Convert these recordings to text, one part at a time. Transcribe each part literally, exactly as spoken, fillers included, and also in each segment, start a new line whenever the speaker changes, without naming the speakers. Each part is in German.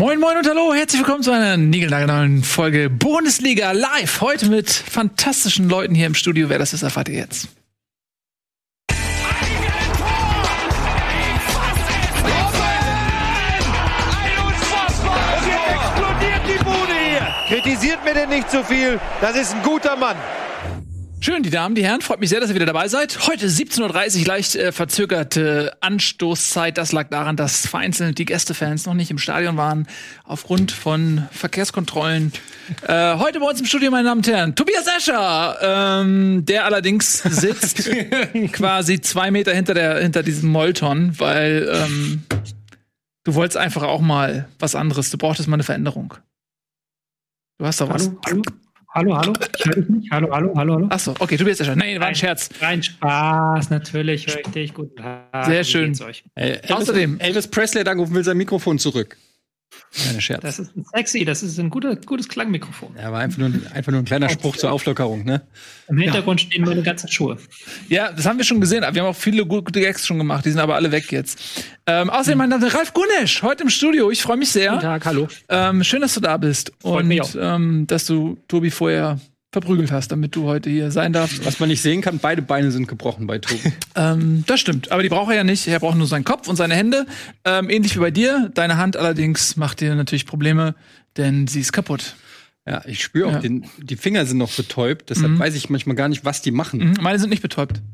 Moin Moin und hallo, herzlich willkommen zu einer niegelnagelneuen Folge Bundesliga live. Heute mit fantastischen Leuten hier im Studio. Wer das ist, erfahrt ihr jetzt.
Kritisiert mir denn nicht so viel, das ist ein guter Mann.
Schön, die Damen, die Herren, freut mich sehr, dass ihr wieder dabei seid. Heute siebzehn Uhr dreißig, leicht äh, verzögerte Anstoßzeit. Das lag daran, dass vereinzelt die Gästefans noch nicht im Stadion waren, aufgrund von Verkehrskontrollen. Äh, heute bei uns im Studio, meine Damen und Herren, Tobias Escher, ähm, der allerdings sitzt quasi zwei Meter hinter, der, hinter diesem Molton, weil ähm, du wolltest einfach auch mal was anderes. Du brauchtest mal eine Veränderung. Du hast doch was.
Hallo, hallo. Hallo, hallo, höre ich mich? Hallo, hallo, hallo, hallo.
Achso, okay, du bist ja schon. Nein, war ein Scherz.
Rein Spaß, natürlich, höre ich dich. Guten Tag.
Sehr schön.
Euch?
Äh, Elvis,
Außerdem,
Elvis Presley hat angerufen, will sein Mikrofon zurück. Keine Scherz.
Das ist sexy, das ist ein guter, gutes Klangmikrofon.
Ja, war einfach nur, einfach nur ein kleiner Spruch zur Auflockerung, ne?
Im Hintergrund ja. stehen meine ganzen Schuhe.
Ja, das haben wir schon gesehen. Wir haben auch viele gute Gags schon gemacht. Die sind aber alle weg jetzt. Ähm, außerdem, mein Name ist Ralf Gunesch, heute im Studio. Ich freue mich sehr.
Guten Tag, hallo.
Ähm, schön, dass du da bist.
Freut
und
mich auch.
Ähm, dass du Tobi vorher verprügelt hast, damit du heute hier sein darfst.
Was man nicht sehen kann, beide Beine sind gebrochen bei Tobi.
ähm, das stimmt, aber die braucht er ja nicht. Er braucht nur seinen Kopf und seine Hände. Ähm, ähnlich wie bei dir. Deine Hand allerdings macht dir natürlich Probleme, denn sie ist kaputt.
Ja, ich spüre auch,
Ja.
den, die Finger sind noch betäubt, deshalb
Mhm.
weiß ich manchmal gar nicht, was die machen.
Mhm, meine sind nicht betäubt.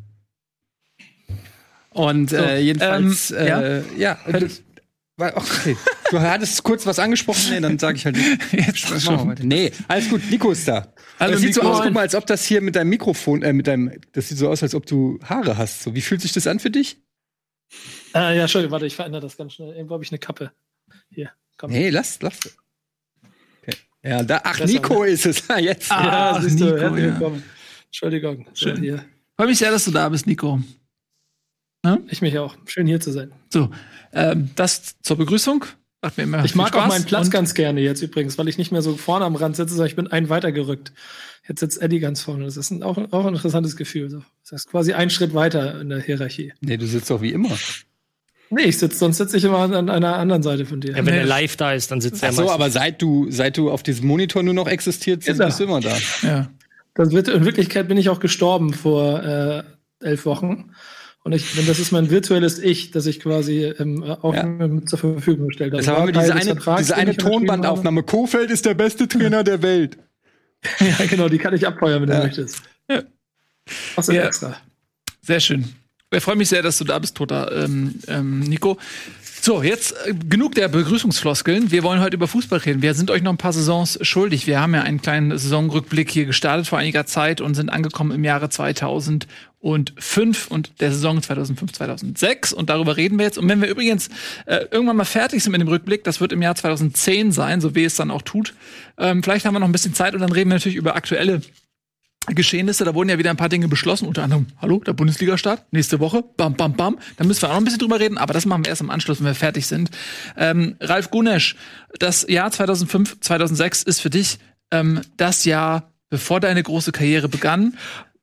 Und äh, jedenfalls,
ähm,
äh, ja, ja das, war- okay. Du hattest kurz was angesprochen, nee, dann sage ich halt nicht.
Jetzt
Was machen wir heute? Nee, alles gut, Nico ist da.
Hallo,
das sieht
Nico.
so aus, guck mal, als ob das hier mit deinem Mikrofon, äh, mit deinem, das sieht so aus, als ob du Haare hast. So, wie fühlt sich das an für dich?
Äh, ja, Entschuldigung, warte, ich verändere das ganz schnell. Irgendwo habe ich eine Kappe. Hier, komm.
Nee, lass, lass. Okay. Ja, da, ach,
Besser,
Nico
ne?
ist es. Ah, jetzt.
Ah,
ja, siehst du,
Nico,
herzlich
ja.
willkommen. Entschuldigung.
Schön.
So, hier.
Freue mich sehr, dass du da bist, Nico.
Ich mich auch. Schön hier zu sein.
So, ähm, das zur Begrüßung. Macht mir immer
Ich
viel
mag auch
Spaß.
meinen Platz
Und
ganz gerne jetzt übrigens, weil ich nicht mehr so vorne am Rand sitze, sondern ich bin einen weitergerückt. Jetzt sitzt Eddie ganz vorne. Das ist ein, auch, auch ein interessantes Gefühl. So. Das ist quasi ein Schritt weiter in der Hierarchie.
Nee, du sitzt doch wie immer.
Nee, ich sitze, sonst sitze ich immer an einer anderen Seite von dir.
Ja, wenn
Nee.
er live da ist, dann sitzt er
Ach so,
meistens.
aber seit du, seit du auf diesem Monitor nur noch existiert, bist,
Genau.
bist du immer da.
ja.
Das wird, in Wirklichkeit bin ich auch gestorben vor äh, elf Wochen. Und ich, wenn das ist mein virtuelles Ich, das ich quasi ähm, auch
Ja.
mit zur Verfügung gestellt habe.
Deshalb haben wir
War
diese
Teil des
eine,
Vertrags,
diese
den
eine
ich unterschrieben
Tonbandaufnahme. Kofeld ist der beste Trainer der Welt.
habe. Ja, genau, die kann ich abfeuern, wenn
Ja.
du möchtest.
Ja.
Was ist
Ja.
extra?
Sehr schön. Ich freue mich sehr, dass du da bist, Tota, ähm, ähm, Nico. So, jetzt äh, genug der Begrüßungsfloskeln. Wir wollen heute über Fußball reden. Wir sind euch noch ein paar Saisons schuldig. Wir haben ja einen kleinen Saisonrückblick hier gestartet vor einiger Zeit und sind angekommen im Jahre zweitausendfünf und der Saison zweitausendfünf zweitausendsechs. Und darüber reden wir jetzt. Und wenn wir übrigens äh, irgendwann mal fertig sind mit dem Rückblick, das wird im Jahr zweitausendzehn sein, so wie es dann auch tut. Ähm, vielleicht haben wir noch ein bisschen Zeit und dann reden wir natürlich über aktuelle Geschehnisse, da wurden ja wieder ein paar Dinge beschlossen, unter anderem, hallo, der Bundesliga-Start, nächste Woche, bam, bam, bam. Da müssen wir auch noch ein bisschen drüber reden, aber das machen wir erst im Anschluss, wenn wir fertig sind. Ähm, Ralf Gunesch, das Jahr zweitausendfünf, zweitausendsechs ist für dich ähm, das Jahr, bevor deine große Karriere begann.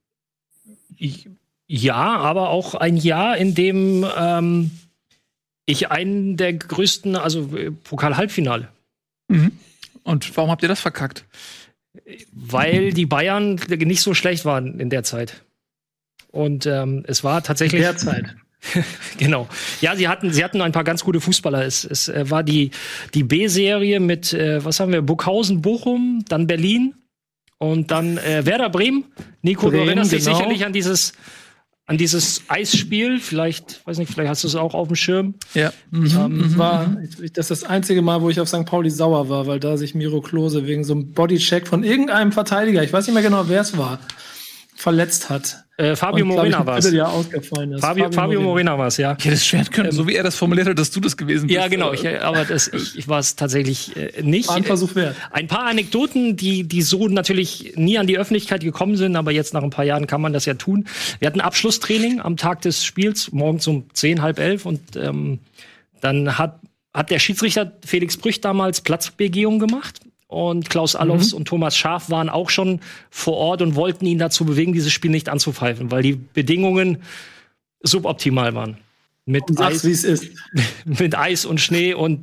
Ja, aber auch ein Jahr, in dem ähm, ich einen der größten, also äh, Pokal-Halbfinale,
Mhm. Und warum habt ihr das verkackt?
weil die Bayern nicht so schlecht waren in der Zeit. Und ähm, es war tatsächlich
Derzeit.
genau. Ja, sie hatten, sie hatten ein paar ganz gute Fußballer. Es, es äh, war die, die B-Serie mit, äh, was haben wir, Burghausen, Bochum, dann Berlin und dann äh, Werder Bremen. Nico, du
Bremen,
erinnerst dich
genau.
sicherlich an dieses, an dieses Eisspiel. Vielleicht, weiß nicht, vielleicht hast du es auch auf dem Schirm.
Ja. Mhm.
Ähm, war, ich, das ist das einzige Mal, wo ich auf Sankt Pauli sauer war, weil da sich Miro Klose wegen so einem Bodycheck von irgendeinem Verteidiger, ich weiß nicht mehr genau, wer es war, verletzt hat.
Äh, Fabio
Und, glaub
Morena
ich,
war es.
ein Vierteljahr ausgefallen ist.
Fabio, Fabio Morena war es, ja.
Ich hätte es schweren können, so wie er das formuliert hat, dass du das gewesen bist.
Ja, genau. Ich, aber das, ich, ich war es tatsächlich äh, nicht.
War ein Versuch wert.
Ein paar Anekdoten, die, die so natürlich nie an die Öffentlichkeit gekommen sind, aber jetzt nach ein paar Jahren kann man das ja tun. Wir hatten Abschlusstraining am Tag des Spiels, morgens um zehn, halb elf. Und ähm, dann hat, hat der Schiedsrichter Felix Brüch damals Platzbegehung gemacht. Und Klaus Allofs mhm. und Thomas Schaaf waren auch schon vor Ort und wollten ihn dazu bewegen, dieses Spiel nicht anzupfeifen, weil die Bedingungen suboptimal waren. Mit
Und sag's,
Eis,
wie es ist.
mit Eis und Schnee und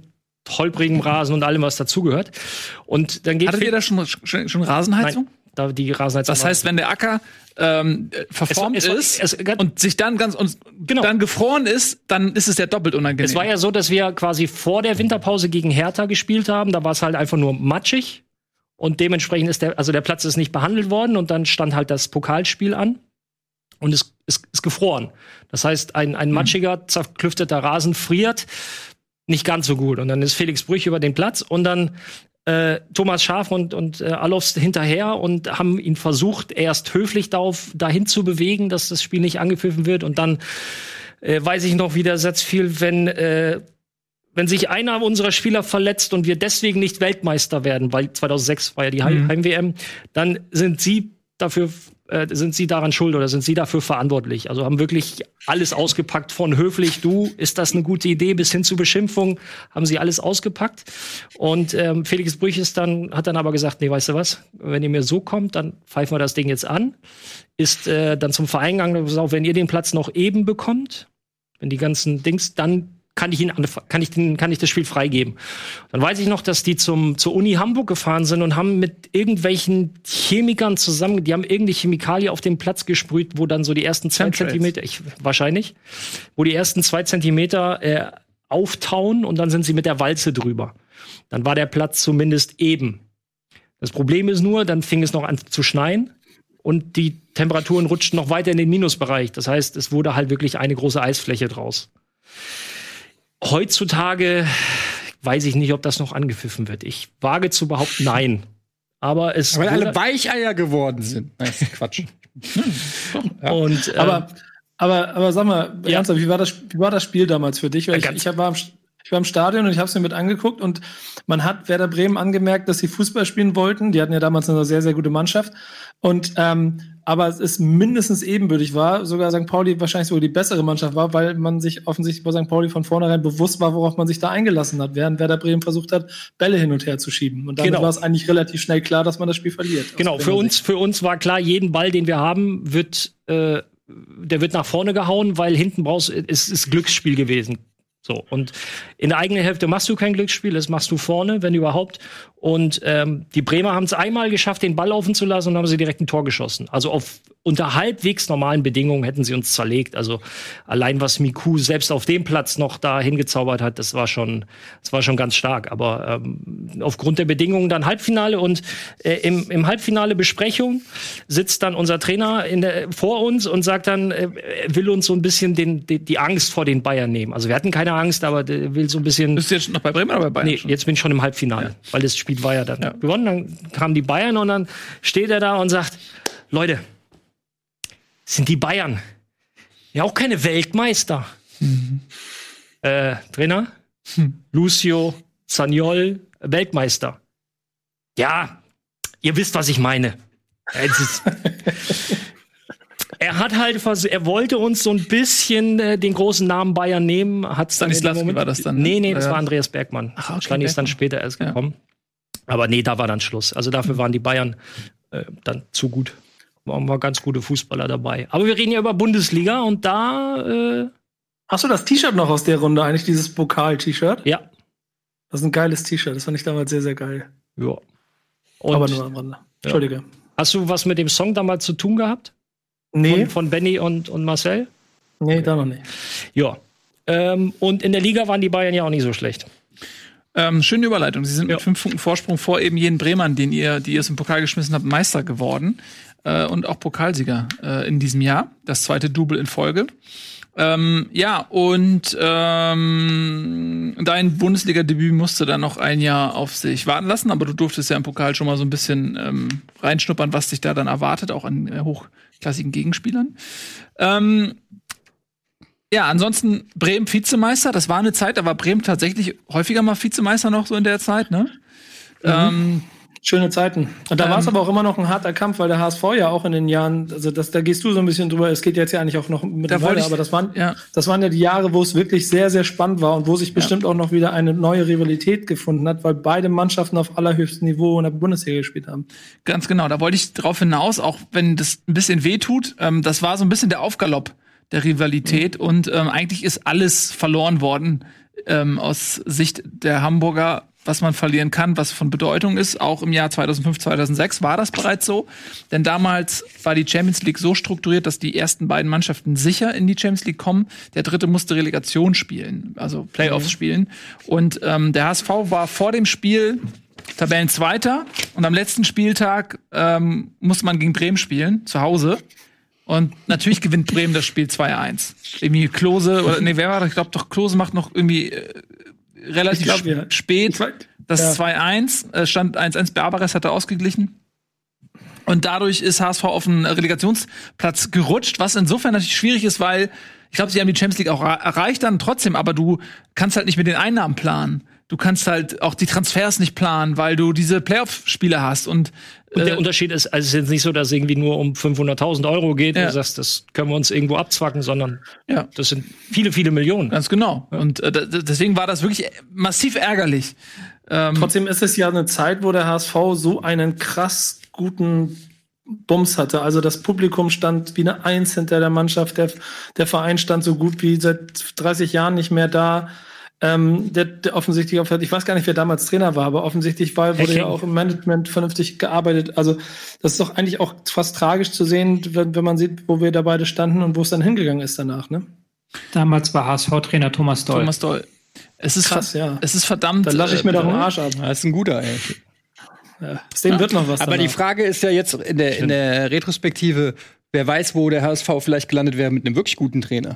holprigem Rasen und allem, was dazugehört. Und dann geht
Hattet ihr da schon, schon, schon Rasenheizung?
Nein, da die Rasenheizung.
Das heißt, wenn der Acker ähm, verformt
es war,
ist
es, es,
und sich dann ganz und
genau.
dann gefroren ist, dann ist es ja doppelt unangenehm.
Es war ja so, dass wir quasi vor der Winterpause gegen Hertha gespielt haben. Da war es halt einfach nur matschig. Und dementsprechend ist der, also der Platz ist nicht behandelt worden. Und dann stand halt das Pokalspiel an. Und es ist, ist gefroren. Das heißt, ein, ein matschiger, zerklüfteter Rasen friert nicht ganz so gut. Und dann ist Felix Brüch über den Platz und dann äh, Thomas Schaaf und, und äh, Alofs hinterher und haben ihn versucht, erst höflich darauf, dahin zu bewegen, dass das Spiel nicht angepfiffen wird. Und dann äh, weiß ich noch, wie der Satz fiel, wenn, äh, wenn sich einer unserer Spieler verletzt und wir deswegen nicht Weltmeister werden, weil zweitausendsechs war ja die
Mhm.
Heim-W M, dann sind sie dafür äh, sind sie daran schuld oder sind sie dafür verantwortlich? Also haben wirklich alles ausgepackt, von höflich, du, ist das eine gute Idee, bis hin zu Beschimpfung, haben sie alles ausgepackt. Und ähm, Felix Brüch ist dann, hat dann aber gesagt, nee, weißt du was, wenn ihr mir so kommt, dann pfeifen wir das Ding jetzt an. Ist äh, dann zum Verein gegangen, auch wenn ihr den Platz noch eben bekommt, wenn die ganzen Dings, dann kann ich ihn kann ich den kann ich das Spiel freigeben. Dann weiß ich noch, dass die zum zur Uni Hamburg gefahren sind und haben mit irgendwelchen Chemikern zusammen, die haben irgendeine Chemikalie auf den Platz gesprüht, wo dann so die ersten zwei
Chemtrails.
Zentimeter, ich wahrscheinlich, wo die ersten zwei Zentimeter äh, auftauen und dann sind sie mit der Walze drüber. Dann war der Platz zumindest eben. Das Problem ist nur, dann fing es noch an zu schneien. Und die Temperaturen rutschten noch weiter in den Minusbereich. Das heißt, es wurde halt wirklich eine große Eisfläche draus. Heutzutage weiß ich nicht, ob das noch angepfiffen wird. Ich wage zu behaupten, nein. Aber es
Weil
wurde,
alle Weicheier geworden sind. Das ist Quatsch.
und äh,
Aber, aber, aber sag mal,
Ja.
ernsthaft, wie war das, wie war das Spiel damals für dich? Weil ich,
Ganz-
ich war, am, ich war im Stadion und ich habe es mir mit angeguckt und man hat Werder Bremen angemerkt, dass sie Fußball spielen wollten. Die hatten ja damals eine sehr, sehr gute Mannschaft. Und ähm, aber es ist mindestens ebenbürtig war, sogar Sankt Pauli wahrscheinlich sogar die bessere Mannschaft war, weil man sich offensichtlich bei Sankt Pauli von vornherein bewusst war, worauf man sich da eingelassen hat, während Werder Bremen versucht hat, Bälle hin und her zu schieben. Und damit
Genau.
war es eigentlich relativ schnell klar, dass man das Spiel verliert.
genau,
Aus
für
Bremer
uns, für uns war klar, jeden Ball, den wir haben, wird, äh, der wird nach vorne gehauen, weil hinten brauchst, es ist Glücksspiel gewesen. So, und in der eigenen Hälfte machst du kein Glücksspiel, das machst du vorne, wenn überhaupt. Und ähm, die Bremer haben es einmal geschafft, den Ball laufen zu lassen und haben sie direkt ein Tor geschossen. Also auf unter halbwegs normalen Bedingungen hätten sie uns zerlegt. Also allein was Miku selbst auf dem Platz noch da hingezaubert hat, das war schon, das war schon ganz stark. Aber ähm, aufgrund der Bedingungen dann Halbfinale und äh, im, im Halbfinale Besprechung sitzt dann unser Trainer in der, vor uns und sagt dann, äh, er will uns so ein bisschen den, die, die Angst vor den Bayern nehmen. Also wir hatten keine Angst, aber der will so ein bisschen.
Bist du jetzt noch bei Bremen oder bei Bayern?
Nee,
schon?
jetzt bin ich schon im Halbfinale,
Ja.
weil das Spiel war ja dann
Ja.
gewonnen. Dann kamen die Bayern und dann steht er da und sagt, Leute, sind die Bayern ja auch keine Weltmeister?
Mhm.
Äh, Trainer? Lucio, Zaniol, Weltmeister. Ja, ihr wisst, was ich meine. Es ist Er hat halt vers- er wollte uns so ein bisschen äh, den großen Namen Bayern nehmen, hat's dann in dem
Stanislavski
Moment-
war das dann, ne?
Nee, nee, das
Ja.
war Andreas Bergmann.
Ach, okay,
Stani ist dann
Bergmann.
später erst
Ja.
gekommen. Aber nee, da war dann Schluss. Also dafür waren die Bayern äh, dann zu gut. Waren mal ganz gute Fußballer dabei. Aber wir reden ja über Bundesliga und da äh,
Hast du das T-Shirt noch aus der Runde, eigentlich dieses Pokal-T-Shirt?
ja,
Das ist ein geiles T-Shirt, das fand ich damals sehr, sehr geil.
ja. Und
Aber nur am Rande. Entschuldige.
hast du was mit dem Song damals zu tun gehabt?
Nee,
Von, von Benny und, und Marcel?
nee, da noch nicht.
Ja. Ähm, und in der Liga waren die Bayern ja auch nicht so schlecht.
Ähm, schöne Überleitung. Sie sind
Ja.
mit fünf Punkten Vorsprung vor eben jenen Bremern, den ihr, die ihr es im Pokal geschmissen habt, Meister geworden. Äh, und auch Pokalsieger äh, in diesem Jahr. Das zweite Double in Folge. Ähm, ja, und ähm, dein Bundesliga-Debüt musste dann noch ein Jahr auf sich warten lassen, aber du durftest ja im Pokal schon mal so ein bisschen ähm, reinschnuppern, was dich da dann erwartet, auch an äh, hochklassigen Gegenspielern. Ähm, ja, ansonsten Bremen Vizemeister, das war eine Zeit, da war Bremen tatsächlich häufiger mal Vizemeister noch so in der Zeit, ne? Ähm,
Schöne Zeiten. Und da
Ähm,
war es aber auch immer noch ein harter Kampf, weil der H S V ja auch in den Jahren, also das, da gehst du so ein bisschen drüber, es geht jetzt ja eigentlich auch noch mit
Da
dem
wollte
weiter,
ich-
aber das waren,
ja.
das waren ja die Jahre, wo es wirklich sehr, sehr spannend war und wo sich bestimmt auch noch wieder eine neue Rivalität gefunden hat, weil beide Mannschaften auf allerhöchstem Niveau in der Bundesliga gespielt haben.
Ganz genau, da wollte ich drauf hinaus, auch wenn das ein bisschen wehtut. Ähm, das war so ein bisschen der Aufgalopp der Rivalität und ähm, eigentlich ist alles verloren worden ähm, aus Sicht der Hamburger, was man verlieren kann, was von Bedeutung ist. Auch im Jahr zweitausendfünf, zweitausendsechs war das bereits so. Denn damals war die Champions League so strukturiert, dass die ersten beiden Mannschaften sicher in die Champions League kommen. Der dritte musste Relegation spielen, also Playoffs mhm. spielen. Und ähm, der H S V war vor dem Spiel Tabellenzweiter. Und am letzten Spieltag ähm, musste man gegen Bremen spielen, zu Hause. Und natürlich gewinnt Bremen das Spiel zwei eins. Irgendwie Klose, oder nee, wer war das? Ich glaube doch, Klose macht noch irgendwie äh, relativ glaub, ja. spät das ja. zwei eins. Äh, stand eins eins, Barbares hatte ausgeglichen. Und dadurch ist H S V auf einen Relegationsplatz gerutscht, was insofern natürlich schwierig ist, weil ich glaube, sie haben die Champions League auch erreicht dann trotzdem, aber du kannst halt nicht mit den Einnahmen planen. Du kannst halt auch die Transfers nicht planen, weil du diese Playoff-Spiele hast. Und, äh,
und der Unterschied ist, also es ist jetzt nicht so, dass es irgendwie nur um fünfhunderttausend Euro geht. Ja. Du sagst, das können wir uns irgendwo abzwacken, sondern ja. das sind viele, viele Millionen.
Ganz genau. Ja. Und äh, deswegen war das wirklich massiv ärgerlich.
Ähm, Trotzdem ist es ja eine Zeit, wo der H S V so einen krass guten Bums hatte. Also das Publikum stand wie eine Eins hinter der Mannschaft. Der, der Verein stand so gut wie seit dreißig Jahren nicht mehr da. Ähm, der, der offensichtlich, auf, ich weiß gar nicht, wer damals Trainer war, aber offensichtlich war, wurde ja auch im Management vernünftig gearbeitet. Also das ist doch eigentlich auch fast tragisch zu sehen, wenn, wenn man sieht, wo wir da beide standen und wo es dann hingegangen ist danach. Ne?
Damals war H S V-Trainer Thomas Doll.
Thomas Doll. Es ist krass, ja. Es ist verdammt.
Da lasse ich mir doch einen Arsch ab.
Das ist ein guter, ey.
Ja, aus dem ja. wird noch was.
Aber danach. Die Frage ist ja jetzt in der, in der Retrospektive, wer weiß, wo der H S V vielleicht gelandet wäre mit einem wirklich guten Trainer.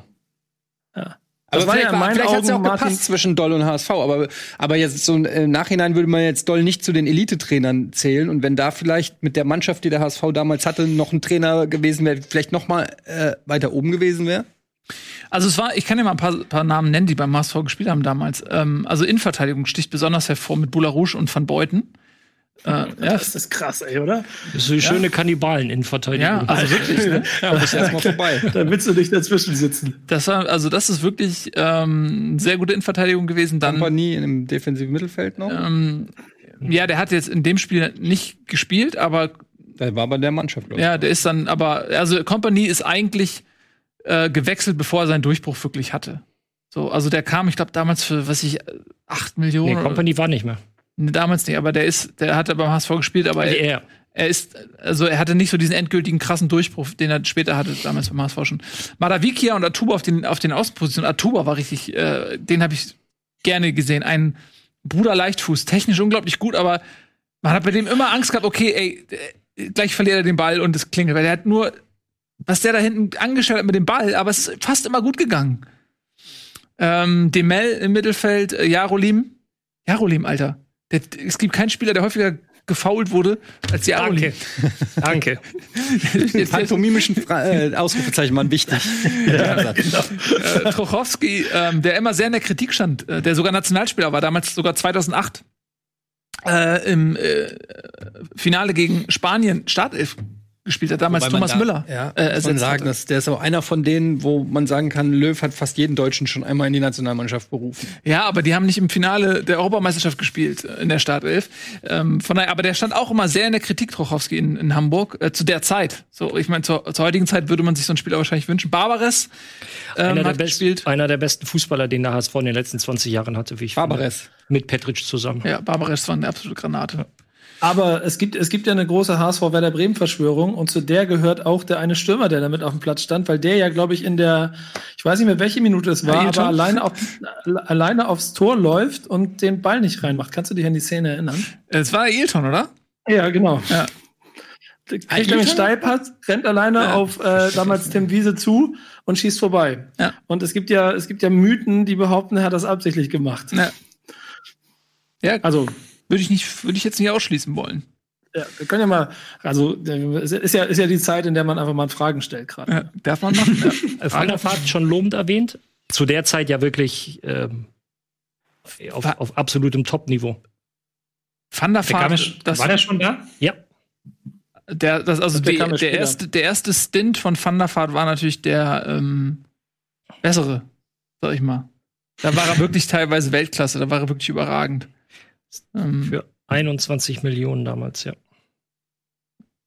Ja.
Aber das vielleicht, ja vielleicht hat es ja auch Martin gepasst zwischen Doll und H S V, aber, aber jetzt so im Nachhinein würde man jetzt Doll nicht zu den Elite-Trainern zählen. Und wenn da vielleicht mit der Mannschaft, die der H S V damals hatte, noch ein Trainer gewesen wäre, vielleicht noch mal äh, weiter oben gewesen wäre?
Also es war, ich kann ja mal ein paar, paar Namen nennen, die beim H S V gespielt haben damals. Ähm, also Innenverteidigung sticht besonders hervor mit Boularouche und Van Beuten.
Äh, ja, das ist krass, ey, oder?
Das ist so eine ja. schöne Kannibalen-Innenverteidigung.
Ja, also wirklich, ne?
Ja, muss erstmal vorbei.
Da willst du nicht dazwischen sitzen.
Das war, also das ist wirklich ähm, sehr gute Innenverteidigung gewesen. Dann
Kompanie im defensiven Mittelfeld noch?
Ähm, ja, der hat jetzt in dem Spiel nicht gespielt, aber
der war bei der Mannschaft, glaube ich.
Ja, der ist dann, aber also Kompanie ist eigentlich äh, gewechselt, bevor er seinen Durchbruch wirklich hatte. So, also der kam, ich glaube, damals für, was ich, acht Millionen.
Nee, Kompanie war nicht mehr.
Nee, damals nicht, aber der ist, der hatte beim H S V gespielt, aber er, er, er ist, also er hatte nicht so diesen endgültigen krassen Durchbruch, den er später hatte, damals beim H S V schon. Madavikia und Atuba auf den, auf den Außenpositionen. Atuba war richtig, äh, den habe ich gerne gesehen. Ein Bruder Leichtfuß, technisch unglaublich gut, aber man hat bei dem immer Angst gehabt, okay, ey, gleich verliert er den Ball und es klingelt, weil der hat nur, was der da hinten angestellt hat mit dem Ball, aber es ist fast immer gut gegangen. Ähm, Demel im Mittelfeld, äh, Jarolim. Jarolim, Alter. Der, es gibt keinen Spieler, der häufiger gefoult wurde als Jarolim.
Danke.
Danke. Pantomimischen äh, Ausrufezeichen waren wichtig.
Ja, genau. äh, Trochowski, ähm, der immer sehr in der Kritik stand, äh, der sogar Nationalspieler war, damals sogar zweitausendacht äh, im äh, Finale gegen Spanien Startelf gespielt hat, damals Thomas da, Müller.
Ja, äh, muss man sagen, dass der ist auch einer von denen, wo man sagen kann, Löw hat fast jeden Deutschen schon einmal in die Nationalmannschaft berufen.
Ja, aber die haben nicht im Finale der Europameisterschaft gespielt, in der Startelf. Ähm, von daher, aber der stand auch immer sehr in der Kritik, Trochowski in, in Hamburg, äh, zu der Zeit. So, ich meine, zur, zur heutigen Zeit würde man sich so einen Spieler wahrscheinlich wünschen. Barbares ähm,
einer, der
hat
best,
gespielt.
einer der besten Fußballer, den der H S V in den letzten zwanzig Jahren hatte, wie ich
Barbares.
finde. Mit Petric zusammen.
Ja, Barbares war eine absolute Granate. Ja.
Aber es gibt, es gibt ja eine große H S V Werder Bremen Verschwörung und zu der gehört auch der eine Stürmer, der damit auf dem Platz stand, weil der ja, glaube ich, in der, ich weiß nicht mehr, welche Minute es war, aber alleine, auf, alleine aufs Tor läuft und den Ball nicht reinmacht. Kannst du dich an die Szene erinnern?
Es war Ailton, oder?
Ja, genau.
Ja.
Kriegt einen Steilpass, rennt alleine ja. auf äh, damals Tim Wiese zu und schießt vorbei.
Ja.
Und es gibt ja, es gibt ja Mythen, die behaupten, er hat das absichtlich gemacht.
Ja. Ja, also Würde ich nicht, würde ich jetzt nicht ausschließen wollen.
Ja, wir können ja mal, also es ist ja, ist ja die Zeit, in der man einfach mal Fragen stellt gerade.
Ja, darf man machen.
Ja. Van der Vaart schon lobend erwähnt. Zu der Zeit ja wirklich ähm, auf, auf absolutem Top-Niveau.
Van der Vaart,
das war der schon da?
Ja.
Der, das, also der, der, der, erste, der erste Stint von Van der Vaart war natürlich der ähm, bessere, sag ich mal. Da war er wirklich teilweise Weltklasse, da war er wirklich überragend.
Für einundzwanzig Millionen damals, ja.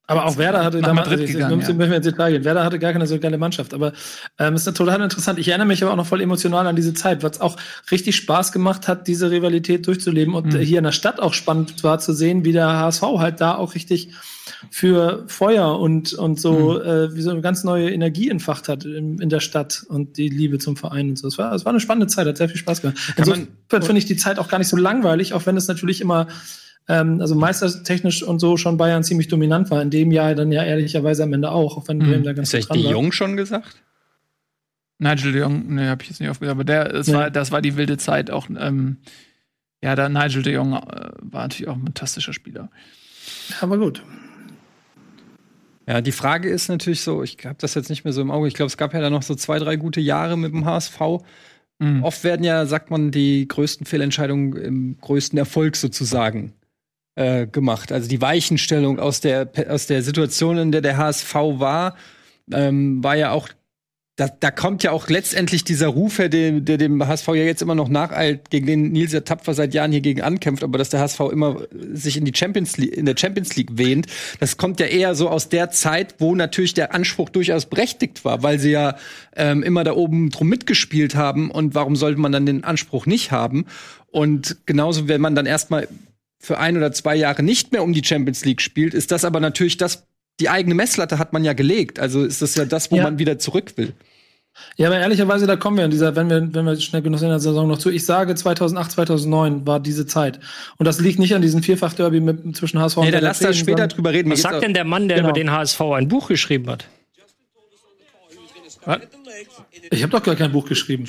Aber auch Werder hatte
nach
damals,
Madrid
also,
gegangen,
müssen wir ins Detail gehen. Werder hatte gar keine so geile Mannschaft, aber ähm, ist total interessant. Ich erinnere mich aber auch noch voll emotional an diese Zeit, weil es auch richtig Spaß gemacht hat, diese Rivalität durchzuleben und mhm. hier in der Stadt auch spannend war zu sehen, wie der H S V halt da auch richtig für Feuer und und so mhm. äh, wie so eine ganz neue Energie entfacht hat in, in der Stadt und die Liebe zum Verein und so. Es war, es war eine spannende Zeit, hat sehr viel Spaß gemacht. Insofern finde ich die Zeit auch gar nicht so langweilig, auch wenn es natürlich immer also meistertechnisch und so schon Bayern ziemlich dominant war. In dem Jahr dann ja ehrlicherweise am Ende auch, auch wenn Bremen
hm.
da ganz
gut dran war. Ist de Jong schon gesagt?
Nigel de Jong, ne, hab ich jetzt nicht aufgesagt, aber der, es ja. war, das war die wilde Zeit auch. Ähm, ja, da Nigel de Jong äh, war natürlich auch ein fantastischer Spieler.
Aber gut.
Ja, die Frage ist natürlich so, ich habe das jetzt nicht mehr so im Auge, ich glaube, es gab ja da noch so zwei, drei gute Jahre mit dem H S V. Mhm. Oft werden ja, sagt man, die größten Fehlentscheidungen im größten Erfolg sozusagen gemacht. Also die Weichenstellung aus der aus der Situation, in der der H S V war, ähm, war ja auch, da, da kommt ja auch letztendlich dieser Ruf her, der, der dem H S V ja jetzt immer noch nacheilt, gegen den Nils ja tapfer seit Jahren hier gegen ankämpft, aber dass der H S V immer sich in die Champions League, in der Champions League wähnt, das kommt ja eher so aus der Zeit, wo natürlich der Anspruch durchaus berechtigt war, weil sie ja ähm, immer da oben drum mitgespielt haben und warum sollte man dann den Anspruch nicht haben? Und genauso, wenn man dann erstmal für ein oder zwei Jahre nicht mehr um die Champions League spielt, ist das aber natürlich das, die eigene Messlatte hat man ja gelegt. Also ist das ja das, wo ja. man wieder zurück will.
Ja, aber ehrlicherweise, da kommen wir in dieser, wenn wir, wenn wir schnell genug in der Saison noch zu. Ich sage, zweitausendacht, zweitausendneun war diese Zeit. Und das liegt nicht an diesem Vierfach-Derby mit, zwischen H S V
nee,
und
Werder Bremen. Nee, da lass da später drüber reden.
Was sagt denn der Mann, der genau. über den H S V ein Buch geschrieben hat?
Was? Ich habe doch gar kein Buch geschrieben.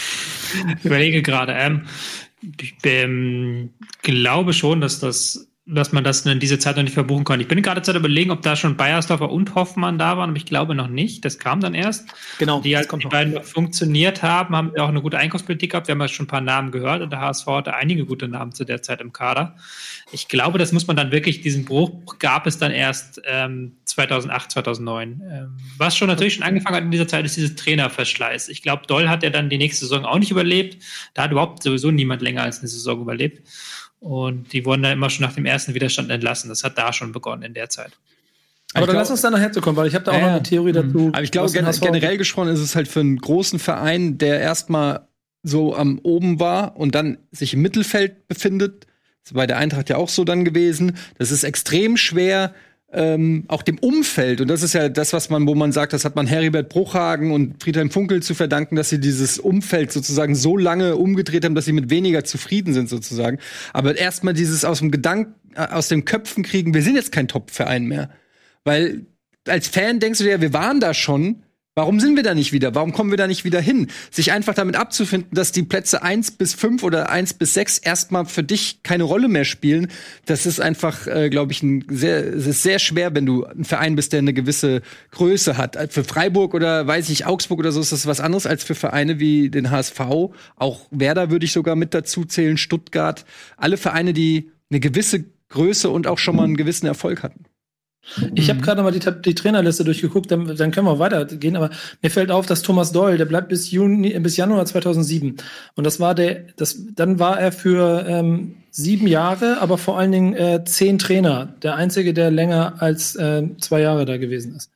Ich überlege gerade, ähm, ich ähm, glaube schon, dass das, dass man das in dieser Zeit noch nicht verbuchen kann. Ich bin gerade zu überlegen, ob da schon Beiersdorfer und Hoffmann da waren, aber ich glaube noch nicht. Das kam dann erst.
Genau.
Die, als die beiden noch funktioniert haben, haben auch eine gute Einkaufspolitik gehabt. Wir haben ja schon ein paar Namen gehört und der H S V hatte einige gute Namen zu der Zeit im Kader. Ich glaube, das muss man dann wirklich, diesen Bruch gab es dann erst ähm, zweitausendacht, zweitausendneun. Ähm, was schon natürlich schon angefangen hat in dieser Zeit, ist dieses Trainerverschleiß. Ich glaube, Doll hat ja dann die nächste Saison auch nicht überlebt. Da hat überhaupt sowieso niemand länger als eine Saison überlebt. Und die wurden dann immer schon nach dem ersten Widerstand entlassen. Das hat da schon begonnen in der Zeit.
Aber dann lass uns da nachher zu kommen, weil ich habe da auch äh, noch eine Theorie dazu.
Aber ich glaube, gen generell gesprochen ist es halt für einen großen Verein, der erstmal so am oben war und dann sich im Mittelfeld befindet. Das ist bei der Eintracht ja auch so dann gewesen. Das ist extrem schwer, ähm, auch dem Umfeld. Und das ist ja das, was man, wo man sagt, das hat man Heribert Bruchhagen und Friedhelm Funkel zu verdanken, dass sie dieses Umfeld sozusagen so lange umgedreht haben, dass sie mit weniger zufrieden sind sozusagen. Aber erstmal dieses aus dem Gedanken, aus den Köpfen kriegen, wir sind jetzt kein Top-Verein mehr. Weil als Fan denkst du dir, wir waren da schon. Warum sind wir da nicht wieder? Warum kommen wir da nicht wieder hin? Sich einfach damit abzufinden, dass die Plätze eins bis fünf oder eins bis sechs erstmal für dich keine Rolle mehr spielen, das ist einfach, äh, glaube ich, ein sehr, es ist sehr schwer, wenn du ein Verein bist, der eine gewisse Größe hat. Für Freiburg oder, weiß ich, Augsburg oder so ist das was anderes als für Vereine wie den H S V. Auch Werder würde ich sogar mit dazu zählen, Stuttgart. Alle Vereine, die eine gewisse Größe und auch schon mal einen gewissen Erfolg hatten.
Ich habe gerade mal die, die Trainerliste durchgeguckt, dann, dann können wir weitergehen, aber mir fällt auf, dass Thomas Doll, der bleibt bis Juni, bis Januar zweitausendsieben. Und das war der, das, dann war er für ähm, sieben Jahre, aber vor allen Dingen äh, zehn Trainer. Der einzige, der länger als äh, zwei Jahre da gewesen ist.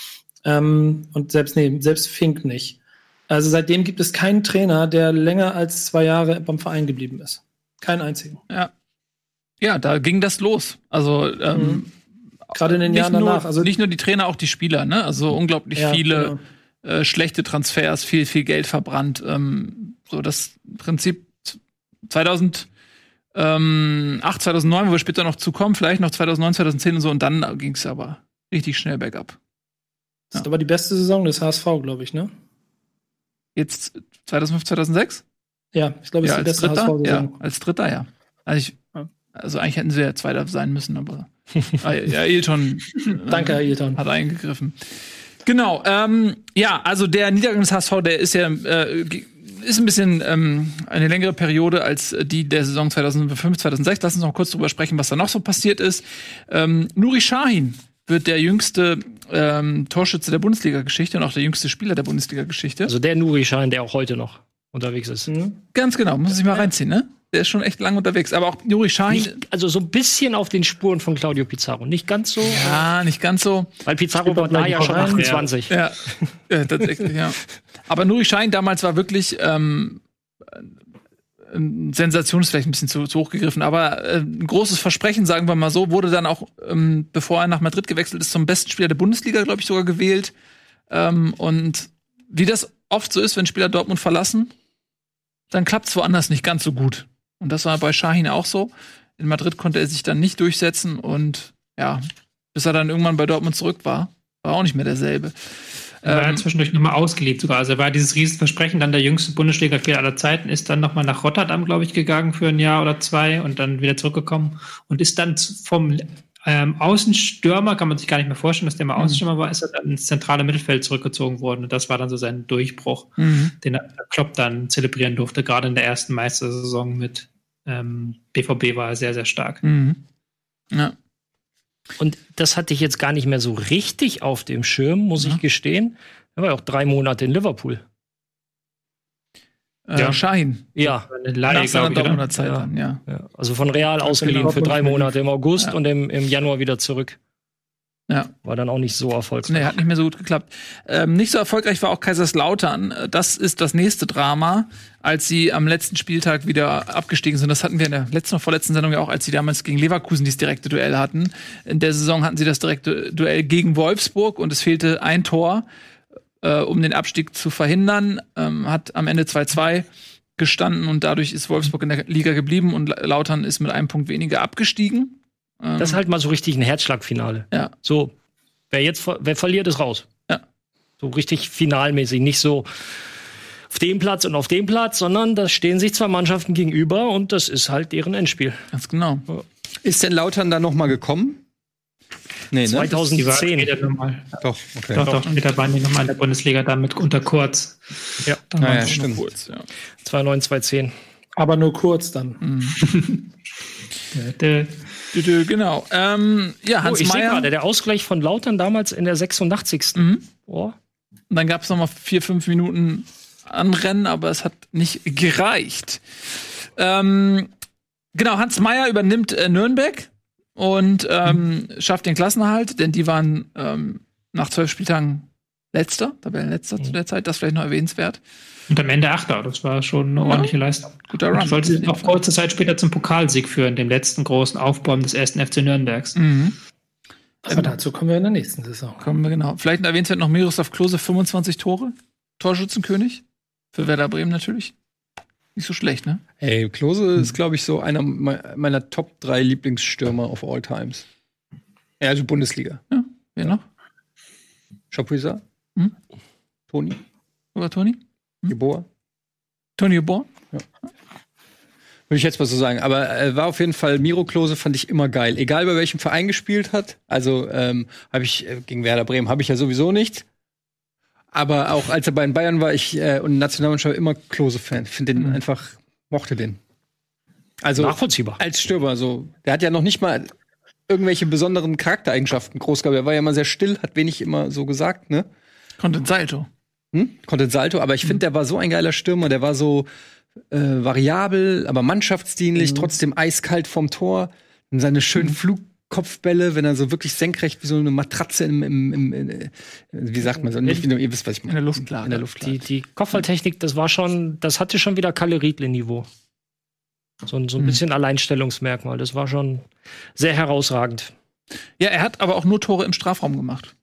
Ähm, und selbst, nee, selbst Fink nicht. Also seitdem gibt es keinen Trainer, der länger als zwei Jahre beim Verein geblieben ist. Keinen einzigen.
Ja. Ja, da ging das los. Also, ähm, mhm.
Gerade in den Jahren
nur,
danach. Also
nicht nur die Trainer, auch die Spieler, ne? Also unglaublich ja, viele genau. äh, schlechte Transfers, viel, viel Geld verbrannt. Ähm, so das Prinzip zweitausendacht, zweitausendneun, wo wir später noch zukommen, vielleicht noch zweitausendneun, zweitausendzehn und so, und dann ging es aber richtig schnell bergab.
Das ist aber die beste Saison des H S V, glaube ich, ne?
Jetzt zweitausendfünf, zweitausendsechs?
Ja, ich glaube, es
ja,
ist die beste
Dritter?
H S V-Saison.
Ja, als Dritter, ja. Also, ich, also eigentlich hätten sie ja Zweiter sein müssen, aber ja, Ailton
Danke, Ailton.
hat eingegriffen. Genau, ähm, ja, also der Niedergang des H S V, der ist ja äh, ist ein bisschen ähm, eine längere Periode als die der Saison zweitausendfünf, zweitausendsechs. Lass uns noch kurz drüber sprechen, was da noch so passiert ist. Ähm, Nuri Sahin wird der jüngste ähm, Torschütze der Bundesliga-Geschichte und auch der jüngste Spieler der Bundesliga-Geschichte.
Also der Nuri Sahin, der auch heute noch unterwegs ist.
Mhm.
Ganz genau, muss ich mal reinziehen, ne? der ist schon echt lang unterwegs. Aber auch Nuri Sahin.
Nicht, also so ein bisschen auf den Spuren von Claudio Pizarro. Nicht ganz so.
Ja, nicht ganz so.
Weil Pizarro war da ja schon achtundzwanzig.
Ja, ja tatsächlich, ja. Aber Nuri Sahin damals war wirklich ähm, Sensation ist vielleicht ein bisschen zu, zu hoch gegriffen, aber äh, ein großes Versprechen, sagen wir mal so, wurde dann auch, ähm, bevor er nach Madrid gewechselt ist, zum besten Spieler der Bundesliga, glaube ich, sogar gewählt. Ähm, und wie das oft so ist, wenn Spieler Dortmund verlassen, dann klappt es woanders nicht ganz so gut. Und das war bei Sahin auch so. In Madrid konnte er sich dann nicht durchsetzen und ja, bis er dann irgendwann bei Dortmund zurück war, war auch nicht mehr derselbe.
Er war
ähm,
ja zwischendurch nochmal ausgeliebt sogar. Also er war dieses Riesenversprechen, dann der jüngste Bundesliga-Spieler aller Zeiten, ist dann nochmal nach Rotterdam, glaube ich, gegangen für ein Jahr oder zwei und dann wieder zurückgekommen und ist dann vom ähm, Außenstürmer, kann man sich gar nicht mehr vorstellen, dass der mal Außenstürmer war, ist er dann ins zentrale Mittelfeld zurückgezogen worden. Und das war dann so sein Durchbruch, mhm. den er Klopp dann zelebrieren durfte. Gerade in der ersten Meistersaison mit ähm, B V B war er sehr, sehr stark.
Mhm. Ja.
Und das hatte ich jetzt gar nicht mehr so richtig auf dem Schirm, muss ja. ich gestehen. Er war ja auch drei Monate in Liverpool.
Äh, ja. Sahin.
Ja.
Eine Leihe, nach seiner Dortmunder Zeit ja. dann, ja.
ja. Also von Real ausgeliehen für drei Monate im August ja. und im, im Januar wieder zurück.
Ja.
War dann auch nicht so erfolgreich.
Nee, hat nicht mehr so gut geklappt. Ähm, nicht so erfolgreich war auch Kaiserslautern. Das ist das nächste Drama, als sie am letzten Spieltag wieder abgestiegen sind. Das hatten wir in der letzten oder vorletzten Sendung ja auch, als sie damals gegen Leverkusen dieses direkte Duell hatten. In der Saison hatten sie das direkte Duell gegen Wolfsburg und es fehlte ein Tor, äh, um den Abstieg zu verhindern. Ähm, hat am Ende zwei zwei gestanden und dadurch ist Wolfsburg in der Liga geblieben und Lautern ist mit einem Punkt weniger abgestiegen.
Das ist halt mal so richtig ein Herzschlagfinale.
Ja.
So, wer jetzt wer verliert, ist raus.
Ja.
So richtig finalmäßig. Nicht so auf dem Platz und auf dem Platz, sondern da stehen sich zwei Mannschaften gegenüber und das ist halt deren Endspiel.
Ganz genau.
Ja. Ist denn Lautern da noch mal gekommen?
Nee, ne? zweitausendzehn.
Die noch mal.
Doch, okay.
Doch, doch, später waren die nochmal in der Bundesliga dann mit unter Kurz.
Ja,
ah, ja stimmt.
Kurz, ja.
zweitausendneun, zweitausendzehn.
Aber nur kurz dann.
Mhm. Genau. Ähm, ja, Hans
oh, ich
Meyer.
Gerade, der Ausgleich von Lautern damals in der sechsundachtzigsten
Mhm.
Oh.
Und dann gab es noch mal vier, fünf Minuten Anrennen, aber es hat nicht gereicht. Ähm, genau, Hans Meyer übernimmt äh, Nürnberg und ähm, mhm. schafft den Klassenerhalt, denn die waren ähm, nach zwölf Spieltagen Letzter, Tabellenletzter mhm. zu der Zeit, das vielleicht noch erwähnenswert.
Und am Ende Achter, das war schon eine ja. ordentliche Leistung.
Guter Run.
Das sollte sie auch kurze Zeit später zum Pokalsieg führen, dem letzten großen Aufbäumen des ersten F C Nürnbergs.
Mhm.
Aber dazu kommen wir in der nächsten Saison.
Kommen wir, genau. Vielleicht erwähnenswert noch Miroslav Klose, fünfundzwanzig Tore, Torschützenkönig. Für Werder Bremen natürlich. Nicht so schlecht, ne?
Ey, Klose hm. ist, glaube ich, so einer meiner Top drei Lieblingsstürmer of all times. Ja, also Bundesliga.
Ja, wer noch?
Chapuisat.
Hm?
Toni.
Oder Toni?
Geboren.
Toni Geboren?
Ja. Würde ich jetzt mal so sagen. Aber äh, war auf jeden Fall, Miro Klose fand ich immer geil. Egal bei welchem Verein gespielt hat. Also ähm, habe ich äh, gegen Werder Bremen habe ich ja sowieso nicht. Aber auch als er bei den Bayern war, ich äh, und Nationalmannschaft immer Klose-Fan. Finde den mhm. einfach, mochte den. Also
nachvollziehbar.
Als Stürmer so. Der hat ja noch nicht mal irgendwelche besonderen Charaktereigenschaften groß gehabt. Er war ja immer sehr still, hat wenig immer so gesagt, ne?
Konnte Salto.
Hm? Konnte Salto, aber ich finde, der war so ein geiler Stürmer, der war so äh, variabel, aber mannschaftsdienlich, mhm. trotzdem eiskalt vom Tor. Und seine schönen mhm. Flugkopfbälle, wenn er so wirklich senkrecht wie so eine Matratze im, im, im, im wie sagt man so, nicht, ihr wisst, was ich meine.
In der Luft klar.
In der Luft
die, die Kopfballtechnik, das war schon, das hatte schon wieder Kalle Riedle-Niveau. So, so ein mhm. bisschen Alleinstellungsmerkmal. Das war schon sehr herausragend.
Ja, er hat aber auch nur Tore im Strafraum gemacht.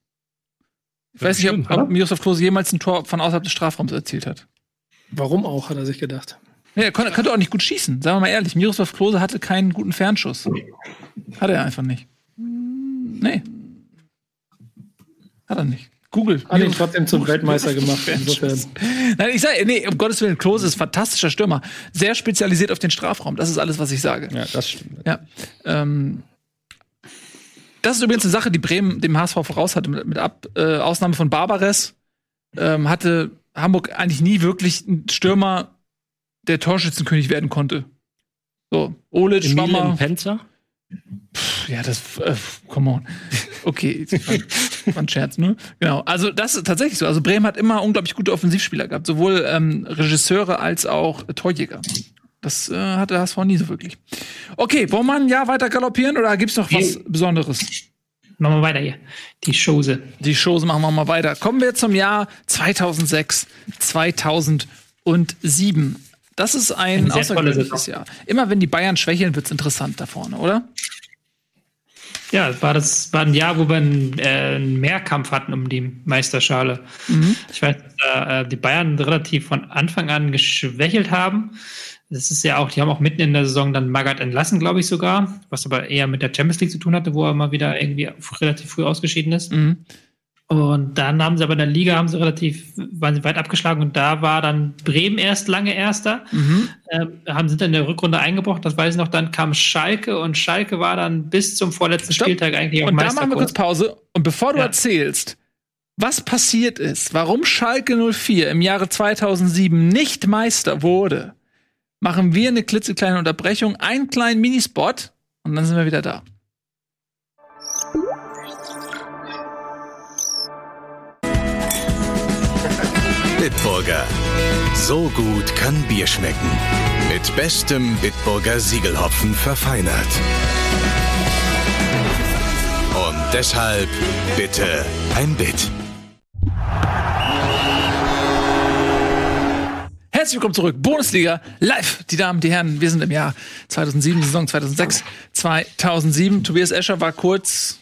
Ich weiß nicht, ob, ob Miroslav Klose jemals ein Tor von außerhalb des Strafraums erzielt hat.
Warum auch, hat er sich gedacht.
Ja, er konnte, konnte auch nicht gut schießen, sagen wir mal ehrlich. Miroslav Klose hatte keinen guten Fernschuss. Hatte er einfach nicht. Nee. Hat er nicht. Google.
Hat ihn trotzdem zum Weltmeister gemacht. Insofern.
Nein, ich sage, nee, um Gottes Willen, Klose ist ein fantastischer Stürmer. Sehr spezialisiert auf den Strafraum. Das ist alles, was ich sage.
Ja, das stimmt.
Ja. Ähm, Das ist übrigens eine Sache, die Bremen dem H S V voraus hatte. Mit, mit Ab, äh, Ausnahme von Barbares ähm, hatte Hamburg eigentlich nie wirklich einen Stürmer, der Torschützenkönig werden konnte. So, Olic, Schwammer.
Penzer?
Pff, ja, das, äh, come on. Okay, war ein Scherz, ne? Genau, also das ist tatsächlich so. Also Bremen hat immer unglaublich gute Offensivspieler gehabt. Sowohl ähm, Regisseure als auch äh, Torjäger. Das äh, hat der H S V nie so wirklich. Okay, wollen wir ein Jahr weiter galoppieren oder gibt's noch was
Hey.
Besonderes?
Machen wir weiter hier. Die Chose.
Die Chose machen wir mal weiter. Kommen wir zum Jahr zweitausendsechs, zweitausendsieben. Das ist ein
Eine sehr tolle
außergewöhnliches
Saison.
Jahr. Immer wenn die Bayern schwächeln, wird's interessant da vorne, oder?
Ja, war das war ein Jahr, wo wir einen, äh, einen Mehrkampf hatten um die Meisterschale.
Mhm.
Ich weiß, äh, die Bayern relativ von Anfang an geschwächelt haben. Das ist ja auch, die haben auch mitten in der Saison dann Magath entlassen, glaube ich sogar, was aber eher mit der Champions League zu tun hatte, wo er mal wieder irgendwie relativ früh ausgeschieden ist.
Mhm.
Und dann haben sie aber in der Liga haben sie relativ, waren sie weit abgeschlagen und da war dann Bremen erst lange Erster.
Mhm.
Ähm, haben sind dann in der Rückrunde eingebrochen, das weiß ich noch, dann kam Schalke und Schalke war dann bis zum vorletzten
Stopp.
Spieltag eigentlich auch
Und da machen wir
Meisterkurs.
kurz Pause. Und bevor du
Ja.
erzählst, was passiert ist, warum Schalke null vier im Jahre zweitausendsieben nicht Meister wurde, machen wir eine klitzekleine Unterbrechung, einen kleinen Minispot und dann sind wir wieder da.
Bitburger. So gut kann Bier schmecken. Mit bestem Bitburger Siegelhopfen verfeinert. Und deshalb bitte ein Bit.
Herzlich willkommen zurück, Bundesliga live, die Damen, die Herren, wir sind im Jahr zweitausendsieben, Saison zweitausendsechs, zweitausendsieben. Tobias Escher war kurz.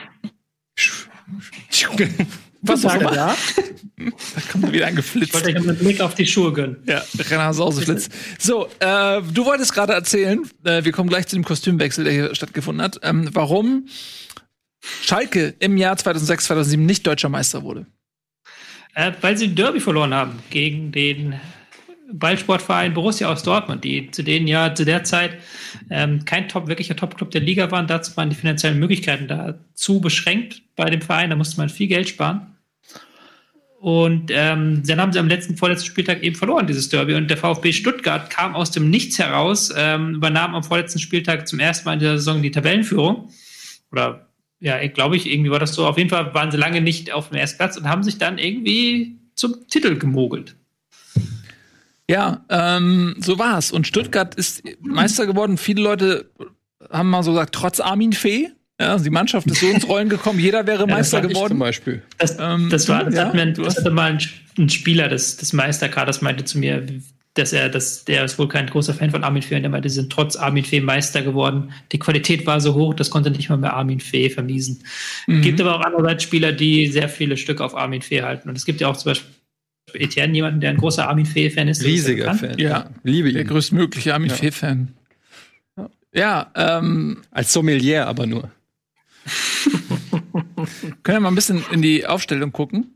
Was war das?
Ja.
Da kommt wieder ein
Ich
geflitzt.
wollte euch einen Blick auf die Schuhe gönnen.
Ja, Renner Sauseflitz. So, äh, du wolltest gerade erzählen, äh, wir kommen gleich zu dem Kostümwechsel, der hier stattgefunden hat, ähm, warum Schalke im Jahr zweitausendsechs, zweitausendsieben nicht deutscher Meister wurde.
Äh, weil sie ein Derby verloren haben gegen den Ballsportverein Borussia aus Dortmund, die zu denen ja zu der Zeit ähm, kein Top, wirklicher Top-Club der Liga waren. Dazu waren die finanziellen Möglichkeiten dazu beschränkt bei dem Verein. Da musste man viel Geld sparen. Und ähm, dann haben sie am letzten, vorletzten Spieltag eben verloren, dieses Derby. Und der VfB Stuttgart kam aus dem Nichts heraus, ähm, übernahm am vorletzten Spieltag zum ersten Mal in der Saison die Tabellenführung. Oder ja, glaube ich, irgendwie war das so. Auf jeden Fall waren sie lange nicht auf dem ersten Platz und haben sich dann irgendwie zum Titel gemogelt.
Ja, ähm, so war's. Und Stuttgart ist Meister geworden. Viele Leute haben mal so gesagt, trotz Armin Fee. Ja, die Mannschaft ist so ins Rollen gekommen, jeder wäre Meister
Ich zum
geworden.
Beispiel.
Das,
Ähm,
das war, das
ja,
hat mir,
du
das
hast-
hatte mal ein, ein Spieler des, des Meisterkaders meinte zu mir, dass er, dass der ist wohl kein großer Fan von Armin Fee und der meinte, sie sind trotz Armin Fee Meister geworden. Die Qualität war so hoch, das konnte nicht mal mehr Armin Fee vermiesen.
Mhm.
Gibt aber auch andererseits Spieler, die sehr viele Stücke auf Armin Fee halten. Und es gibt ja auch zum Beispiel Etienne, jemanden, der ein großer Armin Fee-Fan ist.
Riesiger
Das ist
Fan.
Ja,
Liebe
der
ihn.
größtmögliche Armin
Ja.
Fee-Fan. Ja, ähm,
Als Sommelier aber nur.
können wir mal ein bisschen in die Aufstellung gucken,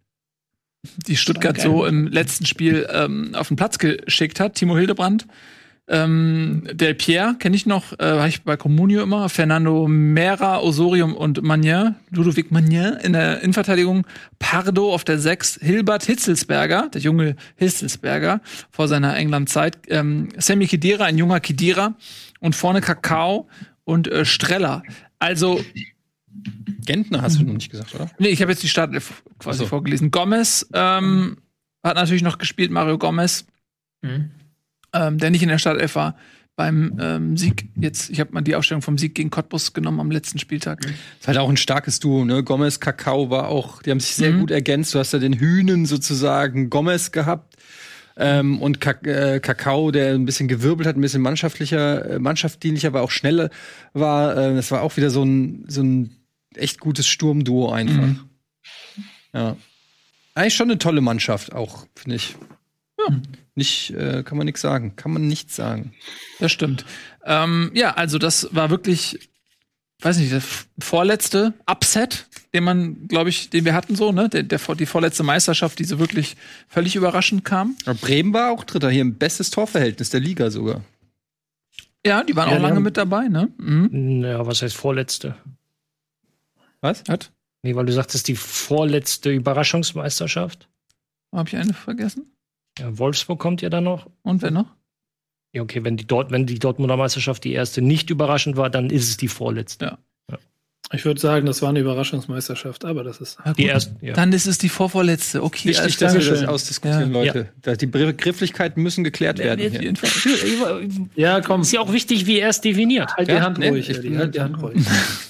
die Stuttgart
Okay.
so im letzten Spiel ähm, auf den Platz geschickt hat. Timo Hildebrand, ähm, Del Pierre, kenne ich noch, äh, war ich bei Comunio immer, Fernando Mera, Osorium und Magnin, Ludovic Magnin in der Innenverteidigung, Pardo auf der sechs, Hilbert Hitzelsberger, der junge Hitzelsberger vor seiner England-Zeit, ähm, Sammy Khedira, ein junger Khedira und vorne Kakao und äh, Streller. Also
Gentner hast du noch nicht gesagt, oder?
Nee, ich habe jetzt die Startelf quasi
Ach so.
vorgelesen. Gomez ähm, hat natürlich noch gespielt, Mario Gomez,
Mhm.
ähm, der nicht in der Startelf war beim ähm, Sieg. Jetzt, ich habe mal die Aufstellung vom Sieg gegen Cottbus genommen am letzten Spieltag.
Ist halt auch ein starkes Duo, ne? Gomez, Kakao war auch, die haben sich sehr
Mhm.
gut ergänzt. Du hast ja den Hühnen sozusagen Gomez gehabt. Ähm, und Kak äh, Kakao, der ein bisschen gewirbelt hat, ein bisschen mannschaftlicher, äh, mannschaftsdienlicher, aber auch schneller war. Äh, das war auch wieder so ein, so ein echt gutes Sturmduo einfach.
Mhm.
Ja. Eigentlich schon eine tolle Mannschaft auch, finde ich. Ja. Nicht, äh, kann man nichts sagen. Kann man nichts sagen.
Das stimmt. Ähm, ja, also das war wirklich, weiß nicht, der f- vorletzte Upset, den man, glaube ich, den wir hatten so, ne? Der, der, die vorletzte Meisterschaft, die so wirklich völlig überraschend kam.
Aber Bremen war auch Dritter, hier im bestes Torverhältnis der Liga sogar.
Ja, die waren
Ja,
auch
die
lange
haben-
mit dabei, ne? Mhm.
Ja, was heißt vorletzte?
Was?
Hat?
Nee, weil du sagtest, die vorletzte Überraschungsmeisterschaft.
Habe ich eine vergessen?
Ja, Wolfsburg kommt ja dann noch.
Und wer noch?
Ja, okay, wenn die, Dort wenn die Dortmunder Meisterschaft die erste nicht überraschend war, dann ist es die vorletzte.
Ja.
Ich würde sagen, das war eine Überraschungsmeisterschaft, aber das ist
die erste. Ja. Dann ist es die vorvorletzte. Okay,
wichtig, dass wir das ausdiskutieren, ja. Leute. Ja. Die Begrifflichkeiten müssen geklärt werden. Hier.
Ja, komm. Ist ja auch wichtig, wie er es definiert.
Halt die Hand ja? ruhig, nee, halt die Hand ruhig.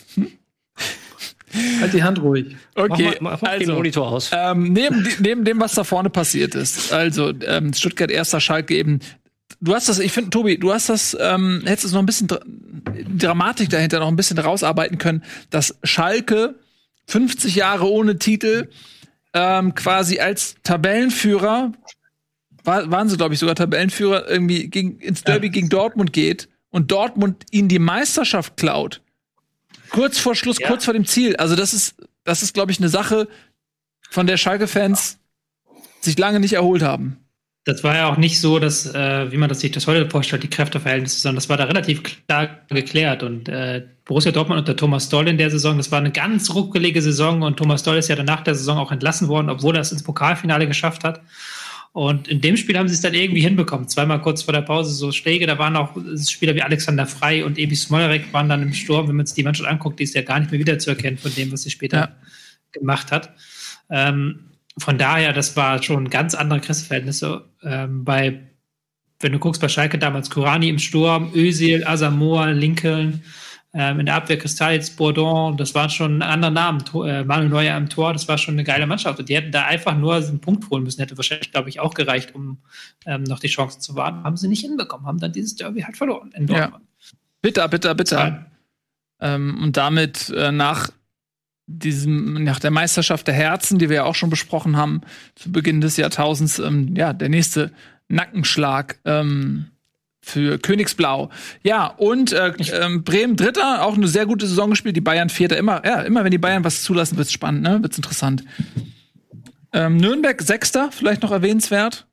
Halt die Hand ruhig.
Okay,
mach, mach, mach also, den Monitor aus.
Ähm, neben, neben dem, was da vorne passiert ist, also ähm, Stuttgart erster, Schalke eben. Du hast das, ich finde, Tobi, du hast das, ähm, hättest es noch ein bisschen Dra- Dramatik dahinter noch ein bisschen rausarbeiten können, dass Schalke fünfzig Jahre ohne Titel ähm, quasi als Tabellenführer, war, waren sie, glaube ich, sogar Tabellenführer, irgendwie gegen, ins Derby ja. gegen Dortmund geht und Dortmund ihnen die Meisterschaft klaut. Kurz vor Schluss, ja. kurz vor dem Ziel. Also das ist, das ist, glaube ich, eine Sache, von der Schalke-Fans sich lange nicht erholt haben.
Das war ja auch nicht so, dass, äh, wie man das sich das heute vorstellt, die Kräfteverhältnisse, sondern das war da relativ klar geklärt. Und äh, Borussia Dortmund unter Thomas Doll in der Saison, das war eine ganz ruckelige Saison und Thomas Doll ist ja danach der Saison auch entlassen worden, obwohl er es ins Pokalfinale geschafft hat. Und in dem Spiel haben sie es dann irgendwie hinbekommen. Zweimal kurz vor der Pause so Schläge, da waren auch Spieler wie Alexander Frey und Ebi Smolarek waren dann im Sturm. Wenn man sich die Mannschaft anguckt, die ist ja gar nicht mehr wiederzuerkennen von dem, was sie später ja. gemacht hat. Ähm, Von daher, das war schon ganz andere Kräfteverhältnisse. Ähm, bei, wenn du guckst, bei Schalke damals Kurani im Sturm, Özil, Asamoah, Lincoln, ähm, in der Abwehr Kristalitz, Bourdon, das waren schon andere Namen. To- äh, Manuel Neuer am Tor, das war schon eine geile Mannschaft. Und die hätten da einfach nur einen Punkt holen müssen. Hätte wahrscheinlich, glaube ich, auch gereicht, um ähm, noch die Chancen zu wahren. Haben sie nicht hinbekommen, haben dann dieses Derby halt verloren in Dortmund.
Ja. Bitter, bitter, bitter. Ähm, und damit äh, nach diesem, nach der Meisterschaft der Herzen, die wir ja auch schon besprochen haben, zu Beginn des Jahrtausends, ähm, ja, der nächste Nackenschlag ähm, für Königsblau. Ja, und äh, ähm, Bremen Dritter, auch eine sehr gute Saison gespielt, die Bayern Vierter. Immer, ja, immer wenn die Bayern was zulassen, wird's spannend, ne? Wird's interessant. Ähm, Nürnberg Sechster, vielleicht noch erwähnenswert.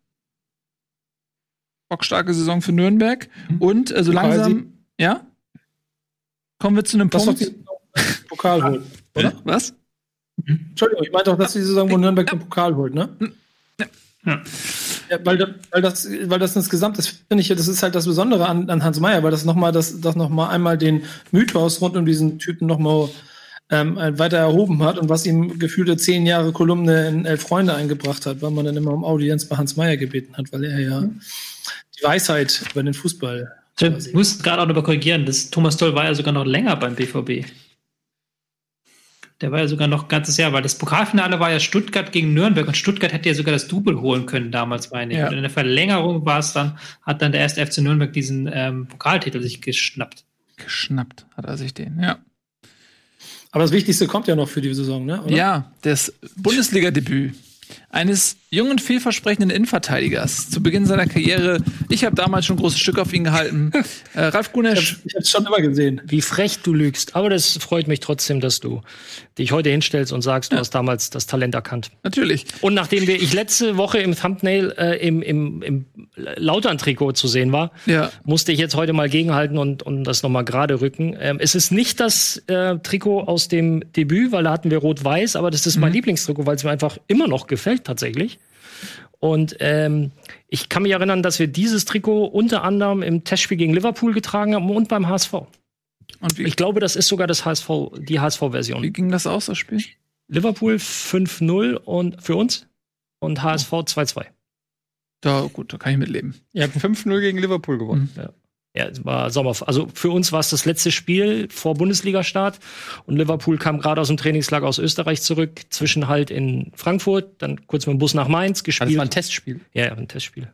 Bockstarke Saison für Nürnberg. Und äh, so langsam, ja? Kommen wir zu einem
das
Punkt.
Pokal holt, oder?
Was?
Entschuldigung, ich meinte auch, dass die Saison, wo Nürnberg den Pokal holt, ne?
Ja.
Ja, weil, weil, das, weil das insgesamt, das finde ich, das ist halt das Besondere an, an Hans Meyer, weil das nochmal das, das noch mal einmal den Mythos rund um diesen Typen nochmal ähm, weiter erhoben hat und was ihm gefühlte zehn Jahre Kolumne in Elf Freunde eingebracht hat, weil man dann immer um Audienz bei Hans Meyer gebeten hat, weil er ja mhm. die Weisheit über den Fußball.
Ich muss gerade auch noch mal korrigieren, das Thomas Doll war ja sogar noch länger beim B V B. Der war ja sogar noch ein ganzes Jahr, weil das Pokalfinale war ja Stuttgart gegen Nürnberg und Stuttgart hätte ja sogar das Double holen können damals, meine ich. Ja. Und in der Verlängerung war es dann, hat dann der erste F C Nürnberg diesen ähm, Pokaltitel sich geschnappt.
Geschnappt hat er sich den, ja.
Aber das Wichtigste kommt ja noch für die Saison, ne? Oder?
Ja, das Bundesliga-Debüt eines jungen, vielversprechenden Innenverteidigers zu Beginn seiner Karriere. Ich habe damals schon ein großes Stück auf ihn gehalten. Äh, Ralf Gunesch.
Ich habe es schon immer gesehen.
Wie frech du lügst. Aber das freut mich trotzdem, dass du dich heute hinstellst und sagst, du ja. hast damals das Talent erkannt.
Natürlich.
Und nachdem wir ich letzte Woche im Thumbnail äh, im, im, im Lautern-Trikot zu sehen war, ja. musste ich jetzt heute mal gegenhalten und, und das nochmal gerade rücken. Ähm, es ist nicht das äh, Trikot aus dem Debüt, weil da hatten wir Rot-Weiß, aber das ist mhm. mein Lieblingstrikot, weil es mir einfach immer noch gefällt tatsächlich. Und ähm, ich kann mich erinnern, dass wir dieses Trikot unter anderem im Testspiel gegen Liverpool getragen haben und beim H S V. Und wie, ich glaube, das ist sogar das H S V, die H S V-Version.
Wie ging das aus, das Spiel?
Liverpool fünf null und für uns und H S V zwei zwei.
Da, gut, da kann ich mitleben.
Ihr habt fünf null gegen Liverpool gewonnen.
Mhm. Ja. Ja, es war Sommer. Also für uns war es das letzte Spiel vor Bundesliga-Start und Liverpool kam gerade aus dem Trainingslager aus Österreich zurück, Zwischenhalt in Frankfurt, dann kurz mit dem Bus nach Mainz gespielt.
Das war ein Testspiel?
Ja, ja, ein Testspiel.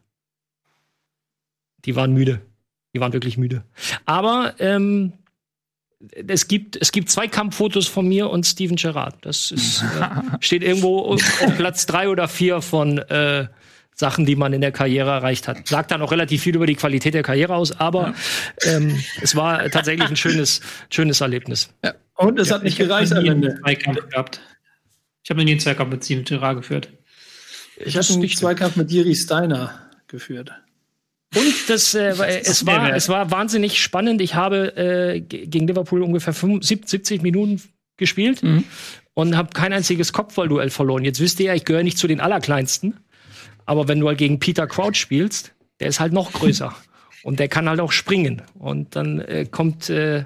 Die waren müde. Die waren wirklich müde. Aber ähm, es gibt es gibt zwei Kampffotos von mir und Steven Gerrard. Das ist, äh, steht irgendwo auf Platz drei oder vier von äh, Sachen, die man in der Karriere erreicht hat. Sagt dann auch relativ viel über die Qualität der Karriere aus, aber ja. ähm, es war tatsächlich ein schönes, schönes Erlebnis.
Ja. Und es ja, hat nicht gereicht am Ende.
Zweikampf gehabt. Ich habe noch nie einen Zweikampf mit Steven Gerrard geführt.
Ich habe einen Zweikampf mit Jiri Steiner geführt.
Und das, äh, es, war, es war wahnsinnig spannend. Ich habe äh, gegen Liverpool ungefähr siebzig Minuten gespielt mhm. und habe kein einziges Kopfballduell verloren. Jetzt wisst ihr ja, ich gehöre nicht zu den Allerkleinsten. Aber wenn du halt gegen Peter Crouch spielst, der ist halt noch größer. Und der kann halt auch springen. Und dann äh, kommt äh,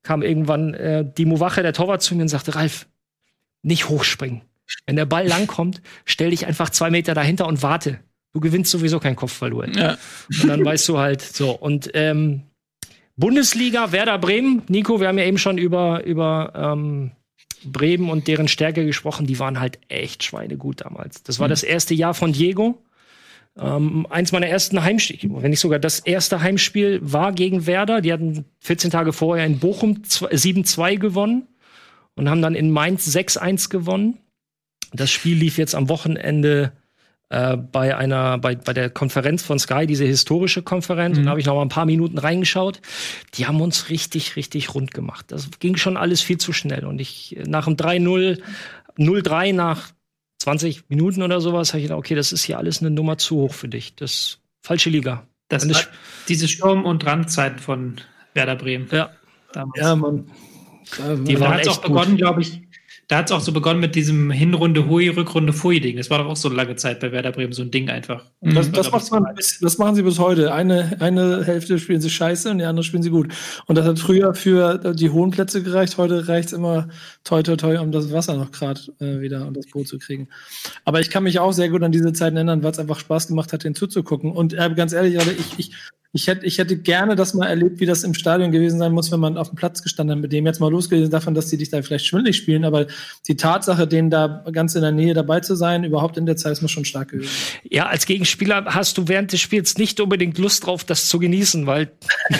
kam irgendwann äh, Dimo Wache, der Torwart, zu mir und sagte, Ralf, nicht hochspringen. Wenn der Ball langkommt, stell dich einfach zwei Meter dahinter und warte. Du gewinnst sowieso kein Kopfballduell. Ja. Und dann weißt du halt so. Und ähm, Bundesliga, Werder Bremen, Nico, wir haben ja eben schon über, über ähm, Bremen und deren Stärke gesprochen. Die waren halt echt schweinegut damals. Das war mhm. das erste Jahr von Diego. Ähm, eins meiner ersten Heimspiele, wenn nicht sogar das erste Heimspiel, war gegen Werder. Die hatten vierzehn Tage vorher in Bochum sieben zwei gewonnen und haben dann in Mainz sechs eins gewonnen. Das Spiel lief jetzt am Wochenende äh, bei einer bei, bei der Konferenz von Sky, diese historische Konferenz. Mhm. Und da habe ich noch mal ein paar Minuten reingeschaut. Die haben uns richtig, richtig rund gemacht. Das ging schon alles viel zu schnell. Und ich nach dem drei null, null drei nach zwanzig Minuten oder sowas, habe ich gedacht, okay, das ist hier alles eine Nummer zu hoch für dich. Das ist falsche Liga.
Das war diese Sturm- und Randzeiten von Werder Bremen.
Ja.
Damals.
Ja, Mann.
Die waren echt auch begonnen, glaube ich. Da hat es auch so begonnen mit diesem Hinrunde Hui, Rückrunde Pfui-Ding. Das war doch auch so eine lange Zeit bei Werder Bremen, so ein Ding einfach.
Das, das, macht man bis, das machen sie bis heute. Eine, eine Hälfte spielen sie scheiße und die andere spielen sie gut. Und das hat früher für die hohen Plätze gereicht. Heute reicht es immer toi toi toi, um das Wasser noch gerade äh, wieder und das Boot zu kriegen. Aber ich kann mich auch sehr gut an diese Zeiten erinnern, weil es einfach Spaß gemacht hat, den zuzugucken. Und äh, ganz ehrlich, ich, ich Ich hätte, ich hätte gerne das mal erlebt, wie das im Stadion gewesen sein muss, wenn man auf dem Platz gestanden hat, mit dem jetzt mal losgelesen davon, dass die dich da vielleicht schwindelig spielen, aber die Tatsache, denen da ganz in der Nähe dabei zu sein, überhaupt in der Zeit, ist muss schon stark gewesen.
Ja, als Gegenspieler hast du während des Spiels nicht unbedingt Lust drauf, das zu genießen, weil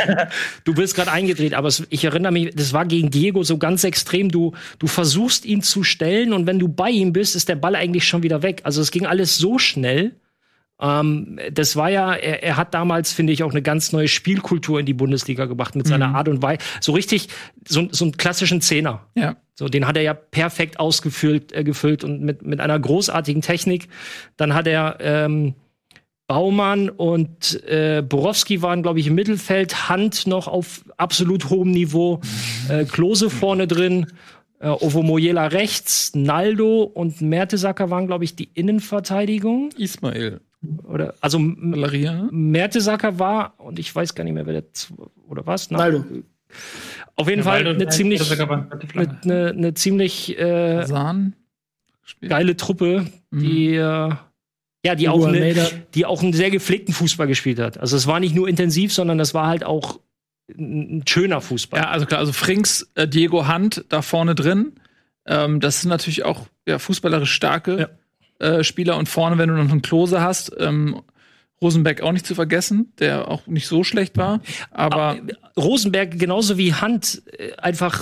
du wirst gerade eingedreht, aber es, ich erinnere mich, das war gegen Diego so ganz extrem, du, du versuchst ihn zu stellen und wenn du bei ihm bist, ist der Ball eigentlich schon wieder weg. Also es ging alles so schnell. Ähm, das war ja, er, er hat damals, finde ich, auch eine ganz neue Spielkultur in die Bundesliga gebracht mit seiner mhm. Art und Weise. So richtig, so, so einen klassischen Zehner. Ja. So, den hat er ja perfekt ausgefüllt äh, gefüllt und mit, mit einer großartigen Technik. Dann hat er ähm, Baumann und äh, Borowski waren, glaube ich, im Mittelfeld, Hand noch auf absolut hohem Niveau, äh, Klose vorne drin. Uh, Ovo Moyela rechts, Naldo und Mertesacker waren, glaube ich, die Innenverteidigung.
Ismail.
Oder, also
Malaria.
Mertesacker war, und ich weiß gar nicht mehr, wer der, oder was?
Naldo.
Auf jeden ja, Fall eine ziemlich, eine, eine, eine ziemlich äh, geile Truppe, die, mhm. äh, ja, die auch, eine, die auch einen sehr gepflegten Fußball gespielt hat. Also es war nicht nur intensiv, sondern das war halt auch ein schöner Fußball.
Ja, also klar, also Frings, äh, Diego Hand da vorne drin. Ähm, das sind natürlich auch ja, fußballerisch starke ja. äh, Spieler. Und vorne, wenn du noch einen Klose hast, ähm, Rosenberg auch nicht zu vergessen, der auch nicht so schlecht war. Aber, aber
Rosenberg genauso wie Hand äh, einfach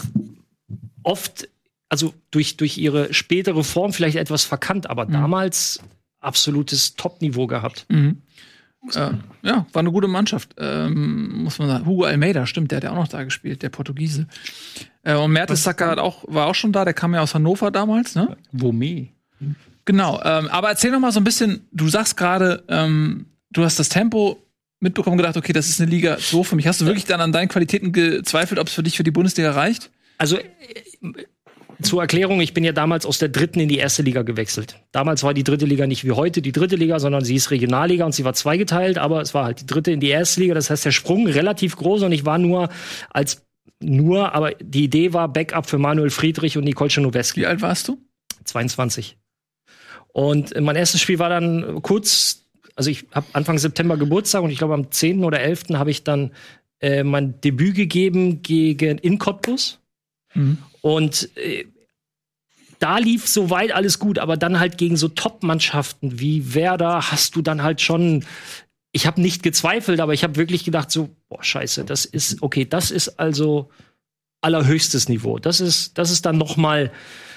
oft, also durch, durch ihre spätere Form vielleicht etwas verkannt, aber mhm. damals absolutes Top-Niveau gehabt.
Mhm. Äh, ja, war eine gute Mannschaft, ähm, muss man sagen. Hugo Almeida, stimmt, der hat ja auch noch da gespielt, der Portugiese. Äh, und Mertesacker hat auch, war auch schon da, der kam ja aus Hannover damals, ne?
Womé.
Genau, ähm, aber erzähl noch mal so ein bisschen, du sagst gerade, ähm, du hast das Tempo mitbekommen, gedacht, okay, das ist eine Liga so für mich. Hast du wirklich dann an deinen Qualitäten gezweifelt, ob es für dich für die Bundesliga reicht?
Also, zur Erklärung, ich bin ja damals aus der dritten in die erste Liga gewechselt. Damals war die dritte Liga nicht wie heute die dritte Liga, sondern sie ist Regionalliga und sie war zweigeteilt, aber es war halt die dritte in die erste Liga. Das heißt, der Sprung relativ groß und ich war nur als, nur, aber die Idee war Backup für Manuel Friedrich und Nicole Czernoweski.
Wie alt warst du?
zweiundzwanzig. Und mein erstes Spiel war dann kurz, also ich habe Anfang September Geburtstag und ich glaube am zehnten oder elften habe ich dann äh, mein Debüt gegeben gegen in Cottbus. Mhm. Und äh, da lief soweit alles gut, aber dann halt gegen so Top-Mannschaften wie Werder hast du dann halt schon, ich habe nicht gezweifelt, aber ich habe wirklich gedacht so, boah, scheiße, das ist, okay, das ist also allerhöchstes Niveau. Das ist, das ist dann noch mal,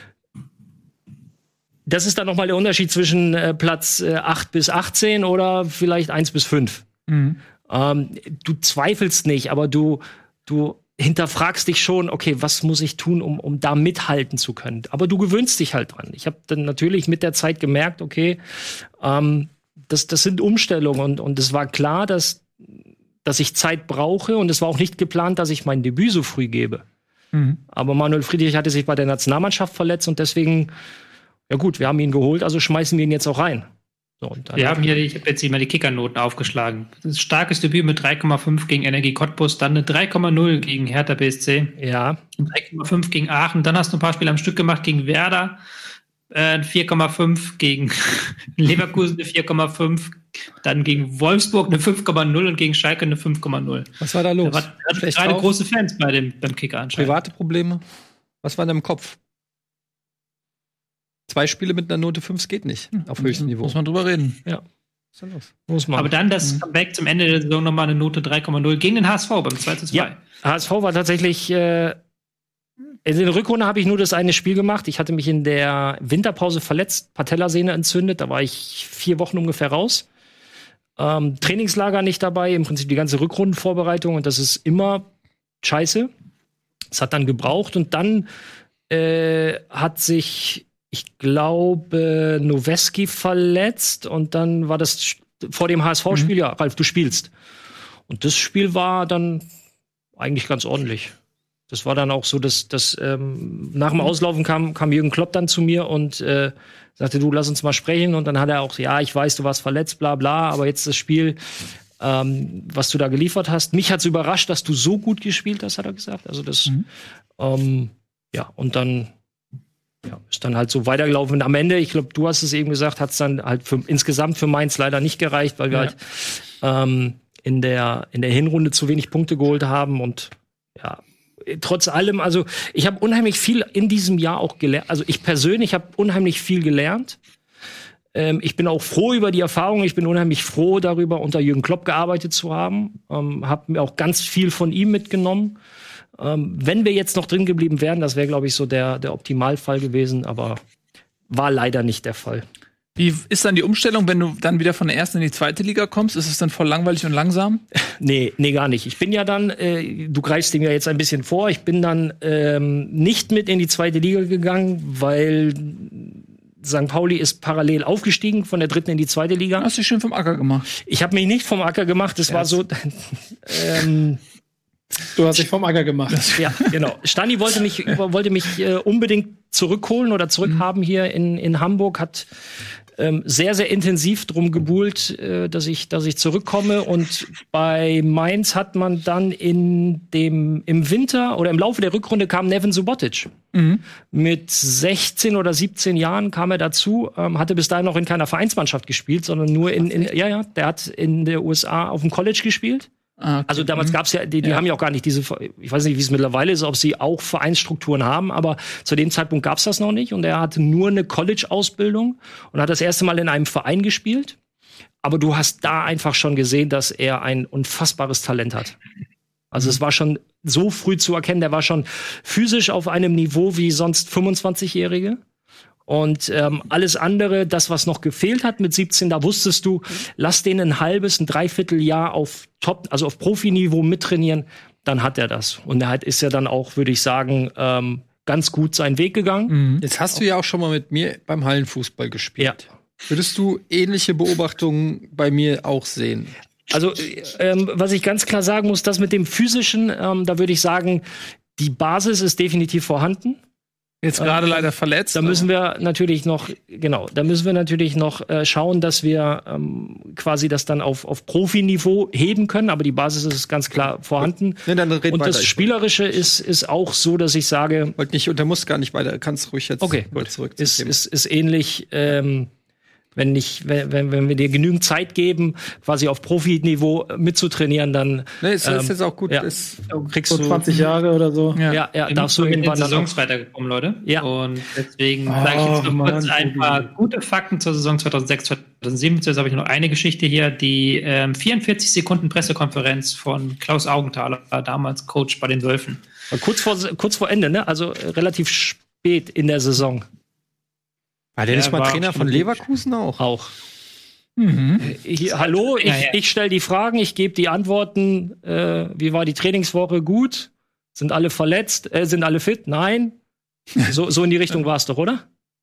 das ist dann noch mal der Unterschied zwischen äh, Platz äh, acht bis achtzehn oder vielleicht eins bis fünf. Mhm. Ähm, du zweifelst nicht, aber du, du hinterfragst dich schon, okay, was muss ich tun, um, um da mithalten zu können? Aber du gewöhnst dich halt dran. Ich habe dann natürlich mit der Zeit gemerkt, okay, ähm, das, das sind Umstellungen und, und es war klar, dass, dass ich Zeit brauche und es war auch nicht geplant, dass ich mein Debüt so früh gebe. Mhm. Aber Manuel Friedrich hatte sich bei der Nationalmannschaft verletzt und deswegen, ja gut, wir haben ihn geholt, also schmeißen wir ihn jetzt auch rein. So, und dann
Wir haben hier, ich habe jetzt hier mal die Kickernoten aufgeschlagen. Das starkes Debüt mit drei Komma fünf gegen Energie Cottbus, dann eine drei Komma null gegen Hertha B S C.
Ja.
drei Komma fünf gegen Aachen. Dann hast du ein paar Spiele am Stück gemacht gegen Werder. Äh, vier Komma fünf gegen Leverkusen, eine vier Komma fünf. Dann gegen Wolfsburg eine fünf Komma null und gegen Schalke eine fünf Komma null.
Was war da los?
Da waren gerade große Fans bei dem, beim Kicker anscheinend.
Private Probleme? Was war in deinem Kopf? Zwei Spiele mit einer Note fünf geht nicht. Auf höchstem Niveau.
Muss man drüber reden.
Ja.
Was ist denn los?
Muss man.
Aber dann das Comeback zum Ende der Saison nochmal eine Note drei Komma null gegen den H S V beim zwei zu zwei.
Ja, H S V war tatsächlich äh, in der Rückrunde habe ich nur das eine Spiel gemacht. Ich hatte mich in der Winterpause verletzt, Patellasehne entzündet. Da war ich vier Wochen ungefähr raus. Ähm, Trainingslager nicht dabei, im Prinzip die ganze Rückrundenvorbereitung. Und das ist immer scheiße. Es hat dann gebraucht. Und dann äh, hat sich, ich glaube, Noweski verletzt. Und dann war das vor dem H S V-Spiel, mhm. ja, Ralf, du spielst. Und das Spiel war dann eigentlich ganz ordentlich. Das war dann auch so, dass, dass ähm, nach dem Auslaufen kam, kam Jürgen Klopp dann zu mir und äh, sagte, du, lass uns mal sprechen. Und dann hat er auch, ja, ich weiß, du warst verletzt, bla bla, aber jetzt das Spiel, ähm, was du da geliefert hast. Mich hat's überrascht, dass du so gut gespielt hast, hat er gesagt. Also das, mhm. ähm, ja, und dann ja, ist dann halt so weitergelaufen. Und am Ende, ich glaube, du hast es eben gesagt, hat's dann halt für, insgesamt für Mainz leider nicht gereicht, weil wir ja. halt ähm, in der, in der Hinrunde zu wenig Punkte geholt haben und ja, trotz allem, also ich habe unheimlich viel in diesem Jahr auch gelernt. Also ich persönlich habe unheimlich viel gelernt. Ähm, ich bin auch froh über die Erfahrung. Ich bin unheimlich froh darüber, unter Jürgen Klopp gearbeitet zu haben. Ähm, habe mir auch ganz viel von ihm mitgenommen. Ähm, wenn wir jetzt noch drin geblieben wären, das wäre, glaube ich, so der, der Optimalfall gewesen. Aber war leider nicht der Fall.
Wie ist dann die Umstellung, wenn du dann wieder von der ersten in die zweite Liga kommst? Ist es dann voll langweilig und langsam?
Nee, nee, gar nicht. Ich bin ja dann, äh, du greifst dem ja jetzt ein bisschen vor, ich bin dann ähm, nicht mit in die zweite Liga gegangen, weil Sankt Pauli ist parallel aufgestiegen von der dritten in die zweite Liga.
Hast du dich schön vom Acker gemacht?
Ich habe mich nicht vom Acker gemacht, es war so... ähm,
Du hast dich vom Acker gemacht.
Ja, genau. Stani wollte mich, wollte mich äh, unbedingt zurückholen oder zurückhaben mhm. hier in, in Hamburg, hat ähm, sehr, sehr intensiv drum gebuhlt, äh, dass ich, dass ich zurückkomme. Und bei Mainz hat man dann in dem, im Winter oder im Laufe der Rückrunde kam Neven Subotic. Mhm. Mit sechzehn oder siebzehn Jahren kam er dazu, ähm, hatte bis dahin noch in keiner Vereinsmannschaft gespielt, sondern nur in, in, ja, ja, der hat in der U S A auf dem College gespielt. Ah, okay. Also damals gab's ja, die, die ja. haben ja auch gar nicht diese, ich weiß nicht, wie es mittlerweile ist, ob sie auch Vereinsstrukturen haben, aber zu dem Zeitpunkt gab's das noch nicht und er hatte nur eine College-Ausbildung und hat das erste Mal in einem Verein gespielt. Aber du hast da einfach schon gesehen, dass er ein unfassbares Talent hat. Also mhm. es war schon so früh zu erkennen, der war schon physisch auf einem Niveau wie sonst fünfundzwanzigjährige. Und ähm, alles andere, das, was noch gefehlt hat mit siebzehn, da wusstest du, lass den ein halbes, ein Dreivierteljahr auf Top, also auf Profiniveau mittrainieren, dann hat er das. Und er hat, ist ja dann auch, würde ich sagen, ähm, ganz gut seinen Weg gegangen.
Mhm. Jetzt hast du ja auch schon mal mit mir beim Hallenfußball gespielt.
Ja.
Würdest du ähnliche Beobachtungen bei mir auch sehen?
Also, ähm, was ich ganz klar sagen muss, das mit dem Physischen, ähm, da würde ich sagen, die Basis ist definitiv vorhanden.
Jetzt gerade äh, leider verletzt.
Da müssen wir natürlich noch, genau, da müssen wir natürlich noch äh, schauen, dass wir ähm, quasi das dann auf, auf Profiniveau heben können, aber die Basis ist ganz klar vorhanden.
Nee, dann red
und
weiter.
Das Spielerische ist, ist auch so, dass ich sage.
Wollt nicht, und der muss gar nicht weiter, kannst ruhig jetzt
okay, gut. zurück. Ist, ist, ist ähnlich, ähm, wenn nicht, wenn, wenn, wenn wir dir genügend Zeit geben, quasi auf Profiniveau mitzutrainieren, dann.
Nee, ist,
ähm,
ist jetzt auch gut.
Ja,
ist,
kriegst
so
du
zwanzig Jahre oder so.
Ja, ja, ja darfst du irgendwann
dann Saisons weitergekommen, Leute.
Ja.
Und deswegen oh, sage ich jetzt noch Mann, kurz ein paar gute Fakten zur Saison zweitausendsechs, zweitausendsieben. Jetzt habe ich noch eine Geschichte hier. Die ähm, vierundvierzig Sekunden Pressekonferenz von Klaus Augenthaler, damals Coach bei den Wölfen.
Kurz vor, kurz vor Ende, ne? Also äh, relativ spät in der Saison.
War der, der nicht mal Trainer von Leverkusen auch?
Auch. Mhm. Hier, hallo, ich,
ja, ja.
ich stelle die Fragen, ich gebe die Antworten. Äh, wie war die Trainingswoche? Gut. Sind alle verletzt? Äh, sind alle fit? Nein. So, so in die Richtung war es doch, oder?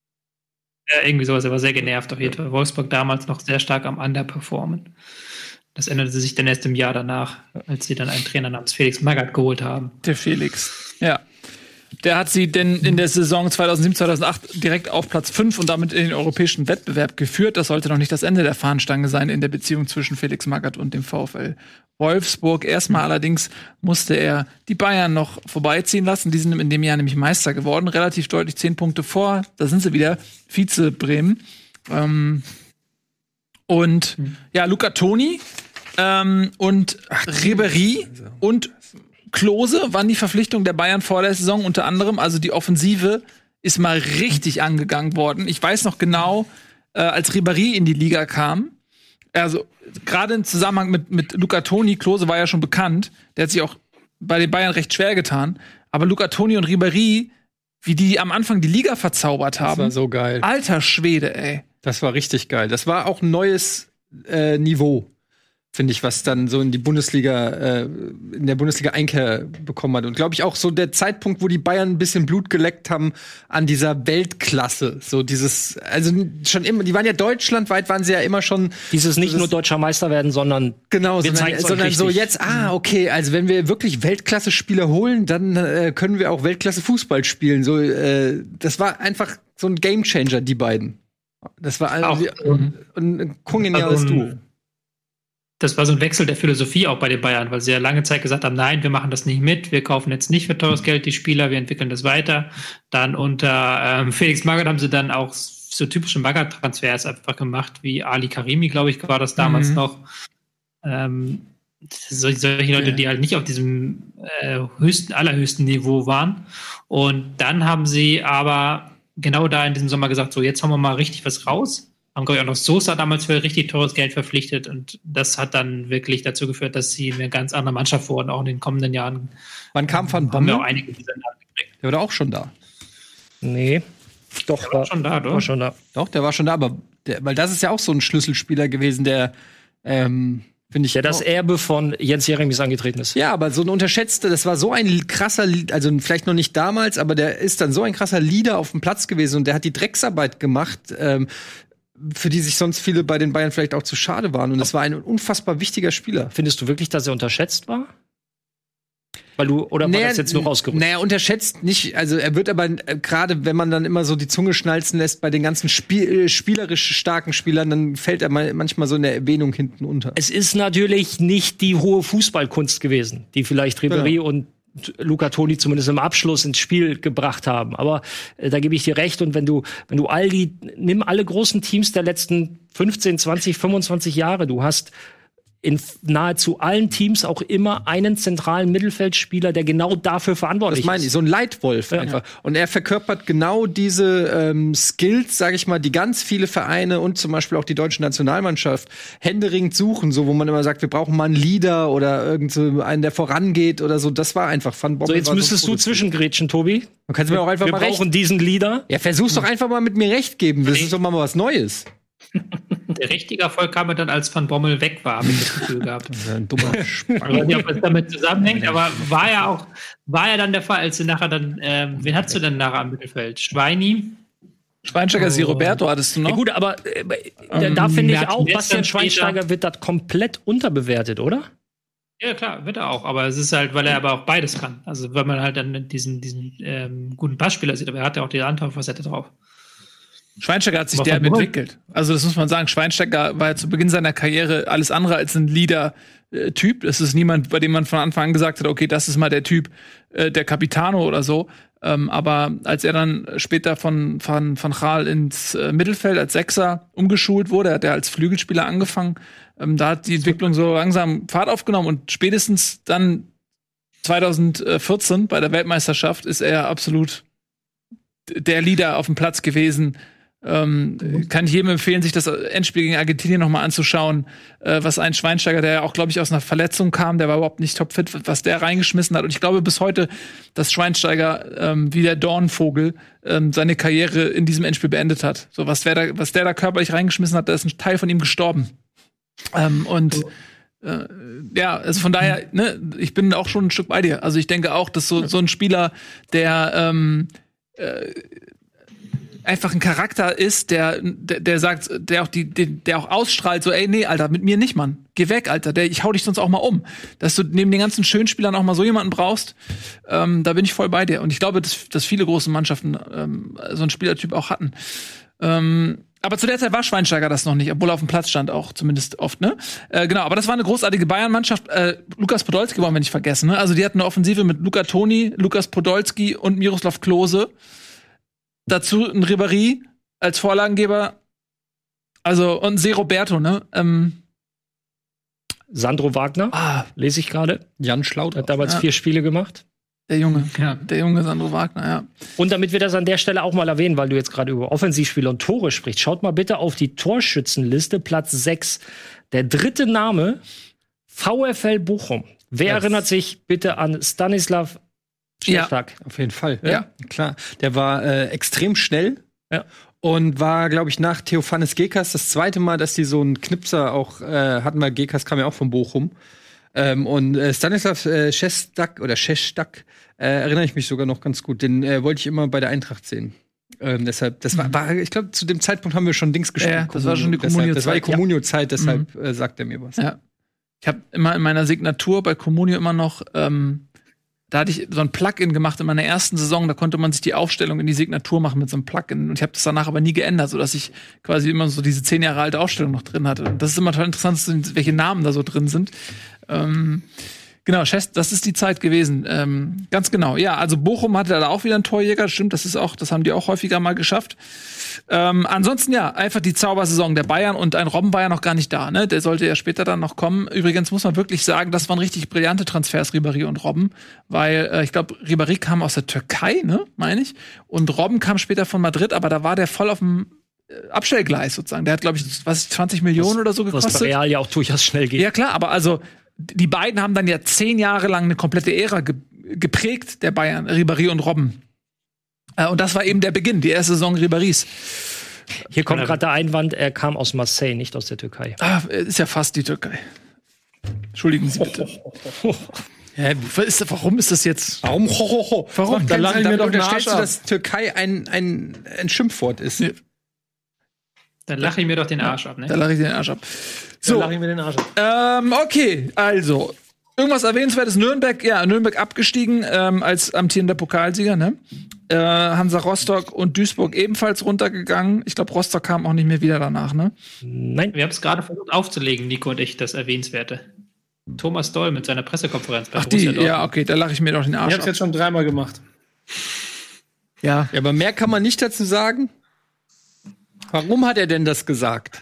Ja, irgendwie sowas. Er war sehr genervt auf jeden Fall. Wolfsburg damals noch sehr stark am Underperformen. Das änderte sich dann erst im Jahr danach, als sie dann einen Trainer namens Felix Magath geholt haben.
Der Felix, ja. Der hat sie denn in der Saison zweitausendsieben, zweitausendacht direkt auf Platz fünf und damit in den europäischen Wettbewerb geführt. Das sollte noch nicht das Ende der Fahnenstange sein in der Beziehung zwischen Felix Magath und dem VfL Wolfsburg. Erstmal allerdings musste er die Bayern noch vorbeiziehen lassen. Die sind in dem Jahr nämlich Meister geworden, relativ deutlich zehn Punkte vor. Da sind sie wieder, Vize Bremen. Ähm, und mhm. ja, Luca Toni ähm, und Ribéry und Klose waren die Verpflichtungen der Bayern vor der Saison unter anderem. Also die Offensive ist mal richtig angegangen worden. Ich weiß noch genau, äh, als Ribéry in die Liga kam, also gerade im Zusammenhang mit, mit Luca Toni, Klose war ja schon bekannt, der hat sich auch bei den Bayern recht schwer getan, aber Luca Toni und Ribéry, wie die am Anfang die Liga verzaubert haben.
Das war so geil.
Alter Schwede, ey.
Das war richtig geil. Das war auch ein neues äh, Niveau, finde ich, was dann so in die Bundesliga, äh, in der Bundesliga Einkehr bekommen hat. Und glaube ich auch so der Zeitpunkt, wo die Bayern ein bisschen Blut geleckt haben an dieser Weltklasse. So dieses, also schon immer, die waren ja deutschlandweit, waren sie ja immer schon.
Dieses nicht
so
nur deutscher Meister werden, sondern
genau, sondern, sondern so jetzt, ah, okay, also wenn wir wirklich Weltklasse-Spieler holen, dann äh, können wir auch Weltklasse-Fußball spielen. So, äh, das war einfach so ein Gamechanger, die beiden. Das war
auch,
also, ein, ein kongeniales
also,
Duo.
Das war so ein Wechsel der Philosophie auch bei den Bayern, weil sie ja lange Zeit gesagt haben, nein, wir machen das nicht mit, wir kaufen jetzt nicht für teures Geld die Spieler, wir entwickeln das weiter. Dann unter ähm, Felix Magath haben sie dann auch so typische Magath-Transfers einfach gemacht, wie Ali Karimi, glaube ich, war das damals mhm. noch. Ähm, solche, solche Leute, die halt nicht auf diesem äh, höchsten, allerhöchsten Niveau waren. Und dann haben sie aber genau da in diesem Sommer gesagt, so jetzt haben wir mal richtig was raus. Haben, glaube ich, auch noch Sosa damals für richtig teures Geld verpflichtet und das hat dann wirklich dazu geführt, dass sie eine ganz andere Mannschaft wurden, auch in den kommenden Jahren.
Wann kam Van Bommel?
Haben wir auch einige dieser Namen gekriegt.
Der war doch auch schon da.
Nee. Doch,
der war, war schon da, doch.
War schon da.
Doch, der war schon da, aber der, weil das ist ja auch so ein Schlüsselspieler gewesen, der ähm, finde ich.
Der das Erbe von Jens Jeremies angetreten ist.
Ja, aber so ein unterschätzter, das war so ein krasser, also vielleicht noch nicht damals, aber der ist dann so ein krasser Leader auf dem Platz gewesen und der hat die Drecksarbeit gemacht, ähm, für die sich sonst viele bei den Bayern vielleicht auch zu schade waren. Und das war ein unfassbar wichtiger Spieler.
Findest du wirklich, dass er unterschätzt war? Weil du, oder war naja, das jetzt nur rausgerückt?
Naja, unterschätzt nicht. Also er wird aber, äh, gerade wenn man dann immer so die Zunge schnalzen lässt bei den ganzen Spiel, äh, spielerisch starken Spielern, dann fällt er mal, manchmal so in der Erwähnung hinten unter.
Es ist natürlich nicht die hohe Fußballkunst gewesen, die vielleicht Ribéry genau. und Luca Toni zumindest im Abschluss ins Spiel gebracht haben. Aber äh, da gebe ich dir recht. Und wenn du, wenn du all die, nimm alle großen Teams der letzten fünfzehn, zwanzig, fünfundzwanzig Jahre, du hast in nahezu allen Teams auch immer einen zentralen Mittelfeldspieler, der genau dafür verantwortlich ist.
Das meine ich, so ein Leitwolf ja. einfach. Und er verkörpert genau diese ähm, Skills, sage ich mal, die ganz viele Vereine und zum Beispiel auch die deutsche Nationalmannschaft händeringend suchen, so wo man immer sagt, wir brauchen mal einen Leader oder irgend so einen, der vorangeht oder so. Das war einfach Van Bommel.
So, jetzt müsstest so du zwischengrätschen, Tobi.
Du kannst mir auch einfach
wir
mal
brauchen
recht.
diesen Leader.
Ja, versuch's doch einfach mal mit mir recht geben. Das ist doch mal was Neues.
Der richtige Erfolg kam dann, als Van Bommel weg war, habe ich das Gefühl gehabt.
Das ist ein dummer
Ich weiß nicht, ob es damit zusammenhängt, aber war ja auch, war ja dann der Fall, als du nachher dann, ähm, wen hattest du denn nachher am Mittelfeld? Schweini?
Schweinsteiger,
oh.
Sie Roberto hattest du noch?
Ja, gut, aber äh, da, da finde ich auch, Bastian Schweinsteiger wird das komplett unterbewertet, oder?
Ja, klar, wird er auch. Aber es ist halt, weil er aber auch beides kann. Also, weil man halt dann diesen, diesen ähm, guten Passspieler sieht, aber er hat ja auch die andere Facette drauf.
Schweinsteiger hat sich derb entwickelt. Also das muss man sagen. Schweinsteiger war ja zu Beginn seiner Karriere alles andere als ein Leader-Typ. Es ist niemand, bei dem man von Anfang an gesagt hat, okay, das ist mal der Typ, äh, der Capitano oder so. Ähm, aber als er dann später von von von Gaal ins äh, Mittelfeld als Sechser umgeschult wurde, hat er als Flügelspieler angefangen. Ähm, da hat die Entwicklung so langsam Fahrt aufgenommen und spätestens dann zwanzig vierzehn bei der Weltmeisterschaft ist er absolut der Leader auf dem Platz gewesen. Ähm, kann ich jedem empfehlen, sich das Endspiel gegen Argentinien noch mal anzuschauen, äh, was ein Schweinsteiger, der ja auch, glaube ich, aus einer Verletzung kam, der war überhaupt nicht topfit, was der reingeschmissen hat. Und ich glaube bis heute, dass Schweinsteiger ähm, wie der Dornvogel ähm, seine Karriere in diesem Endspiel beendet hat. So was, wer da, was der da körperlich reingeschmissen hat, da ist ein Teil von ihm gestorben. Ähm, und äh, ja, also von daher, ne, ich bin auch schon ein Stück bei dir. Also ich denke auch, dass so, so ein Spieler, der ähm, äh, einfach ein Charakter ist, der, der, der sagt, der auch die, der auch ausstrahlt, so, ey, nee, Alter, mit mir nicht, Mann. Geh weg, Alter, der, ich hau dich sonst auch mal um. Dass du neben den ganzen Schönspielern auch mal so jemanden brauchst, ähm, da bin ich voll bei dir. Und ich glaube, dass, dass viele große Mannschaften ähm, so einen Spielertyp auch hatten. Ähm, aber zu der Zeit war Schweinsteiger das noch nicht, obwohl er auf dem Platz stand auch, zumindest oft, ne? Äh, genau, aber das war eine großartige Bayern-Mannschaft. Äh, Lukas Podolski wollen wir nicht vergessen, ne? Also die hatten eine Offensive mit Luca Toni, Lukas Podolski und Miroslav Klose. Dazu ein Ribéry als Vorlagengeber. Also, und Se Roberto, ne? Ähm,
Sandro Wagner,
ah,
lese ich gerade.
Jan Schlaut
Hat damals
ja.
vier Spiele gemacht.
Der Junge, ja, der junge Sandro Wagner, ja.
Und damit wir das an der Stelle auch mal erwähnen, weil du jetzt gerade über Offensivspiele und Tore sprichst, schaut mal bitte auf die Torschützenliste, Platz sechs. Der dritte Name, VfL Bochum. Wer
yes.
erinnert sich bitte an Stanislav Šestak?
Ja, auf jeden Fall.
Ja,
ja klar. Der war äh, extrem schnell.
Ja.
Und war, glaube ich, nach Theophanes Gekas das zweite Mal, dass die so einen Knipser auch äh, hatten, weil Gekas kam ja auch von Bochum. Ähm, und äh, Stanislav äh, Šestak oder Šestak äh, erinnere ich mich sogar noch ganz gut. Den äh, wollte ich immer bei der Eintracht sehen. Ähm, deshalb, das war, war ich glaube, zu dem Zeitpunkt haben wir schon Dings gespielt.
Ja, das war schon die
Communio-Zeit. Das war die
Communio-Zeit,
Communio-Zeit, deshalb mhm. äh, sagt er mir was.
Ja. Ich habe immer in meiner Signatur bei Communio immer noch, ähm, da hatte ich so ein Plugin gemacht in meiner ersten Saison, da konnte man sich die Aufstellung in die Signatur machen mit so einem Plugin. Und ich habe das danach aber nie geändert, sodass ich quasi immer so diese zehn Jahre alte Aufstellung noch drin hatte. Und das ist immer total interessant, welche Namen da so drin sind. Ähm, genau, das ist die Zeit gewesen. Ähm, ganz genau. Ja, also Bochum hatte da auch wieder einen Torjäger. Stimmt, das ist auch, das haben die auch häufiger mal geschafft. Ähm, ansonsten ja, einfach die Zaubersaison der Bayern und ein Robben war ja noch gar nicht da, ne? Der sollte ja später dann noch kommen. Übrigens muss man wirklich sagen, das waren richtig brillante Transfers, Ribéry und Robben, weil äh, ich glaube, Ribéry kam aus der Türkei, ne, meine ich, und Robben kam später von Madrid, aber da war der voll auf dem Abstellgleis sozusagen. Der hat, glaube ich, was zwanzig Millionen oder so gekostet.
Was bei Real ja auch durchaus schnell geht.
Ja klar, aber also die beiden haben dann ja zehn Jahre lang eine komplette Ära ge- geprägt, der Bayern, Ribéry und Robben. Äh, und das war eben der Beginn, die erste Saison Ribérys.
Hier kommt gerade der Einwand, er kam aus Marseille, nicht aus der Türkei.
Ah, ist ja fast die Türkei. Entschuldigen Sie bitte. Ja, ist, warum ist das jetzt?
Warum? Ho, ho, ho.
Warum?
Dann lache ich mir doch
den
unterstellst
Arsch
du,
ab.
dass Türkei ein, ein, ein Schimpfwort ist.
Ja.
Dann lache ich mir doch den Arsch ab, ne?
Da lache ich den Arsch ab.
So,
So,
lache ich mir den Arsch ab.
ähm, okay, also irgendwas erwähnenswertes. Nürnberg, ja, Nürnberg abgestiegen ähm, als amtierender Pokalsieger, ne? Äh, Hansa Rostock und Duisburg ebenfalls runtergegangen. Ich glaube, Rostock kam auch nicht mehr wieder danach, ne?
Nein.
Wir haben es gerade versucht aufzulegen, Nico und ich, das Erwähnenswerte. Thomas Doll mit seiner Pressekonferenz bei
Ach, die,
Borussia Dortmund.
ja, okay, da lache ich mir doch den
Ich
Arsch
hab's
ab.
jetzt schon dreimal gemacht.
Ja.
Ja, aber mehr kann man nicht dazu sagen. Warum hat er denn das gesagt?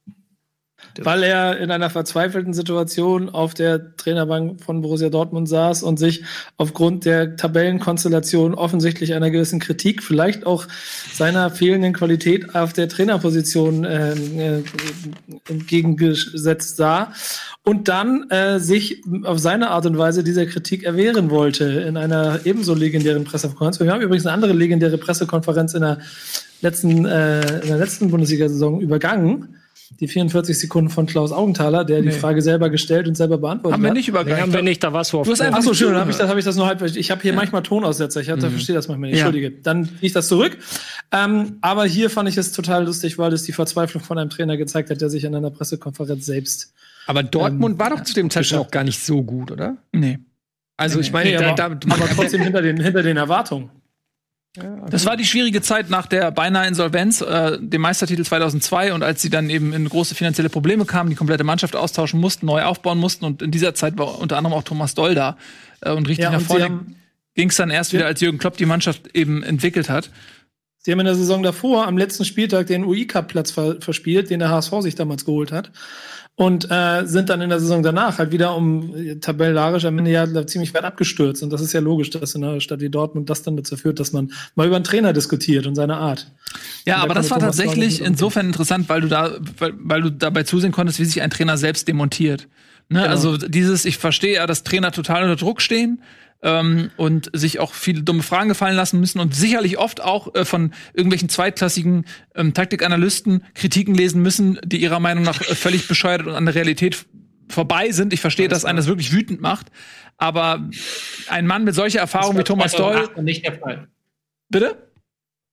Weil er in einer verzweifelten Situation auf der Trainerbank von Borussia Dortmund saß und sich aufgrund der Tabellenkonstellation offensichtlich einer gewissen Kritik, vielleicht auch seiner fehlenden Qualität auf der Trainerposition äh, äh, entgegengesetzt sah und dann äh, sich auf seine Art und Weise dieser Kritik erwehren wollte in einer ebenso legendären Pressekonferenz. Wir haben übrigens eine andere legendäre Pressekonferenz in der letzten, äh, in der letzten Bundesliga-Saison übergangen. Die vierundvierzig Sekunden von Klaus Augenthaler, der
Nee.
die Frage selber gestellt und selber beantwortet
Haben wir
hat.
nicht
Nee,
übergangen.
haben wir nicht, da warst du auf
Du hast einfach
Achso,
nicht
schön, dann habe ich,
zugehört.
das- hab ich das nur halb. Ich habe hier manchmal Tonaussetzer, ich hab, da verstehe das manchmal nicht.
Ja.
Entschuldige. Dann ziehe ich das zurück. Ähm, aber hier fand ich es total lustig, weil es die Verzweiflung von einem Trainer gezeigt hat, der sich in einer Pressekonferenz selbst.
Aber Dortmund
Ähm,
war doch zu dem Zeitpunkt
geschafft.
auch gar nicht so gut, oder?
Nee.
Also
Nee,
ich meine,
Nee,
da,
aber,
da,
aber trotzdem hinter den, hinter den Erwartungen.
Das war die schwierige Zeit nach der beinahe Insolvenz, äh, dem Meistertitel zweitausendzwei. Und als sie dann eben in große finanzielle Probleme kamen, die komplette Mannschaft austauschen mussten, neu aufbauen mussten. Und in dieser Zeit war unter anderem auch Thomas Doll da. Äh, und richtig
Ja,
nach
und sie
vorne
haben-
ging es dann erst wieder, als Jürgen Klopp die Mannschaft eben entwickelt hat.
Sie haben in der Saison davor am letzten Spieltag den U I-Cup-Platz ver verspielt, den der H S V sich damals geholt hat. Und äh, sind dann in der Saison danach halt wieder um äh, tabellarisch am Ende ja ziemlich weit abgestürzt. Und das ist ja logisch, dass in einer Stadt wie Dortmund das dann dazu führt, dass man mal über einen Trainer diskutiert und seine Art.
Ja,
Und da
aber das war
konnte Thomas Doll
tatsächlich
mit
insofern interessant, weil du da, weil, weil du dabei zusehen konntest, wie sich ein Trainer selbst demontiert. Ne?
Genau.
Also dieses, ich verstehe ja, dass Trainer total unter Druck stehen ähm, und sich auch viele dumme Fragen gefallen lassen müssen und sicherlich oft auch äh, von irgendwelchen zweitklassigen ähm, Taktikanalysten Kritiken lesen müssen, die ihrer Meinung nach äh, völlig bescheuert und an der Realität f- vorbei sind. Ich verstehe, dass einen das wirklich wütend macht, aber ein Mann mit solcher Erfahrung wie Thomas Doll,
Nicht der Fall.
bitte?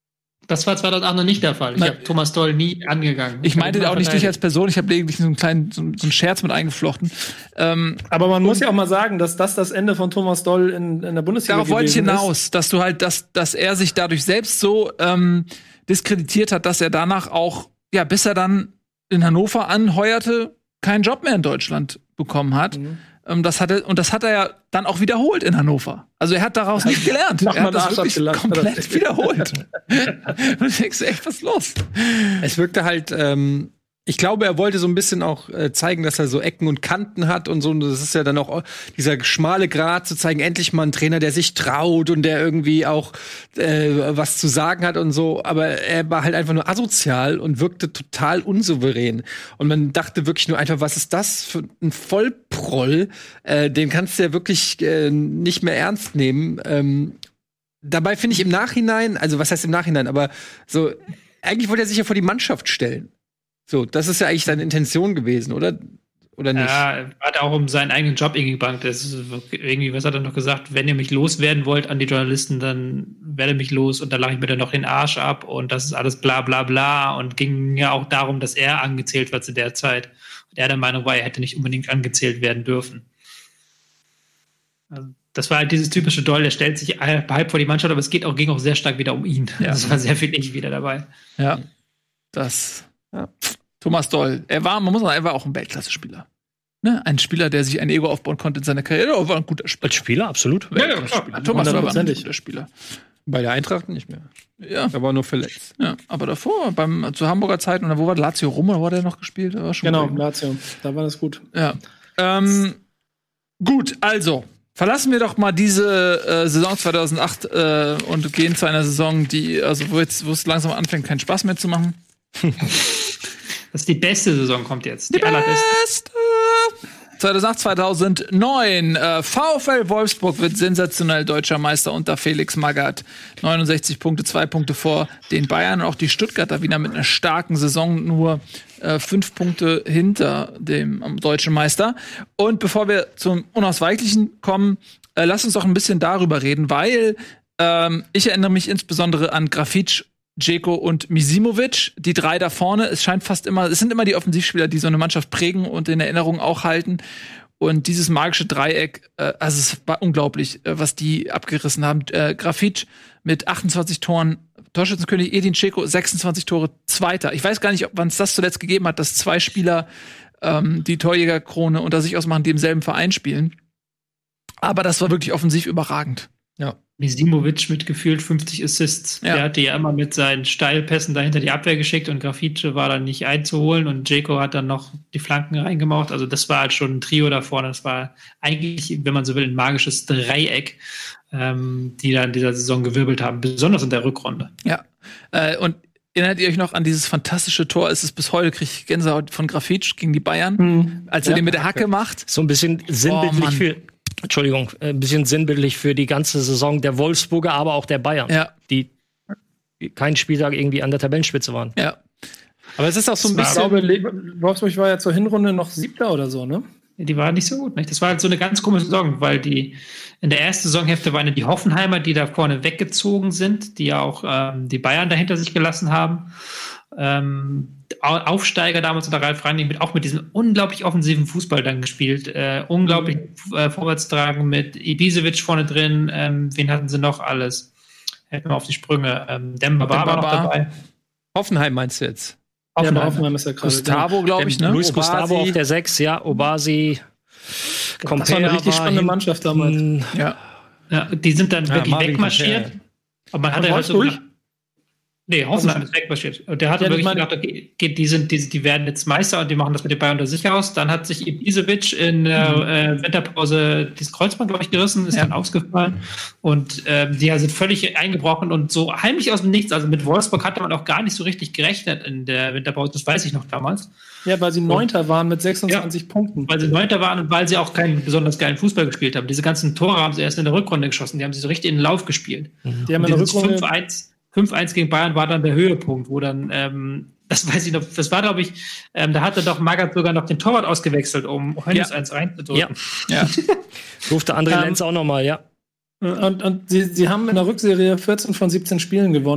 Das war zweitausendacht noch nicht der Fall. Ich habe Thomas Doll nie angegangen.
Ich meinte auch nicht dich als Person, ich habe lediglich so einen kleinen so, so einen Scherz mit eingeflochten. Ähm,
Aber man muss ja auch mal sagen, dass das das Ende von Thomas Doll in, in der Bundesliga
darauf wollte ich hinaus,
ist.
dass du halt, dass, dass er sich dadurch selbst so ähm, diskreditiert hat, dass er danach auch, ja, bis er dann in Hannover anheuerte, keinen Job mehr in Deutschland bekommen hat. Mhm. Das hat er, und das hat er ja dann auch wiederholt in Hannover. Also er hat daraus nicht gelernt. Er hat das wirklich komplett wiederholt. Und du denkst echt, was ist los?
Es wirkte halt, ähm, ich glaube, er wollte so ein bisschen auch äh, zeigen, dass er so Ecken und Kanten hat und so. Und das ist ja dann auch dieser schmale Grat zu zeigen, endlich mal ein Trainer, der sich traut und der irgendwie auch äh, was zu sagen hat und so. Aber er war halt einfach nur asozial und wirkte total unsouverän. Und man dachte wirklich nur einfach, was ist das für ein Vollproll? Äh, den kannst du ja wirklich äh, nicht mehr ernst nehmen. Ähm, dabei finde ich im Nachhinein, also was heißt im Nachhinein, aber so, eigentlich wollte er sich ja vor die Mannschaft stellen. So, das ist ja eigentlich seine Intention gewesen, oder? Oder nicht?
Ja, er hat auch um seinen eigenen Job irgendwie gebankt. Das ist irgendwie, was hat er noch gesagt? Wenn ihr mich loswerden wollt an die Journalisten, dann werde mich los und dann lache ich mir dann noch den Arsch ab und das ist alles bla bla bla und ging ja auch darum, dass er angezählt war zu der Zeit. Und er der Meinung war, er hätte nicht unbedingt angezählt werden dürfen. Also, das war halt dieses typische Doll, der stellt sich halb vor die Mannschaft, aber es geht auch, ging auch sehr stark wieder um ihn. Ja. Also war sehr viel ich wieder dabei.
Ja, das Ja. Thomas Doll, er war, man muss sagen, er war auch ein Weltklasse-Spieler. Ne? Ein Spieler, der sich ein Ego aufbauen konnte in seiner Karriere, aber war ein guter Spieler.
Als Spieler, absolut.
Ja, ja, klar. Thomas Doll war ein guter Spieler.
Bei der Eintracht nicht mehr.
Ja.
Er war nur verletzt.
Ja, aber davor, beim, zu Hamburger Zeiten, oder wo war Lazio rum, oder wo hat er noch gespielt? War schon
genau, Lazio, da war das gut.
Ja. Ähm, gut, also, verlassen wir doch mal diese äh, Saison zweitausendacht äh, und gehen zu einer Saison, die, also wo jetzt, wo es langsam anfängt, keinen Spaß mehr zu machen.
Das ist die beste Saison, kommt jetzt. Die,
die allerbeste. zweitausendacht, zweitausendneun. Äh, VfL Wolfsburg wird sensationell deutscher Meister unter Felix Magath. neunundsechzig Punkte, zwei Punkte vor den Bayern. Und auch die Stuttgarter wieder mit einer starken Saison, nur äh, fünf Punkte hinter dem ähm, deutschen Meister. Und bevor wir zum Unausweichlichen kommen, äh, lass uns doch ein bisschen darüber reden, weil ähm, ich erinnere mich insbesondere an Grafitsch, Dzeko und Misimovic, die drei da vorne. Es scheint fast immer, es sind immer die Offensivspieler, die so eine Mannschaft prägen und in Erinnerung auch halten. Und dieses magische Dreieck, äh, also es war unglaublich, äh, was die abgerissen haben. Äh, Grafitsch mit achtundzwanzig Toren, Torschützenkönig Edin Dzeko, sechsundzwanzig Tore, Zweiter. Ich weiß gar nicht, wann es das zuletzt gegeben hat, dass zwei Spieler ähm, die Torjägerkrone unter sich ausmachen, die im selben Verein spielen. Aber das war wirklich offensiv überragend.
Ja. Misimovic mit gefühlt fünfzig Assists. Ja. Der hatte ja immer mit seinen Steilpässen dahinter die Abwehr geschickt und Grafitsch war dann nicht einzuholen und Dzeko hat dann noch die Flanken reingemacht. Also das war halt schon ein Trio da vorne. Das war eigentlich, wenn man so will, ein magisches Dreieck, ähm, die da in dieser Saison gewirbelt haben, besonders in der Rückrunde.
Ja, äh, und erinnert ihr euch noch an dieses fantastische Tor? Es ist bis heute, kriege ich Gänsehaut von Grafitsch gegen die Bayern, mhm. als er ja. den mit der Hacke macht.
So ein bisschen sinnbildlich oh, für Entschuldigung, ein bisschen sinnbildlich für die ganze Saison der Wolfsburger, aber auch der Bayern,
ja.
die keinen Spieltag irgendwie an der Tabellenspitze waren.
Ja. Aber es ist auch so ein
das
bisschen.
Ich glaube, Wolfsburg war ja zur Hinrunde noch Siebter oder so, ne?
Die war nicht so gut, nicht? Das war halt so eine ganz komische Saison, weil die in der ersten Saisonhälfte waren ja die Hoffenheimer, die da vorne weggezogen sind, die ja auch ähm, die Bayern dahinter sich gelassen haben. Ähm, Aufsteiger damals unter Ralf Rangnick mit auch mit diesem unglaublich offensiven Fußball dann gespielt, äh, unglaublich äh, Vorwärtstragen mit Ibisevic vorne drin, ähm, wen hatten sie noch alles? Helfen wir auf die Sprünge. Ähm, Demba war noch dabei.
Hoffenheim meinst du jetzt?
Hoffenheim, ja, Hoffenheim ist ja
gerade Gustavo, glaube ich, ne?
Luis Obasi. Gustavo auf der sechs, ja, Obasi.
Kompera das war eine richtig spannende Mannschaft damals.
Ja. Ja, die sind dann ja, wirklich Marvin wegmarschiert. Kompera. Aber man hatte halt so gedacht, nee, Hoffenheim ist wegmarschiert. Und der hat ja, wirklich gedacht, okay, die, sind, die, die werden jetzt Meister und die machen das mit den Bayern unter sich aus. Dann hat sich Ibisevic in der mhm. äh, Winterpause dieses Kreuzband, glaube ich, gerissen, ist ja. dann ausgefallen. Und ähm, die sind völlig eingebrochen und so heimlich aus dem Nichts. Also mit Wolfsburg hatte man auch gar nicht so richtig gerechnet in der Winterpause. Das weiß ich noch damals.
Ja, weil sie Neunter waren mit sechsundzwanzig ja, Punkten.
Weil sie Neunter waren und weil sie auch keinen besonders geilen Fußball gespielt haben. Diese ganzen Tore haben sie erst in der Rückrunde geschossen. Die haben sie so richtig in den Lauf gespielt.
Mhm. Die haben in der Rückrunde
fünf eins fünf eins gegen Bayern war dann der Höhepunkt, wo dann, ähm, das weiß ich noch, das war, glaube ich, ähm, da hatte doch Magath sogar noch den Torwart ausgewechselt, um Hönes ja. eins reinzudrücken.
Ja, ja. Durfte André ähm, Lenz auch nochmal, ja.
Und, und sie, sie haben in der Rückserie vierzehn von siebzehn Spielen gewonnen.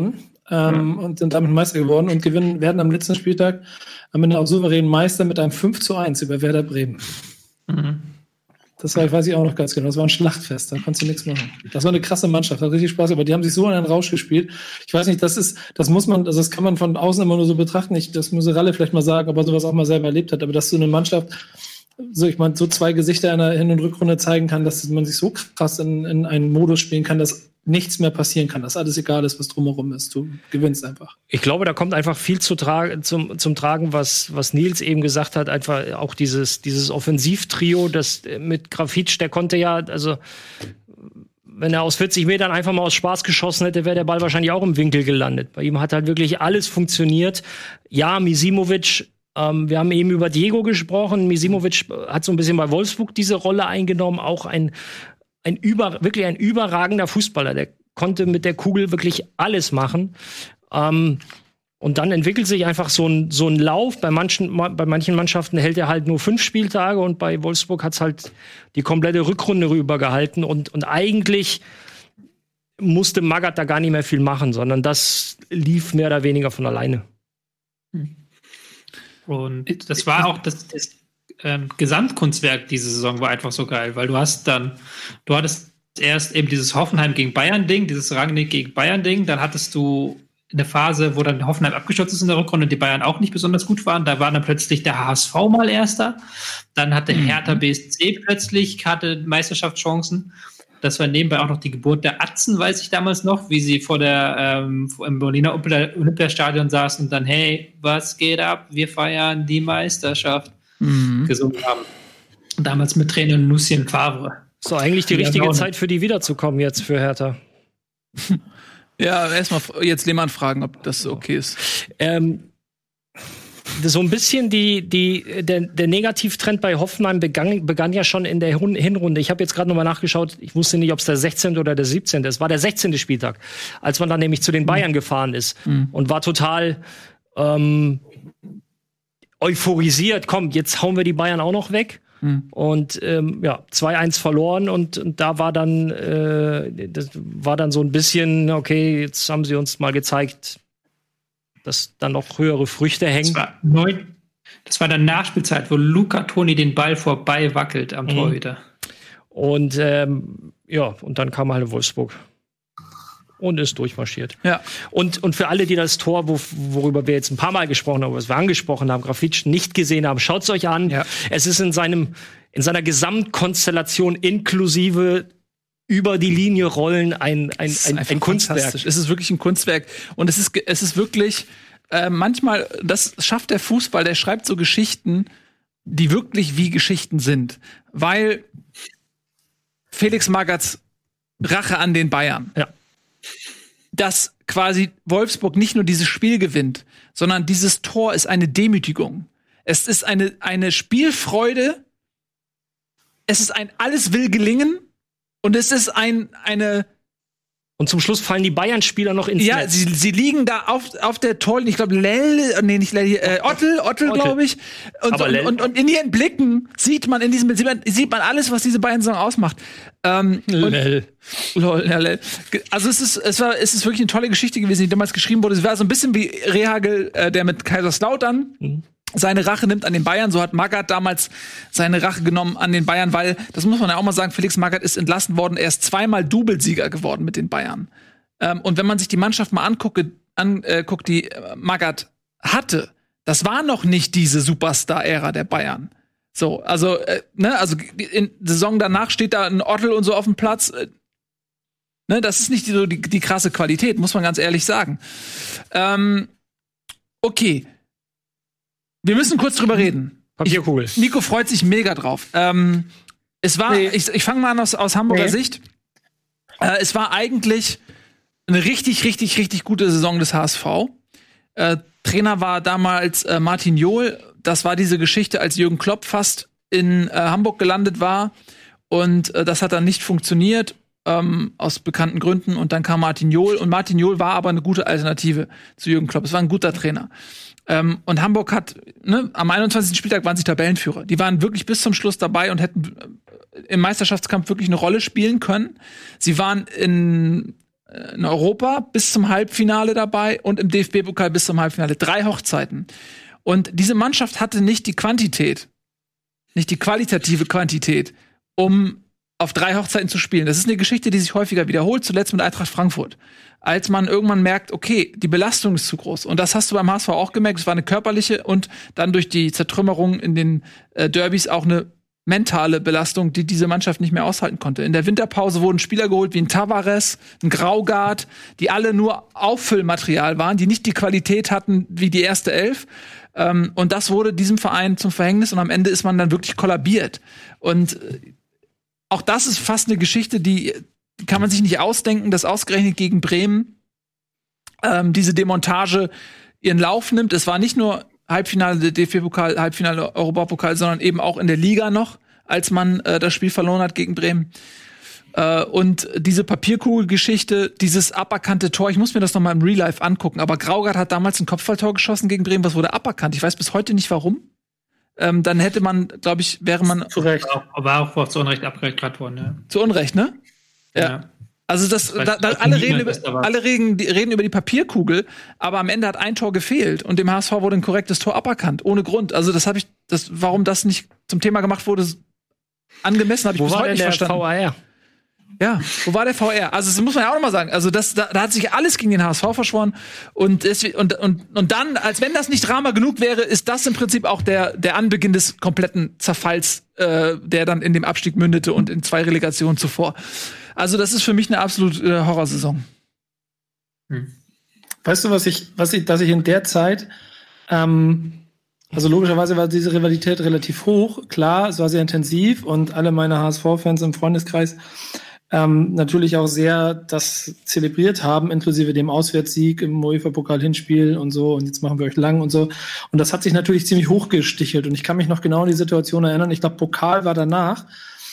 ähm, mhm. und sind damit Meister geworden und gewinnen, werden am letzten Spieltag am Ende auch souverän Meister mit einem fünf zu eins über Werder Bremen. Mhm. Das war, weiß ich auch noch ganz genau. Das war ein Schlachtfest, da konntest du nichts machen. Das war eine krasse Mannschaft, hat richtig Spaß, aber die haben sich so in einen Rausch gespielt. Ich weiß nicht, das ist, das muss man, also das kann man von außen immer nur so betrachten. Ich, das muss Ralle vielleicht mal sagen, ob er sowas auch mal selber erlebt hat, aber dass so eine Mannschaft, so ich meine, so zwei Gesichter in der Hin- und Rückrunde zeigen kann, dass man sich so krass in, in einen Modus spielen kann, dass nichts mehr passieren kann, dass alles egal ist, was drumherum ist. Du gewinnst einfach.
Ich glaube, da kommt einfach viel zu tra- zum, zum Tragen, was, was Nils eben gesagt hat. Einfach auch dieses, dieses Offensivtrio, das mit Grafitsch, der konnte ja, also wenn er aus vierzig Metern einfach mal aus Spaß geschossen hätte, wäre der Ball wahrscheinlich auch im Winkel gelandet. Bei ihm hat halt wirklich alles funktioniert. Ja, Misimovic, ähm, wir haben eben über Diego gesprochen. Misimovic hat so ein bisschen bei Wolfsburg diese Rolle eingenommen, auch ein Ein über, wirklich ein überragender Fußballer. Der konnte mit der Kugel wirklich alles machen. Ähm, und dann entwickelt sich einfach so ein, so ein Lauf. Bei manchen, bei manchen Mannschaften hält er halt nur fünf Spieltage und bei Wolfsburg hat's halt die komplette Rückrunde rübergehalten. Und, und eigentlich musste Magath da gar nicht mehr viel machen, sondern das lief mehr oder weniger von alleine.
Und das war auch das, das Ähm, Gesamtkunstwerk diese Saison war einfach so geil, weil du hast dann, du hattest erst eben dieses Hoffenheim gegen Bayern-Ding, dieses Rangnick gegen Bayern-Ding, dann hattest du eine Phase, wo dann Hoffenheim abgestürzt ist in der Rückrunde und die Bayern auch nicht besonders gut waren, da war dann plötzlich der H S V mal Erster, dann hatte mhm. Hertha B S C plötzlich, hatte Meisterschaftschancen, das war nebenbei auch noch die Geburt der Atzen, weiß ich damals noch, wie sie vor der ähm, im Berliner Olympiastadion saßen und dann, hey, was geht ab, wir feiern die Meisterschaft. Mhm. gesungen haben. Damals mit Trainer Lucien Favre.
So, eigentlich die, die richtige Zeit für die wiederzukommen jetzt für Hertha.
Ja, erstmal jetzt Lehmann fragen, ob das okay ist.
Ähm, so ein bisschen die, die, der, der Negativtrend bei Hoffenheim begann, begann ja schon in der Hinrunde. Ich habe jetzt gerade nochmal nachgeschaut, ich wusste nicht, ob es der sechzehnte oder der siebzehnte ist. Es war der sechzehnte Spieltag, als man dann nämlich zu den Bayern mhm. gefahren ist mhm. und war total ähm, euphorisiert, komm, jetzt hauen wir die Bayern auch noch weg. Mhm. Und ähm, ja, zwei eins verloren und, und da war dann äh, das war dann so ein bisschen, okay, jetzt haben sie uns mal gezeigt, dass dann noch höhere Früchte hängen.
Das war, neun, das war dann Nachspielzeit, wo Luca Toni den Ball vorbei wackelt am mhm. Torhüter.
Und ähm, ja, und dann kam halt Wolfsburg. Und ist durchmarschiert.
Ja.
Und, und für alle, die das Tor, wo, worüber wir jetzt ein paar Mal gesprochen haben, was wir angesprochen haben, Grafitsch nicht gesehen haben, schaut's euch an. Ja. Es ist in seinem, in seiner Gesamtkonstellation inklusive über die Linie rollen ein, ein, ein, ein Kunstwerk.
Es ist wirklich ein Kunstwerk. Und es ist, es ist wirklich, äh, manchmal, das schafft der Fußball, der schreibt so Geschichten, die wirklich wie Geschichten sind. Weil Felix Magaths Rache an den Bayern.
Ja.
Dass quasi Wolfsburg nicht nur dieses Spiel gewinnt, sondern dieses Tor ist eine Demütigung. Es ist eine, eine Spielfreude. Es ist ein alles will gelingen. Und es ist ein, eine.
Und zum Schluss fallen die Bayern-Spieler noch ins
Ja,
Netz.
sie, sie liegen da auf, auf der Torlinie. Ich glaube, Lell, nee, nicht Lell, äh, Ottel, Ottel, glaube ich. Und,
Aber
und,
Lell.
und, und in ihren Blicken sieht man in diesem, sieht man, sieht man alles, was diese Bayern-Saison ausmacht. Ähm,
Lell.
Lol, ja, Lell. Also es ist, es war, es ist wirklich eine tolle Geschichte gewesen, die damals geschrieben wurde. Es war so ein bisschen wie Rehagel, äh, der mit Kaiserslautern mhm. seine Rache nimmt an den Bayern. So hat Magath damals seine Rache genommen an den Bayern, weil, das muss man ja auch mal sagen, Felix Magath ist entlassen worden. Er ist zweimal Doublesieger geworden mit den Bayern. Ähm, und wenn man sich die Mannschaft mal anguckt, anguckt, die äh, Magath hatte, das war noch nicht diese Superstar-Ära der Bayern. So, also, äh, ne, also in der Saison danach steht da ein Ottel und so auf dem Platz. Äh, ne, das ist nicht so die, die krasse Qualität, muss man ganz ehrlich sagen. Ähm, okay. Wir müssen kurz drüber reden.
Papierkugel.
Ich, Nico freut sich mega drauf. Ähm, es war, nee. ich, ich fange mal an aus, aus Hamburger nee. Sicht. Äh, es war eigentlich eine richtig, richtig, richtig gute Saison des H S V. Äh, Trainer war damals äh, Martin Jol. Das war diese Geschichte, als Jürgen Klopp fast in äh, Hamburg gelandet war. Und äh, das hat dann nicht funktioniert, ähm, aus bekannten Gründen. Und dann kam Martin Jol. Und Martin Jol war aber eine gute Alternative zu Jürgen Klopp. Es war ein guter Trainer. Ähm, und Hamburg hat, ne, am einundzwanzigsten Spieltag waren sie Tabellenführer. Die waren wirklich bis zum Schluss dabei und hätten äh, im Meisterschaftskampf wirklich eine Rolle spielen können. Sie waren in in Europa bis zum Halbfinale dabei und im D F B-Pokal bis zum Halbfinale. Drei Hochzeiten. Und diese Mannschaft hatte nicht die Quantität, nicht die qualitative Quantität, um auf drei Hochzeiten zu spielen. Das ist eine Geschichte, die sich häufiger wiederholt, zuletzt mit Eintracht Frankfurt. Als man irgendwann merkt, okay, die Belastung ist zu groß. Und das hast du beim H S V auch gemerkt. Es war eine körperliche und dann durch die Zertrümmerung in den äh, Derbys auch eine mentale Belastung, die diese Mannschaft nicht mehr aushalten konnte. In der Winterpause wurden Spieler geholt wie ein Tavares, ein Graugart, die alle nur Auffüllmaterial waren, die nicht die Qualität hatten wie die erste Elf. Ähm, und das wurde diesem Verein zum Verhängnis und am Ende ist man dann wirklich kollabiert. Und äh, auch das ist fast eine Geschichte, die kann man sich nicht ausdenken, dass ausgerechnet gegen Bremen ähm, diese Demontage ihren Lauf nimmt. Es war nicht nur Halbfinale der D F B-Pokal, Halbfinale Europapokal, sondern eben auch in der Liga noch, als man äh, das Spiel verloren hat gegen Bremen. Äh, und diese Papierkugelgeschichte, dieses aberkannte Tor, ich muss mir das noch mal im Real Life angucken, aber Graugart hat damals ein Kopfballtor geschossen gegen Bremen, was wurde aberkannt. Ich weiß bis heute nicht, warum. Ähm, dann hätte man, glaube ich, wäre man
zu Recht. Aber auch, auch zu Unrecht abgerechnet worden, ja.
Zu Unrecht, ne? Ja. ja. Also das, da, da, alle reden über, alle reden, die, reden über die Papierkugel, aber am Ende hat ein Tor gefehlt und dem H S V wurde ein korrektes Tor aberkannt, ohne Grund. Also das habe ich, das, warum das nicht zum Thema gemacht wurde, angemessen, habe ich bis heute nicht verstanden. Wo war denn der V R? Ja, wo war der V R? Also das muss man ja auch noch mal sagen. Also das, da, da hat sich alles gegen den H S V verschworen und, deswegen, und und und dann, als wenn das nicht Drama genug wäre, ist das im Prinzip auch der der Anbeginn des kompletten Zerfalls, äh, der dann in dem Abstieg mündete und in zwei Relegationen zuvor. Also das ist für mich eine absolute äh, Horrorsaison.
Hm. Weißt du, was ich, was ich, dass ich in der Zeit, ähm, also logischerweise war diese Rivalität relativ hoch, klar, es war sehr intensiv und alle meine H S V-Fans im Freundeskreis ähm, natürlich auch sehr das zelebriert haben, inklusive dem Auswärtssieg im UEFA-Pokal-Hinspiel und so und jetzt machen wir euch lang und so. Und das hat sich natürlich ziemlich hochgestichelt und ich kann mich noch genau an die Situation erinnern. Ich glaube, Pokal war danach.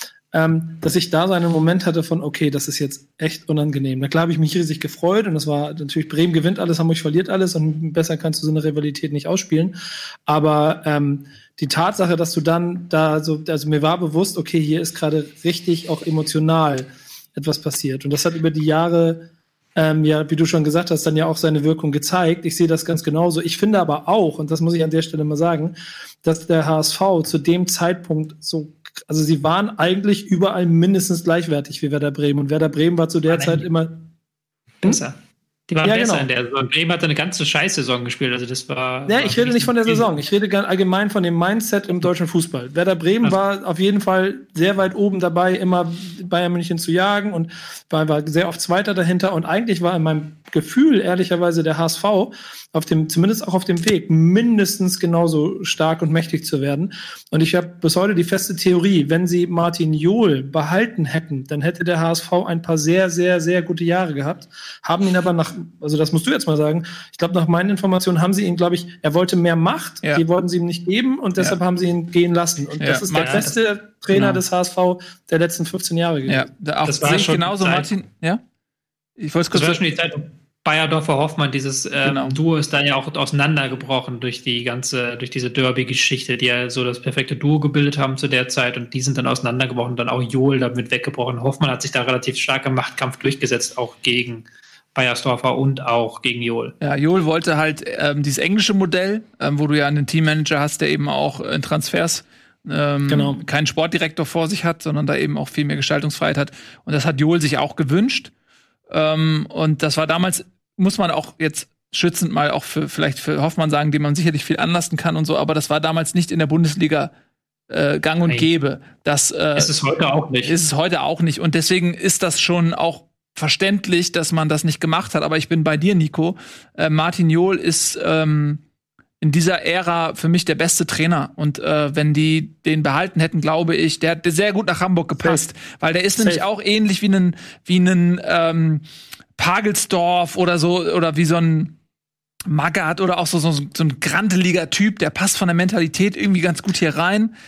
Ähm, dass ich da so einen Moment hatte von, okay, das ist jetzt echt unangenehm. Na klar habe ich mich riesig gefreut und das war natürlich, Bremen gewinnt alles, Hamburg verliert alles und besser kannst du so eine Rivalität nicht ausspielen. Aber ähm, die Tatsache, dass du dann da so, also mir war bewusst, okay, hier ist gerade richtig auch emotional etwas passiert. Und das hat über die Jahre, ähm, ja, wie du schon gesagt hast, dann ja auch seine Wirkung gezeigt. Ich sehe das ganz genauso. Ich finde aber auch, und das muss ich an der Stelle mal sagen, dass der H S V zu dem Zeitpunkt so, also sie waren eigentlich überall mindestens gleichwertig wie Werder Bremen. Und Werder Bremen war zu der Nein. Zeit immer
besser. Die waren
ja,
besser
genau.
in der Saison. Bremen hatte eine ganze Scheißsaison gespielt. Also das war.
Ja,
war
ich rede nicht von der Saison. Ich rede ganz allgemein von dem Mindset im deutschen Fußball. Werder Bremen also. war auf jeden Fall sehr weit oben dabei, immer Bayern München zu jagen und war, war sehr oft Zweiter dahinter. Und eigentlich war in meinem Gefühl ehrlicherweise der H S V auf dem, zumindest auch auf dem Weg, mindestens genauso stark und mächtig zu werden. Und ich habe bis heute die feste Theorie, wenn sie Martin Jol behalten hätten, dann hätte der H S V ein paar sehr, sehr, sehr gute Jahre gehabt. Haben ihn aber nach, also das musst du jetzt mal sagen, ich glaube, nach meinen Informationen haben sie ihn, glaube ich, er wollte mehr Macht, ja. die wollten sie ihm nicht geben und deshalb ja. haben sie ihn gehen lassen. Und ja. das ist der ja, beste Trainer genau. des H S V der letzten fünfzehn Jahre gewesen.
Ja, auch das war schon genauso, Martin, ja? Ich wollte kurz
das war schon die Zeit, Bayerdorfer Hoffmann, dieses ähm, genau. Duo ist dann ja auch auseinandergebrochen durch die ganze, durch diese Derby-Geschichte, die ja so das perfekte Duo gebildet haben zu der Zeit und die sind dann auseinandergebrochen, dann auch Jol damit weggebrochen. Hoffmann hat sich da relativ stark im Machtkampf durchgesetzt, auch gegen Beiersdorfer und auch gegen Jol.
Ja, Jol wollte halt ähm, dieses englische Modell, ähm, wo du ja einen Teammanager hast, der eben auch in Transfers ähm, genau. keinen Sportdirektor vor sich hat, sondern da eben auch viel mehr Gestaltungsfreiheit hat. Und das hat Jol sich auch gewünscht. Ähm, und das war damals, muss man auch jetzt schützend mal auch für vielleicht für Hoffmann sagen, dem man sicherlich viel anlasten kann und so, aber das war damals nicht in der Bundesliga äh, gang und gäbe. Das äh,
ist es heute auch nicht.
Ist es heute auch nicht. Und deswegen ist das schon auch verständlich, dass man das nicht gemacht hat. Aber ich bin bei dir, Nico. Äh, Martin Jol ist ähm, in dieser Ära für mich der beste Trainer. Und äh, wenn die den behalten hätten, glaube ich, der hat sehr gut nach Hamburg gepasst. Safe. Weil der ist Safe. nämlich auch ähnlich wie ein wie ein ähm, Pagelsdorf oder so, oder wie so ein Magath oder auch so, so, so ein granteliger Typ. Der passt von der Mentalität irgendwie ganz gut hier rein.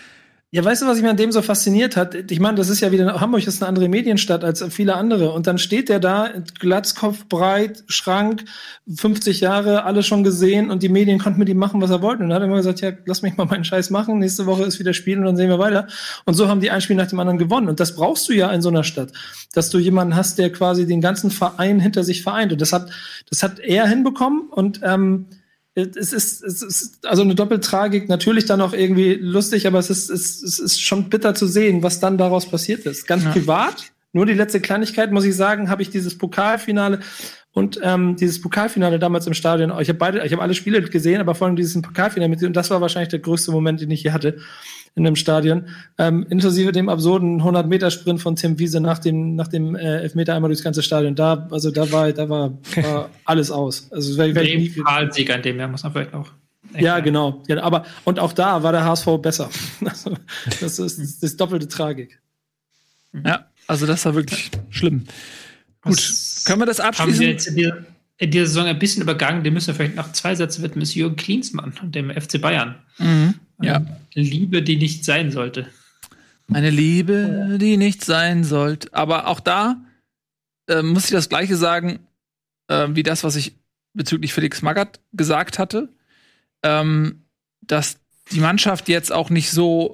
Ja, weißt du, was mich an dem so fasziniert hat? Ich meine, das ist ja wieder, Hamburg ist eine andere Medienstadt als viele andere. Und dann steht der da, Glatzkopf breit, Schrank, fünfzig Jahre, alle schon gesehen. Und die Medien konnten mit ihm machen, was er wollte. Und dann hat er immer gesagt, ja, lass mich mal meinen Scheiß machen. Nächste Woche ist wieder Spiel und dann sehen wir weiter. Und so haben die ein Spiel nach dem anderen gewonnen. Und das brauchst du ja in so einer Stadt. Dass du jemanden hast, der quasi den ganzen Verein hinter sich vereint. Und das hat, das hat er hinbekommen. Und, ähm, Es ist, es ist also eine Doppeltragik, natürlich dann auch irgendwie lustig, aber es ist, es, es ist schon bitter zu sehen, was dann daraus passiert ist. Ganz ja. privat, nur die letzte Kleinigkeit, muss ich sagen, habe ich dieses Pokalfinale und ähm, dieses Pokalfinale damals im Stadion, ich habe beide, ich habe alle Spiele gesehen, aber vor allem dieses Pokalfinale mit, und das war wahrscheinlich der größte Moment, den ich hier hatte in einem Stadion, ähm, inklusive dem absurden hundert-Meter-Sprint von Tim Wiese nach dem nach dem äh, Elfmeter einmal durchs ganze Stadion. Da, also da war, da war, war alles aus. Also der
Pokalsieg an dem Jahr muss man vielleicht auch.
Ja, genau. Ja, aber und auch da war der H S V besser. Also, das ist das ist doppelte Tragik.
Ja, also das war wirklich schlimm. Gut,
Was
können wir das abschließen?
Haben wir jetzt in dieser, in dieser Saison ein bisschen übergangen, den müssen wir vielleicht noch zwei Sätze widmen, ist Jürgen Klinsmann und dem F C Bayern.
Mhm. Ja.
Liebe, die nicht sein sollte.
Eine Liebe, die nicht sein sollte. Aber auch da äh, muss ich das Gleiche sagen, äh, wie das, was ich bezüglich Felix Magath gesagt hatte, ähm, dass die Mannschaft jetzt auch nicht so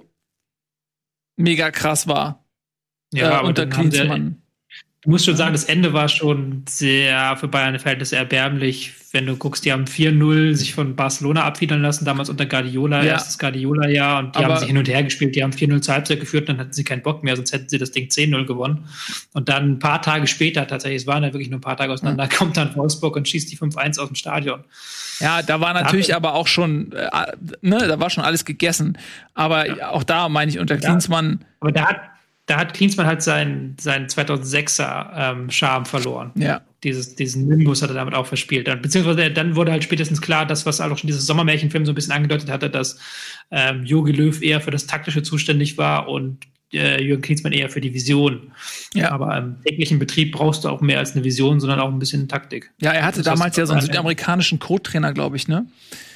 mega krass war
ja,
äh, unter Klinsmann.
Du musst schon sagen, das Ende war schon sehr für Bayern Verhältnisse erbärmlich. Wenn du guckst, die haben vier null sich von Barcelona abfiedern lassen, damals unter Guardiola, ja. erstes Guardiola-Jahr, und die
Aber
haben sich hin und her gespielt, die haben vier null zur Halbzeit geführt, dann hatten sie keinen Bock mehr, sonst hätten sie das Ding zehn null gewonnen. Und dann ein paar Tage später, tatsächlich, es waren ja wirklich nur ein paar Tage auseinander, mhm. kommt dann Wolfsburg und schießt die fünf eins aus dem Stadion.
Ja, da war natürlich da aber auch schon, äh, ne, da war schon alles gegessen. Aber ja. auch da meine ich unter
da,
Klinsmann.
Aber da hat Da hat Klinsmann halt seinen, seinen zweitausendsechser ähm, Charme verloren. Ja. Dieses, diesen Nimbus hat er damit auch verspielt. Dann, beziehungsweise dann wurde halt spätestens klar, das, was auch schon dieses Sommermärchenfilm so ein bisschen angedeutet hatte, dass ähm, Jogi Löw eher für das Taktische zuständig war und äh, Jürgen Klinsmann eher für die Vision. Ja. Aber im täglichen Betrieb brauchst du auch mehr als eine Vision, sondern auch ein bisschen Taktik.
Ja, er hatte das damals ja so einen südamerikanischen Co-Trainer, glaube ich, ne?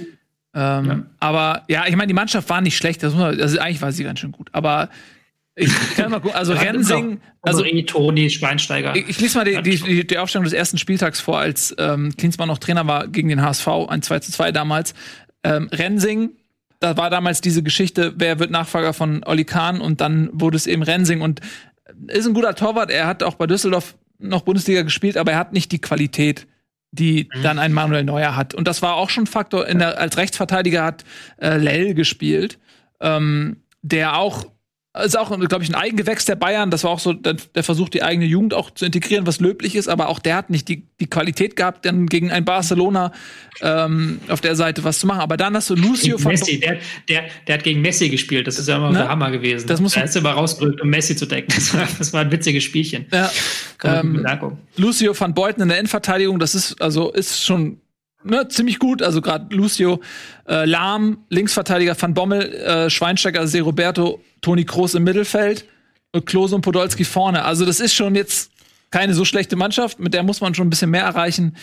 Ähm, ja. Aber ja, ich meine, die Mannschaft war nicht schlecht. Das muss man, also eigentlich war sie ganz schön gut. Aber ich kann mal gucken, also Rensing, also
Toni, Schweinsteiger.
Ich, ich lese mal die, die, die Aufstellung des ersten Spieltags vor, als ähm, Klinsmann noch Trainer war gegen den H S V, ein zwei zu zwei damals. Ähm, Rensing, da war damals diese Geschichte, wer wird Nachfolger von Oli Kahn, und dann wurde es eben Rensing, und ist ein guter Torwart, er hat auch bei Düsseldorf noch Bundesliga gespielt, aber er hat nicht die Qualität, die mhm. dann ein Manuel Neuer hat. Und das war auch schon ein Faktor. In der, als Rechtsverteidiger hat äh, Lell gespielt, ähm, der auch ist auch, glaube ich, ein Eigengewächs der Bayern. Das war auch so der, der Versuch, die eigene Jugend auch zu integrieren, was löblich ist. Aber auch der hat nicht die, die Qualität gehabt, dann gegen ein Barcelona ähm, auf der Seite was zu machen. Aber dann hast du Lucio
von Messi, der, der, der hat gegen Messi gespielt. Das ist ja immer ne? der Hammer gewesen.
Das muss
da ist er immer rausgerückt, um Messi zu decken. Das war, das war ein witziges Spielchen.
Ja. Ähm, Lucio van Beuten in der Innenverteidigung, das ist also ist schon Ne, ziemlich gut, also gerade Lucio, äh, Lahm, Linksverteidiger Van Bommel, äh, Schweinsteiger, Se Roberto, Toni Kroos im Mittelfeld und Klose und Podolski vorne. Also das ist schon jetzt keine so schlechte Mannschaft, mit der muss man schon ein bisschen mehr erreichen.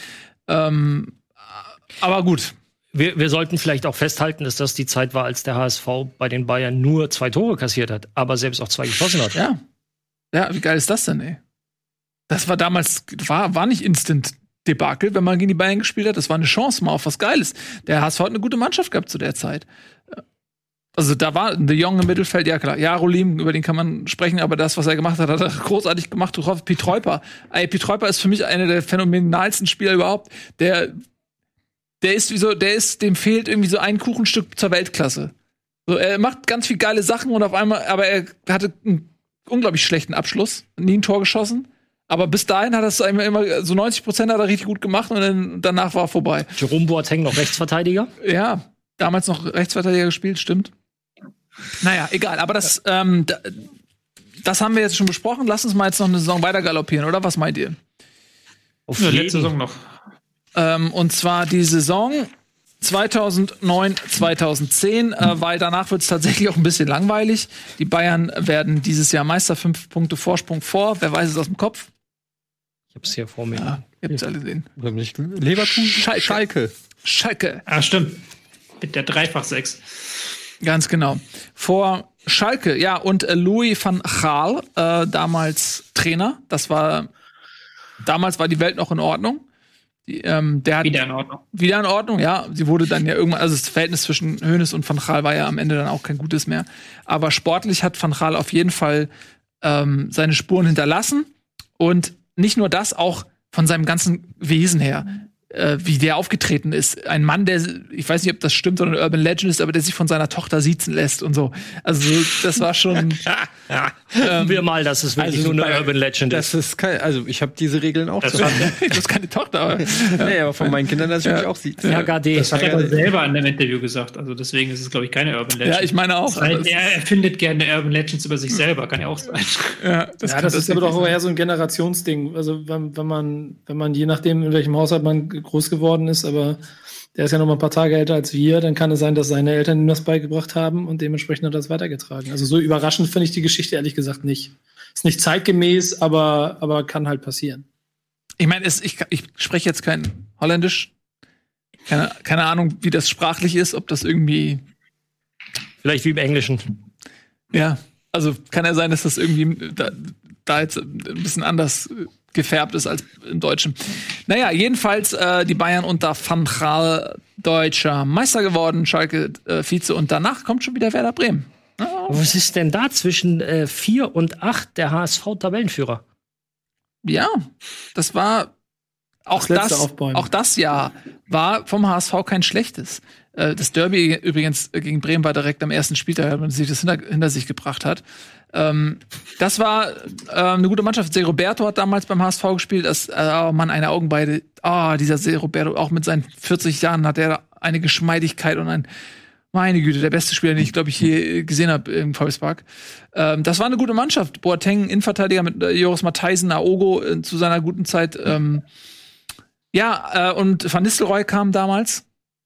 Ähm, aber gut.
Wir, wir sollten vielleicht auch festhalten, dass das die Zeit war, als der H S V bei den Bayern nur zwei Tore kassiert hat, aber selbst auch zwei geschossen hat.
Ja, ja, wie geil ist das denn, ey? Das war damals, war, war nicht instant Debakel, wenn man gegen die Bayern gespielt hat. Das war eine Chance mal auf was Geiles. Der H S V hat eine gute Mannschaft gehabt zu der Zeit. Also da war De Jong im Mittelfeld, ja klar. Jarolim, über den kann man sprechen, aber das, was er gemacht hat, hat er großartig gemacht. Pietreuper. Ey, Pietreuper ist für mich einer der phänomenalsten Spieler überhaupt. Der, der ist wie so, der ist, dem fehlt irgendwie so ein Kuchenstück zur Weltklasse. So, er macht ganz viel geile Sachen und auf einmal, aber er hatte einen unglaublich schlechten Abschluss. Nie ein Tor geschossen. Aber bis dahin hat er es immer, immer so neunzig Prozent hat er richtig gut gemacht, und dann, danach war er vorbei.
Jerome Boateng noch Rechtsverteidiger?
Ja, damals noch Rechtsverteidiger gespielt, stimmt. Naja, egal, aber das, ähm, das haben wir jetzt schon besprochen. Lass uns mal jetzt noch eine Saison weiter galoppieren, oder? Was meint ihr?
Auf ja, letzte Saison noch.
Ähm, und zwar die Saison zweitausendneun, zweitausendzehn, äh, weil danach wird es tatsächlich auch ein bisschen langweilig. Die Bayern werden dieses Jahr Meister, fünf Punkte Vorsprung vor. Wer weiß es aus dem Kopf?
Ich hab's hier vor mir.
Ja, ihr habt's alle gesehen.
Leverkusen?
Schalke.
Schalke.
Schalke.
Ah, stimmt. Mit der Dreifach sechs.
Ganz genau. Vor Schalke, ja, und äh, Louis van Gaal, äh, damals Trainer. Das war, damals war die Welt noch in Ordnung. Die, ähm, der hat,
wieder in Ordnung.
Wieder in Ordnung, ja. Sie wurde dann ja irgendwann, also das Verhältnis zwischen Hoeneß und van Gaal war ja am Ende dann auch kein gutes mehr. Aber sportlich hat van Gaal auf jeden Fall ähm, seine Spuren hinterlassen. Und nicht nur das, auch von seinem ganzen Wesen her. Äh, wie der aufgetreten ist. Ein Mann, der, ich weiß nicht, ob das stimmt oder ein Urban Legend ist, aber der sich von seiner Tochter siezen lässt und so. Also, das war schon.
ja, ähm, wir mal, dass es wirklich also, nur eine Urban Legend
das ist. Kein, also, ich habe diese Regeln auch.
Das
zu
war, du hast keine Tochter, aber.
nee, aber von meinen Kindern, dass ich mich
ja.
auch sieht.
Ja, gar die.
Das hat er selber in einem Interview gesagt. Also, deswegen ist es, glaube ich, keine Urban Legend.
Ja, ich meine auch.
Das heißt, er erfindet gerne Urban Legends über sich selber, kann ja auch sein.
Ja, das, ja, das ist aber doch eher so ein Generationsding. Also, wenn, wenn man, wenn man je nachdem, in welchem Haushalt man groß geworden ist, aber der ist ja noch mal ein paar Tage älter als wir, dann kann es sein, dass seine Eltern ihm das beigebracht haben und dementsprechend hat er das weitergetragen. Also so überraschend finde ich die Geschichte ehrlich gesagt nicht. Ist nicht zeitgemäß, aber, aber kann halt passieren.
Ich meine, ich, ich spreche jetzt kein Holländisch. Keine, keine Ahnung, wie das sprachlich ist, ob das irgendwie.
Vielleicht wie im Englischen.
Ja, also kann ja sein, dass das irgendwie da, da jetzt ein bisschen anders gefärbt ist als im Deutschen. Naja, jedenfalls äh, die Bayern unter Van Gaal deutscher Meister geworden, Schalke äh, Vize und danach kommt schon wieder Werder Bremen. Oh.
Was ist denn da zwischen äh, vier und acht der H S V-Tabellenführer?
Ja, das war auch das, das auch das Jahr war vom H S V kein schlechtes. Äh, das Derby übrigens gegen Bremen war direkt am ersten Spieltag, als man sich das hinter, hinter sich gebracht hat. Ähm, das war äh, eine gute Mannschaft. Se Roberto hat damals beim H S V gespielt. Das, äh, oh Mann, eine Augenweide. Ah, oh, dieser Se Roberto, auch mit seinen vierzig Jahren hat er eine Geschmeidigkeit und ein, meine Güte, der beste Spieler, den ich, glaube ich, je gesehen habe im Volkspark. Ähm, das war eine gute Mannschaft. Boateng, Innenverteidiger mit äh, Joris Matthijsen, Aogo äh, zu seiner guten Zeit. Ähm, ja, äh, und Van Nistelrooy kam damals.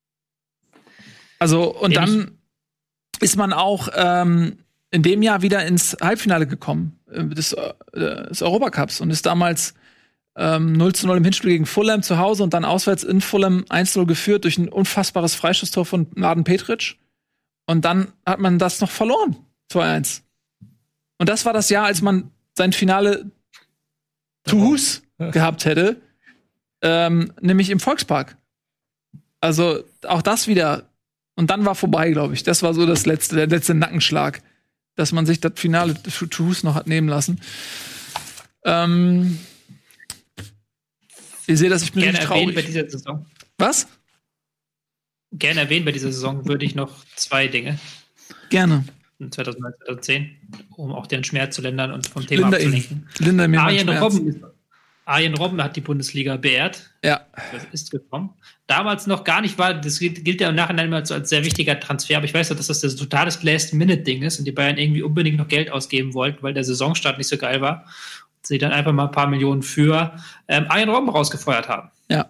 Also, und Ähnlich. Dann ist man auch ähm, in dem Jahr wieder ins Halbfinale gekommen des, des Europacups und ist damals ähm, null zu null im Hinspiel gegen Fulham zu Hause und dann auswärts in Fulham eins zu null geführt durch ein unfassbares Freistoßtor von Mladen Petric. Und dann hat man das noch verloren, zwei eins. Und das war das Jahr, als man sein Finale zu Hus gehabt hätte, ähm, nämlich im Volkspark. Also auch das wieder. Und dann war vorbei, glaube ich. Das war so das letzte, der letzte Nackenschlag, dass man sich das Finale zu Hus noch hat nehmen lassen. Ähm, ihr seht, dass ich bin
Gerne
nicht traurig.
Erwähnt bei dieser Saison.
Was?
Gerne erwähnt bei dieser Saison würde ich noch zwei
Gerne.
zweitausendneun, zweitausendzehn, um auch den Schmerz zu lindern und vom Thema
Linda
abzulenken.
Linda mir
Arjen Robben, Arjen Robben hat die Bundesliga beehrt.
Ja.
Das ist gekommen. Damals noch gar nicht war, das gilt ja im Nachhinein immer so als sehr wichtiger Transfer, aber ich weiß doch, dass das das totales Last-Minute-Ding ist und die Bayern irgendwie unbedingt noch Geld ausgeben wollten, weil der Saisonstart nicht so geil war. Und sie dann einfach mal ein paar Millionen für ähm, Arjen Robben rausgefeuert haben.
Ja.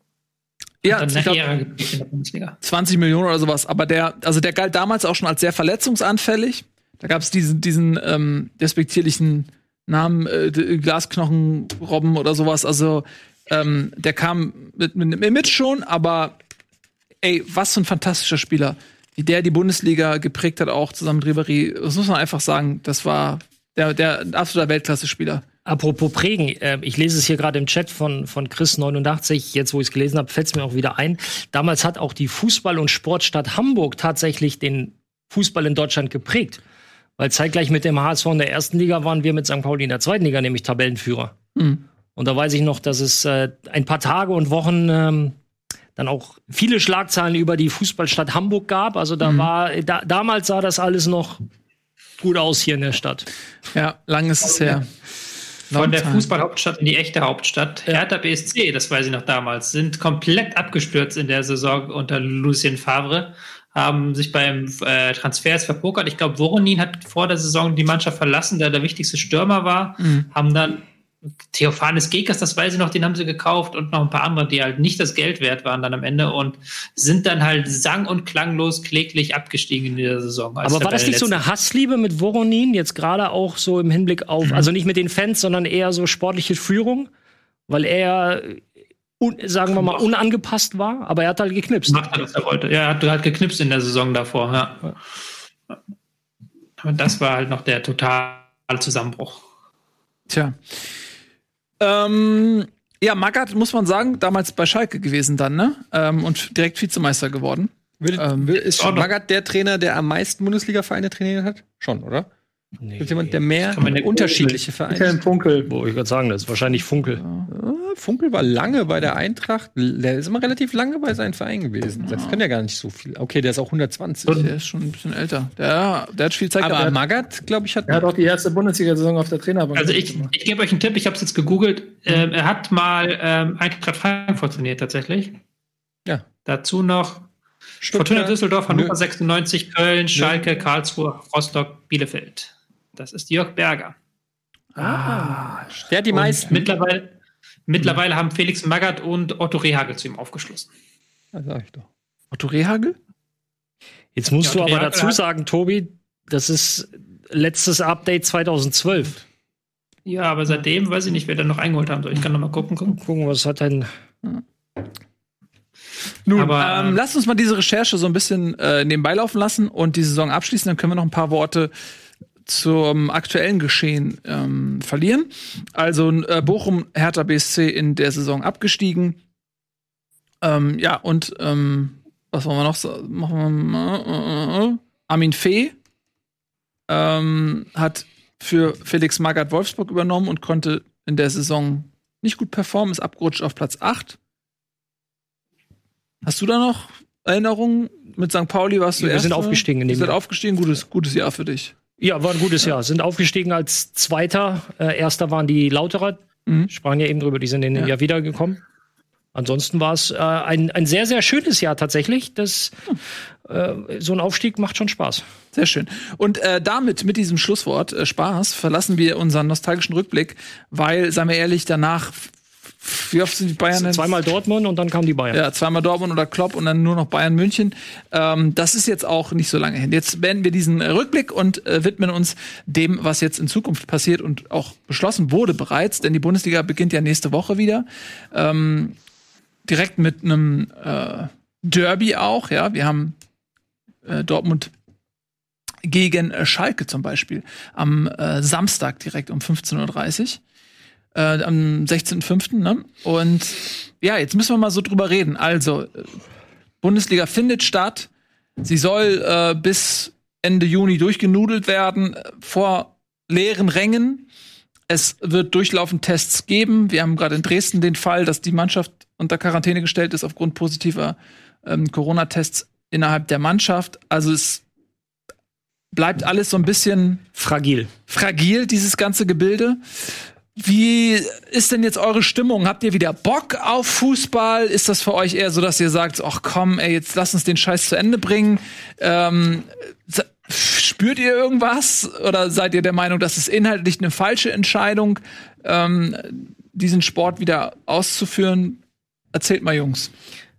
Und
ja,
dann
ich
eine
glaub,
Ära geprägt in der Bundesliga.
zwanzig Millionen oder sowas, aber der, also der galt damals auch schon als sehr verletzungsanfällig. Da gab es diesen, diesen ähm, despektierlichen Namen, äh, Glasknochen-Robben oder sowas. Also ähm, der kam mit, mit einem Image schon, aber ey, was für ein fantastischer Spieler. Wie der die Bundesliga geprägt hat, auch zusammen mit Ribéry. Das muss man einfach sagen, das war der, der ein absoluter Weltklasse-Spieler.
Apropos prägen, äh, ich lese es hier gerade im Chat von, von Chris neunundachtzig, jetzt wo ich es gelesen habe, fällt es mir auch wieder ein. Damals hat auch die Fußball- und Sportstadt Hamburg tatsächlich den Fußball in Deutschland geprägt. Weil zeitgleich mit dem H S V in der ersten Liga waren wir mit Sankt Pauli in der zweiten Liga, nämlich Tabellenführer. Mhm. Und da weiß ich noch, dass es äh, ein paar Tage und Wochen ähm, dann auch viele Schlagzeilen über die Fußballstadt Hamburg gab. Also da mhm. war, da, damals sah das alles noch gut aus hier in der Stadt.
Ja, lang ist es her.
Von der Fußballhauptstadt in die echte Hauptstadt. Ja. Hertha B S C, das weiß ich noch damals, sind komplett abgestürzt in der Saison unter Lucien Favre, haben sich beim äh, Transfers verpokert. Ich glaube, Voronin hat vor der Saison die Mannschaft verlassen, der der wichtigste Stürmer war, mhm. haben dann Theophanes Gekas, das weiß ich noch, den haben sie gekauft und noch ein paar andere, die halt nicht das Geld wert waren dann am Ende und sind dann halt sang- und klanglos kläglich abgestiegen in dieser Saison.
Aber war das nicht so eine Hassliebe mit Voronin, jetzt gerade auch so im Hinblick auf, mhm. also nicht mit den Fans, sondern eher so sportliche Führung? Weil er, un, sagen wir mal, unangepasst war, aber er hat halt geknipst.
Macht er, was er wollte. Ja, er hat halt geknipst in der Saison davor, ja. Und das war halt noch der totale Zusammenbruch.
Tja. Ähm, ja, Magath, muss man sagen, damals bei Schalke gewesen dann, ne? Ähm, und direkt Vizemeister geworden.
Würde,
ähm,
ist Magath der Trainer, der am meisten Bundesliga-Vereine trainiert hat? Schon, oder?
Nee.
Gibt jemand, der mehr unterschiedliche Vereine?
Michael Funkel.
Wo ich würde sagen, das ist wahrscheinlich Funkel.
Ja, Funkel war lange bei der Eintracht. Der ist immer relativ lange bei seinem Verein gewesen. Das kann ja gar nicht so viel. Okay, der ist auch hundertzwanzig.
Der ist schon ein bisschen älter. Der, der hat viel Zeit
Aber
gehabt.
Magath, glaube ich, hat.
Er hat auch die erste Bundesliga-Saison auf der Trainerbank.
Also ich, ich gebe euch einen Tipp, ich habe es jetzt gegoogelt. Ähm, er hat mal ähm, Eintracht Frankfurt trainiert tatsächlich.
Ja.
Dazu noch Fortuna Düsseldorf, Hannover sechsundneunzig, Köln, Schalke, Karlsruhe, Rostock, Bielefeld. Das ist Jörg Berger.
Ah, der hat die
und
meisten.
Mittlerweile, mittlerweile haben Felix Magath und Otto Rehhagel zu ihm aufgeschlossen.
Das sag ich doch.
Otto Rehhagel?
Jetzt musst
Ja,
du aber
Rehhagel
dazu
hat-
sagen, Tobi, das ist letztes Update zweitausendzwölf.
Ja, aber seitdem weiß ich nicht, wer da noch eingeholt haben soll. Ich kann noch mal gucken. gucken.
Gucken, was hat denn.
Nun,
Aber,
ähm, lasst uns mal diese Recherche so ein bisschen äh, nebenbei laufen lassen und die Saison abschließen. Dann können wir noch ein paar Worte zum aktuellen Geschehen ähm, verlieren. Also äh, Bochum, Hertha B S C in der Saison abgestiegen. Ähm, ja, und ähm, was wollen wir noch so? Machen wir mal, äh, äh, äh. Armin Fee ähm, hat für Felix Magath Wolfsburg übernommen und konnte in der Saison nicht gut performen, ist abgerutscht auf Platz acht. Hast du da noch Erinnerungen? Mit Sankt Pauli warst du
Wir
Erster?
sind aufgestiegen in dem
Wir sind
Jahr.
aufgestiegen, gutes, gutes Jahr für dich.
Ja, war ein gutes Jahr. Sind aufgestiegen als Zweiter. Äh, Erster waren die Lauterer.
Mhm.
Sprachen ja eben drüber, die sind in dem
Ja.
Jahr wiedergekommen. Ansonsten war es äh, ein, ein sehr, sehr schönes Jahr tatsächlich. Das, äh, so ein Aufstieg macht schon Spaß.
Sehr schön. Und äh, damit, mit diesem Schlusswort, äh, Spaß, verlassen wir unseren nostalgischen Rückblick, weil, seien wir ehrlich, danach, wie oft sind die Bayern denn?
Zweimal Dortmund und dann kamen die Bayern.
Ja, zweimal Dortmund oder Klopp und dann nur noch Bayern München. Ähm, das ist jetzt auch nicht so lange hin. Jetzt beenden wir diesen äh, Rückblick und äh, widmen uns dem, was jetzt in Zukunft passiert und auch beschlossen wurde bereits, denn die Bundesliga beginnt ja nächste Woche wieder. Ähm, direkt mit einem äh, Derby auch, ja. Wir haben äh, Dortmund gegen äh, Schalke zum Beispiel am äh, Samstag direkt um fünfzehn Uhr dreißig. Äh, am sechzehnten fünften Ne? Und ja, jetzt müssen wir mal so drüber reden. Also, äh, Bundesliga findet statt. Sie soll äh, bis Ende Juni durchgenudelt werden, äh, vor leeren Rängen. Es wird durchlaufend Tests geben. Wir haben gerade in Dresden den Fall, dass die Mannschaft unter Quarantäne gestellt ist aufgrund positiver ähm, Corona-Tests innerhalb der Mannschaft. Also es bleibt alles so ein bisschen
Fragil.
fragil, dieses ganze Gebilde. Wie ist denn jetzt eure Stimmung? Habt ihr wieder Bock auf Fußball? Ist das für euch eher so, dass ihr sagt, ach komm, ey, jetzt lass uns den Scheiß zu Ende bringen? Ähm, spürt ihr irgendwas? Oder seid ihr der Meinung, das ist inhaltlich eine falsche Entscheidung, ähm, diesen Sport wieder auszuführen? Erzählt mal, Jungs.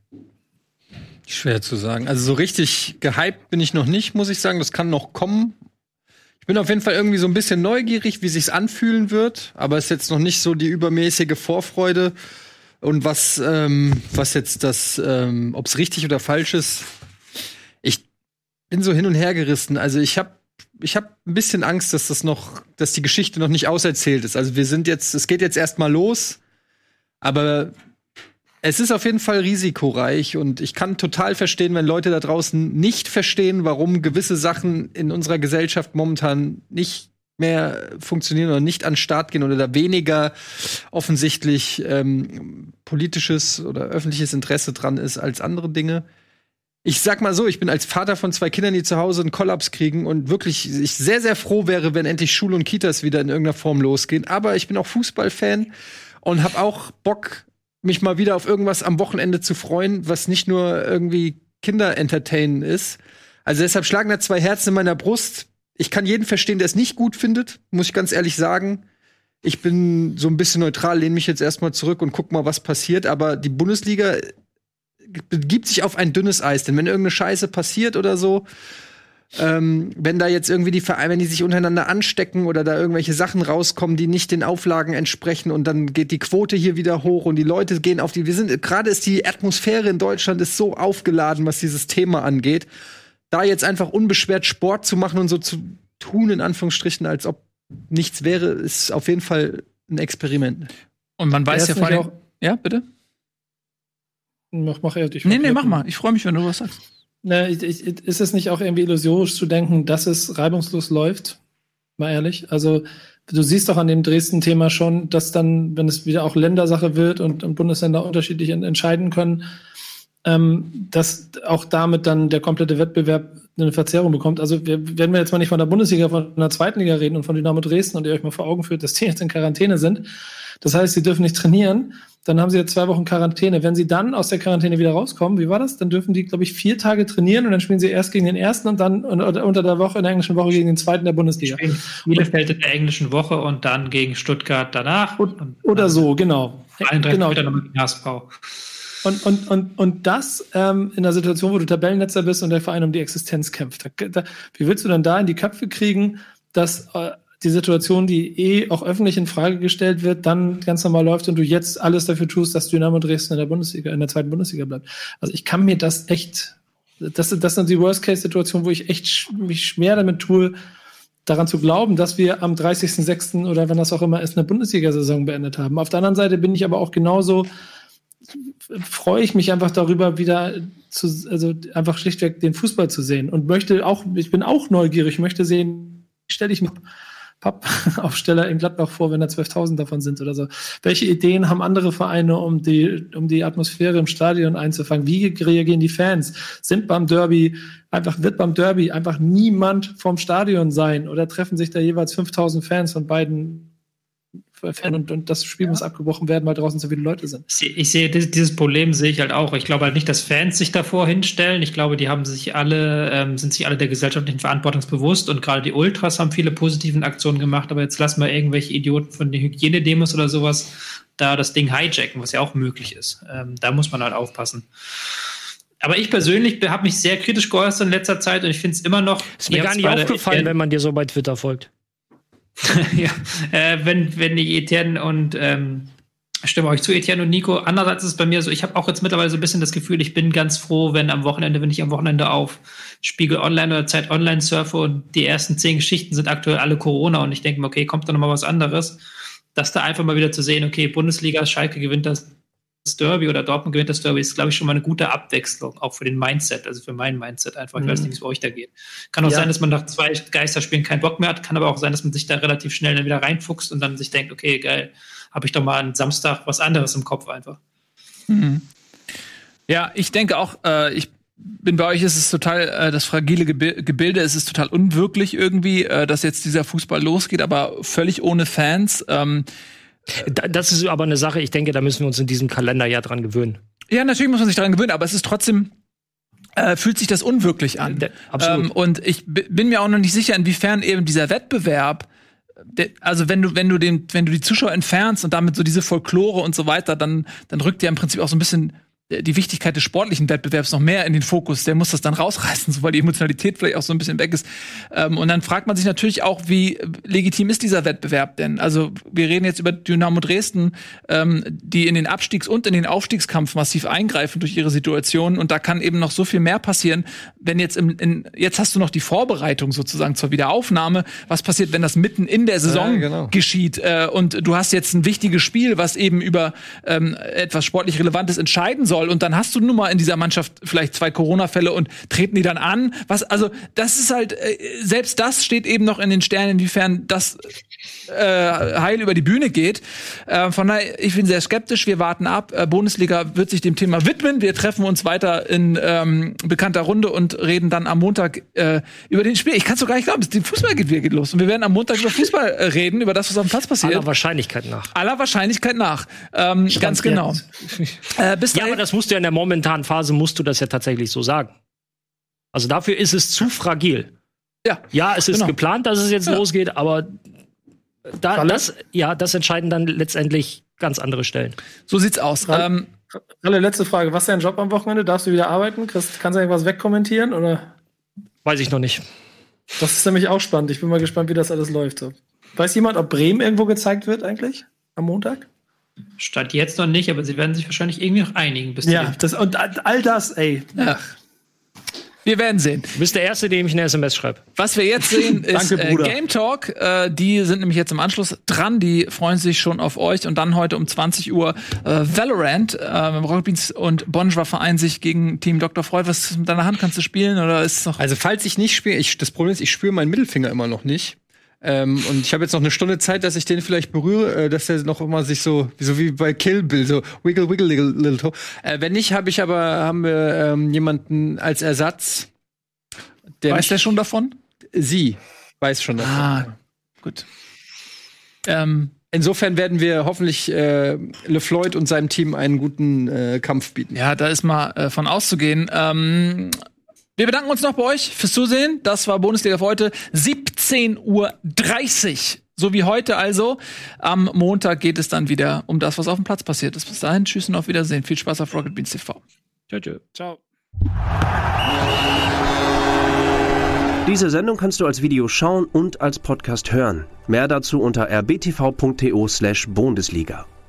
Schwer zu sagen. Also so richtig gehypt bin ich noch nicht, muss ich sagen. Das kann noch kommen. Ich bin auf jeden Fall irgendwie so ein bisschen neugierig, wie sich's anfühlen wird. Aber es ist jetzt noch nicht so die übermäßige Vorfreude. Und was, ähm, was jetzt das, ähm, ob's richtig oder falsch ist, ich bin so hin und her gerissen. Also ich habe ich hab ein bisschen Angst, dass das noch, dass die Geschichte noch nicht auserzählt ist. Also wir sind jetzt, es geht jetzt erstmal los. Aber es ist auf jeden Fall risikoreich und ich kann total verstehen, wenn Leute da draußen nicht verstehen, warum gewisse Sachen in unserer Gesellschaft momentan nicht mehr funktionieren oder nicht an den Start gehen oder da weniger offensichtlich ähm, politisches oder öffentliches Interesse dran ist als andere Dinge. Ich sag mal so, ich bin als Vater von zwei Kindern, die zu Hause einen Kollaps kriegen und wirklich ich sehr, sehr froh wäre, wenn endlich Schule und Kitas wieder in irgendeiner Form losgehen. Aber ich bin auch Fußballfan und habe auch Bock, mich mal wieder auf irgendwas am Wochenende zu freuen, was nicht nur irgendwie Kinder-Entertainen ist. Also deshalb schlagen da zwei Herzen in meiner Brust. Ich kann jeden verstehen, der es nicht gut findet, muss ich ganz ehrlich sagen. Ich bin so ein bisschen neutral, lehne mich jetzt erstmal zurück und guck mal, was passiert. Aber die Bundesliga begibt sich auf ein dünnes Eis. Denn wenn irgendeine Scheiße passiert oder so, Ähm, wenn da jetzt irgendwie die Vereine, wenn die sich untereinander anstecken oder da irgendwelche Sachen rauskommen, die nicht den Auflagen entsprechen und dann geht die Quote hier wieder hoch und die Leute gehen auf die, wir sind, gerade ist die Atmosphäre in Deutschland ist so aufgeladen, was dieses Thema angeht. Da jetzt einfach unbeschwert Sport zu machen und so zu tun, in Anführungsstrichen, als ob nichts wäre, ist auf jeden Fall ein Experiment.
Und man weiß ja vor allem auch. Ja, bitte?
Mach, mach eher dich.
Nee, nee, mach mal. Ich freue mich, wenn du was sagst.
Na, ich, ich, ist es nicht auch irgendwie illusorisch zu denken, dass es reibungslos läuft? Mal ehrlich. Also, du siehst doch an dem Dresden-Thema schon, dass dann, wenn es wieder auch Ländersache wird und, und Bundesländer unterschiedlich en- entscheiden können, ähm, dass auch damit dann der komplette Wettbewerb eine Verzerrung bekommt. Also, wir, wenn wir jetzt mal nicht von der Bundesliga, von der zweiten Liga reden und von Dynamo Dresden und ihr euch mal vor Augen führt, dass die jetzt in Quarantäne sind, das heißt, sie dürfen nicht trainieren, dann haben sie jetzt zwei Wochen Quarantäne. Wenn sie dann aus der Quarantäne wieder rauskommen, wie war das? Dann dürfen die, glaube ich, vier Tage trainieren und dann spielen sie erst gegen den ersten und dann unter der Woche, in der englischen Woche, gegen den zweiten der Bundesliga.
Bielefeld in der englischen Woche und dann gegen Stuttgart danach.
Und, oder so, genau.
Genau. Dann nochmal gegen H S V.
Und, und, und, und das ähm, in einer Situation, wo du Tabellenletzter bist und der Verein um die Existenz kämpft. Da, da, wie willst du denn da in die Köpfe kriegen, dass äh, die Situation, die eh auch öffentlich in Frage gestellt wird, dann ganz normal läuft und du jetzt alles dafür tust, dass Dynamo Dresden in der Bundesliga, in der zweiten Bundesliga bleibt. Also ich kann mir das echt, das, das sind die Worst-Case-Situationen, wo ich echt mich schwer damit tue, daran zu glauben, dass wir am dreißigsten sechsten oder wann das auch immer ist, eine Bundesliga-Saison beendet haben. Auf der anderen Seite bin ich aber auch genauso, freue ich mich einfach darüber, wieder zu, also einfach schlichtweg den Fußball zu sehen und möchte auch, ich bin auch neugierig, möchte sehen, stelle ich mir Pappaufsteller in Gladbach vor, wenn da zwölftausend davon sind oder so. Welche Ideen haben andere Vereine, um die, um die Atmosphäre im Stadion einzufangen? Wie reagieren die Fans? Sind beim Derby, einfach, wird beim Derby einfach niemand vom Stadion sein oder treffen sich da jeweils fünftausend Fans von beiden Fan und, und das Spiel ja. muss abgebrochen werden, weil draußen so viele Leute sind.
Ich sehe, dieses Problem sehe ich halt auch. Ich glaube halt nicht, dass Fans sich davor hinstellen. Ich glaube, die haben sich alle, ähm, sind sich alle der gesellschaftlichen Verantwortung bewusst und gerade die Ultras haben viele positive Aktionen gemacht, aber jetzt lassen wir irgendwelche Idioten von den Hygienedemos oder sowas da das Ding hijacken, was ja auch möglich ist. Ähm, da muss man halt aufpassen. Aber ich persönlich habe mich sehr kritisch geäußert in letzter Zeit und ich finde es immer noch.
Ist mir gar nicht aufgefallen, wenn man dir so bei Twitter folgt.
ja, äh, wenn, wenn ich Etienne und ähm, stimme euch zu, Etienne und Nico. Andererseits ist es bei mir so, ich habe auch jetzt mittlerweile so ein bisschen das Gefühl, ich bin ganz froh, wenn am Wochenende, wenn ich am Wochenende auf Spiegel Online oder Zeit Online surfe und die ersten zehn Geschichten sind aktuell alle Corona und ich denke mir, okay, kommt da noch mal was anderes, dass da einfach mal wieder zu sehen, okay, Bundesliga, Schalke gewinnt das Derby oder Dortmund gewinnt das Derby, ist, glaube ich, schon mal eine gute Abwechslung, auch für den Mindset, also für mein Mindset einfach. Ich mhm. weiß nicht, wie es bei euch da geht. Kann auch ja. sein, dass man nach zwei Geisterspielen keinen Bock mehr hat, kann aber auch sein, dass man sich da relativ schnell dann wieder reinfuchst und dann sich denkt, okay, geil, habe ich doch mal am Samstag was anderes im Kopf einfach.
Mhm. Ja, ich denke auch, äh, ich bin bei euch, ist es total äh, das fragile Gebi- Gebilde, es ist total unwirklich irgendwie, äh, dass jetzt dieser Fußball losgeht, aber völlig ohne Fans. Ähm,
Das ist aber eine Sache, ich denke, da müssen wir uns in diesem Kalenderjahr dran gewöhnen.
Ja, natürlich muss man sich dran gewöhnen, aber es ist trotzdem, äh, fühlt sich das unwirklich an.
Ja, absolut.
Ähm, und ich b- bin mir auch noch nicht sicher, inwiefern eben dieser Wettbewerb, der, also wenn du, wenn du den, wenn du die Zuschauer entfernst und damit so diese Folklore und so weiter, dann, dann rückt ja im Prinzip auch so ein bisschen die Wichtigkeit des sportlichen Wettbewerbs noch mehr in den Fokus. Der muss das dann rausreißen, so, weil die Emotionalität vielleicht auch so ein bisschen weg ist. Ähm, und dann fragt man sich natürlich auch, wie legitim ist dieser Wettbewerb denn? Also wir reden jetzt über Dynamo Dresden, ähm, die in den Abstiegs- und in den Aufstiegskampf massiv eingreifen durch ihre Situation. Und da kann eben noch so viel mehr passieren, wenn jetzt im, in, jetzt hast du noch die Vorbereitung sozusagen zur Wiederaufnahme. Was passiert, wenn das mitten in der Saison ja, genau. geschieht? Äh, und du hast jetzt ein wichtiges Spiel, was eben über ähm, etwas sportlich Relevantes entscheiden soll. Und dann hast du nun mal in dieser Mannschaft vielleicht zwei Corona-Fälle und treten die dann an. Was, also, das ist halt, äh, selbst das steht eben noch in den Sternen, inwiefern das äh, heil über die Bühne geht. Äh, von daher, ich bin sehr skeptisch. Wir warten ab. Äh, Bundesliga wird sich dem Thema widmen. Wir treffen uns weiter in ähm, bekannter Runde und reden dann am Montag äh, über den Spiel. Ich kann es doch gar nicht glauben, der Fußball geht wieder geht los. Und wir werden am Montag über Fußball äh, reden, über das, was auf dem Platz passiert.
Aller Wahrscheinlichkeit nach.
Aller Wahrscheinlichkeit nach. Ähm, ganz genau. Äh, bis
ja, aber das musst du ja in der momentanen Phase, musst du das ja tatsächlich so sagen. Also dafür ist es zu fragil.
Ja,
ja es ist
genau.
geplant, dass es jetzt ja. losgeht, aber da, das, ja, das entscheiden dann letztendlich ganz andere Stellen.
So sieht's aus.
Ralle,
ähm,
Ralle, letzte Frage. Was ist dein Job am Wochenende? Darfst du wieder arbeiten? Kannst, kannst du irgendwas wegkommentieren? Oder?
Weiß ich noch nicht.
Das ist nämlich auch spannend. Ich bin mal gespannt, wie das alles läuft. So. Weiß jemand, ob Bremen irgendwo gezeigt wird eigentlich? Am Montag?
Statt jetzt noch nicht, aber sie werden sich wahrscheinlich irgendwie noch einigen. Bis
ja, das, und all das, ey. Ach.
Wir werden sehen.
Du bist der Erste, dem ich eine S M S schreibe.
Was wir jetzt sehen, ist
Danke,
äh, Game Talk. Äh, die sind nämlich jetzt im Anschluss dran. Die freuen sich schon auf euch. Und dann heute um zwanzig Uhr äh, Valorant. Äh, Rocket Beans und Bonjour vereinen sich gegen Team Doktor Freud. Was ist mit deiner Hand? Kannst du spielen? Oder ist es noch?
Also, falls ich nicht spiele, ich, das Problem ist, ich spüre meinen Mittelfinger immer noch nicht. Ähm, und ich habe jetzt noch eine Stunde Zeit, dass ich den vielleicht berühre, äh, dass der noch immer sich so, so wie bei Kill Bill, so wiggle, wiggle, little, little toe. Äh, wenn nicht, habe ich aber, haben wir ähm, jemanden als Ersatz. Der
weiß der schon davon?
Sie weiß schon davon.
Ah, gut. Ähm,
Insofern werden wir hoffentlich äh, LeFloid und seinem Team einen guten äh, Kampf bieten.
Ja, da ist mal äh, von auszugehen. Ähm, wir bedanken uns noch bei euch fürs Zusehen. Das war Bundesliga für heute. siebzehn Uhr dreißig. So wie heute also. Am Montag geht es dann wieder um das, was auf dem Platz passiert ist. Bis dahin, tschüss und auf Wiedersehen. Viel Spaß auf Rocket Beans T V.
Ciao, ciao. Ciao.
Diese Sendung kannst du als Video schauen und als Podcast hören. Mehr dazu unter r b t v punkt t o slash Bundesliga.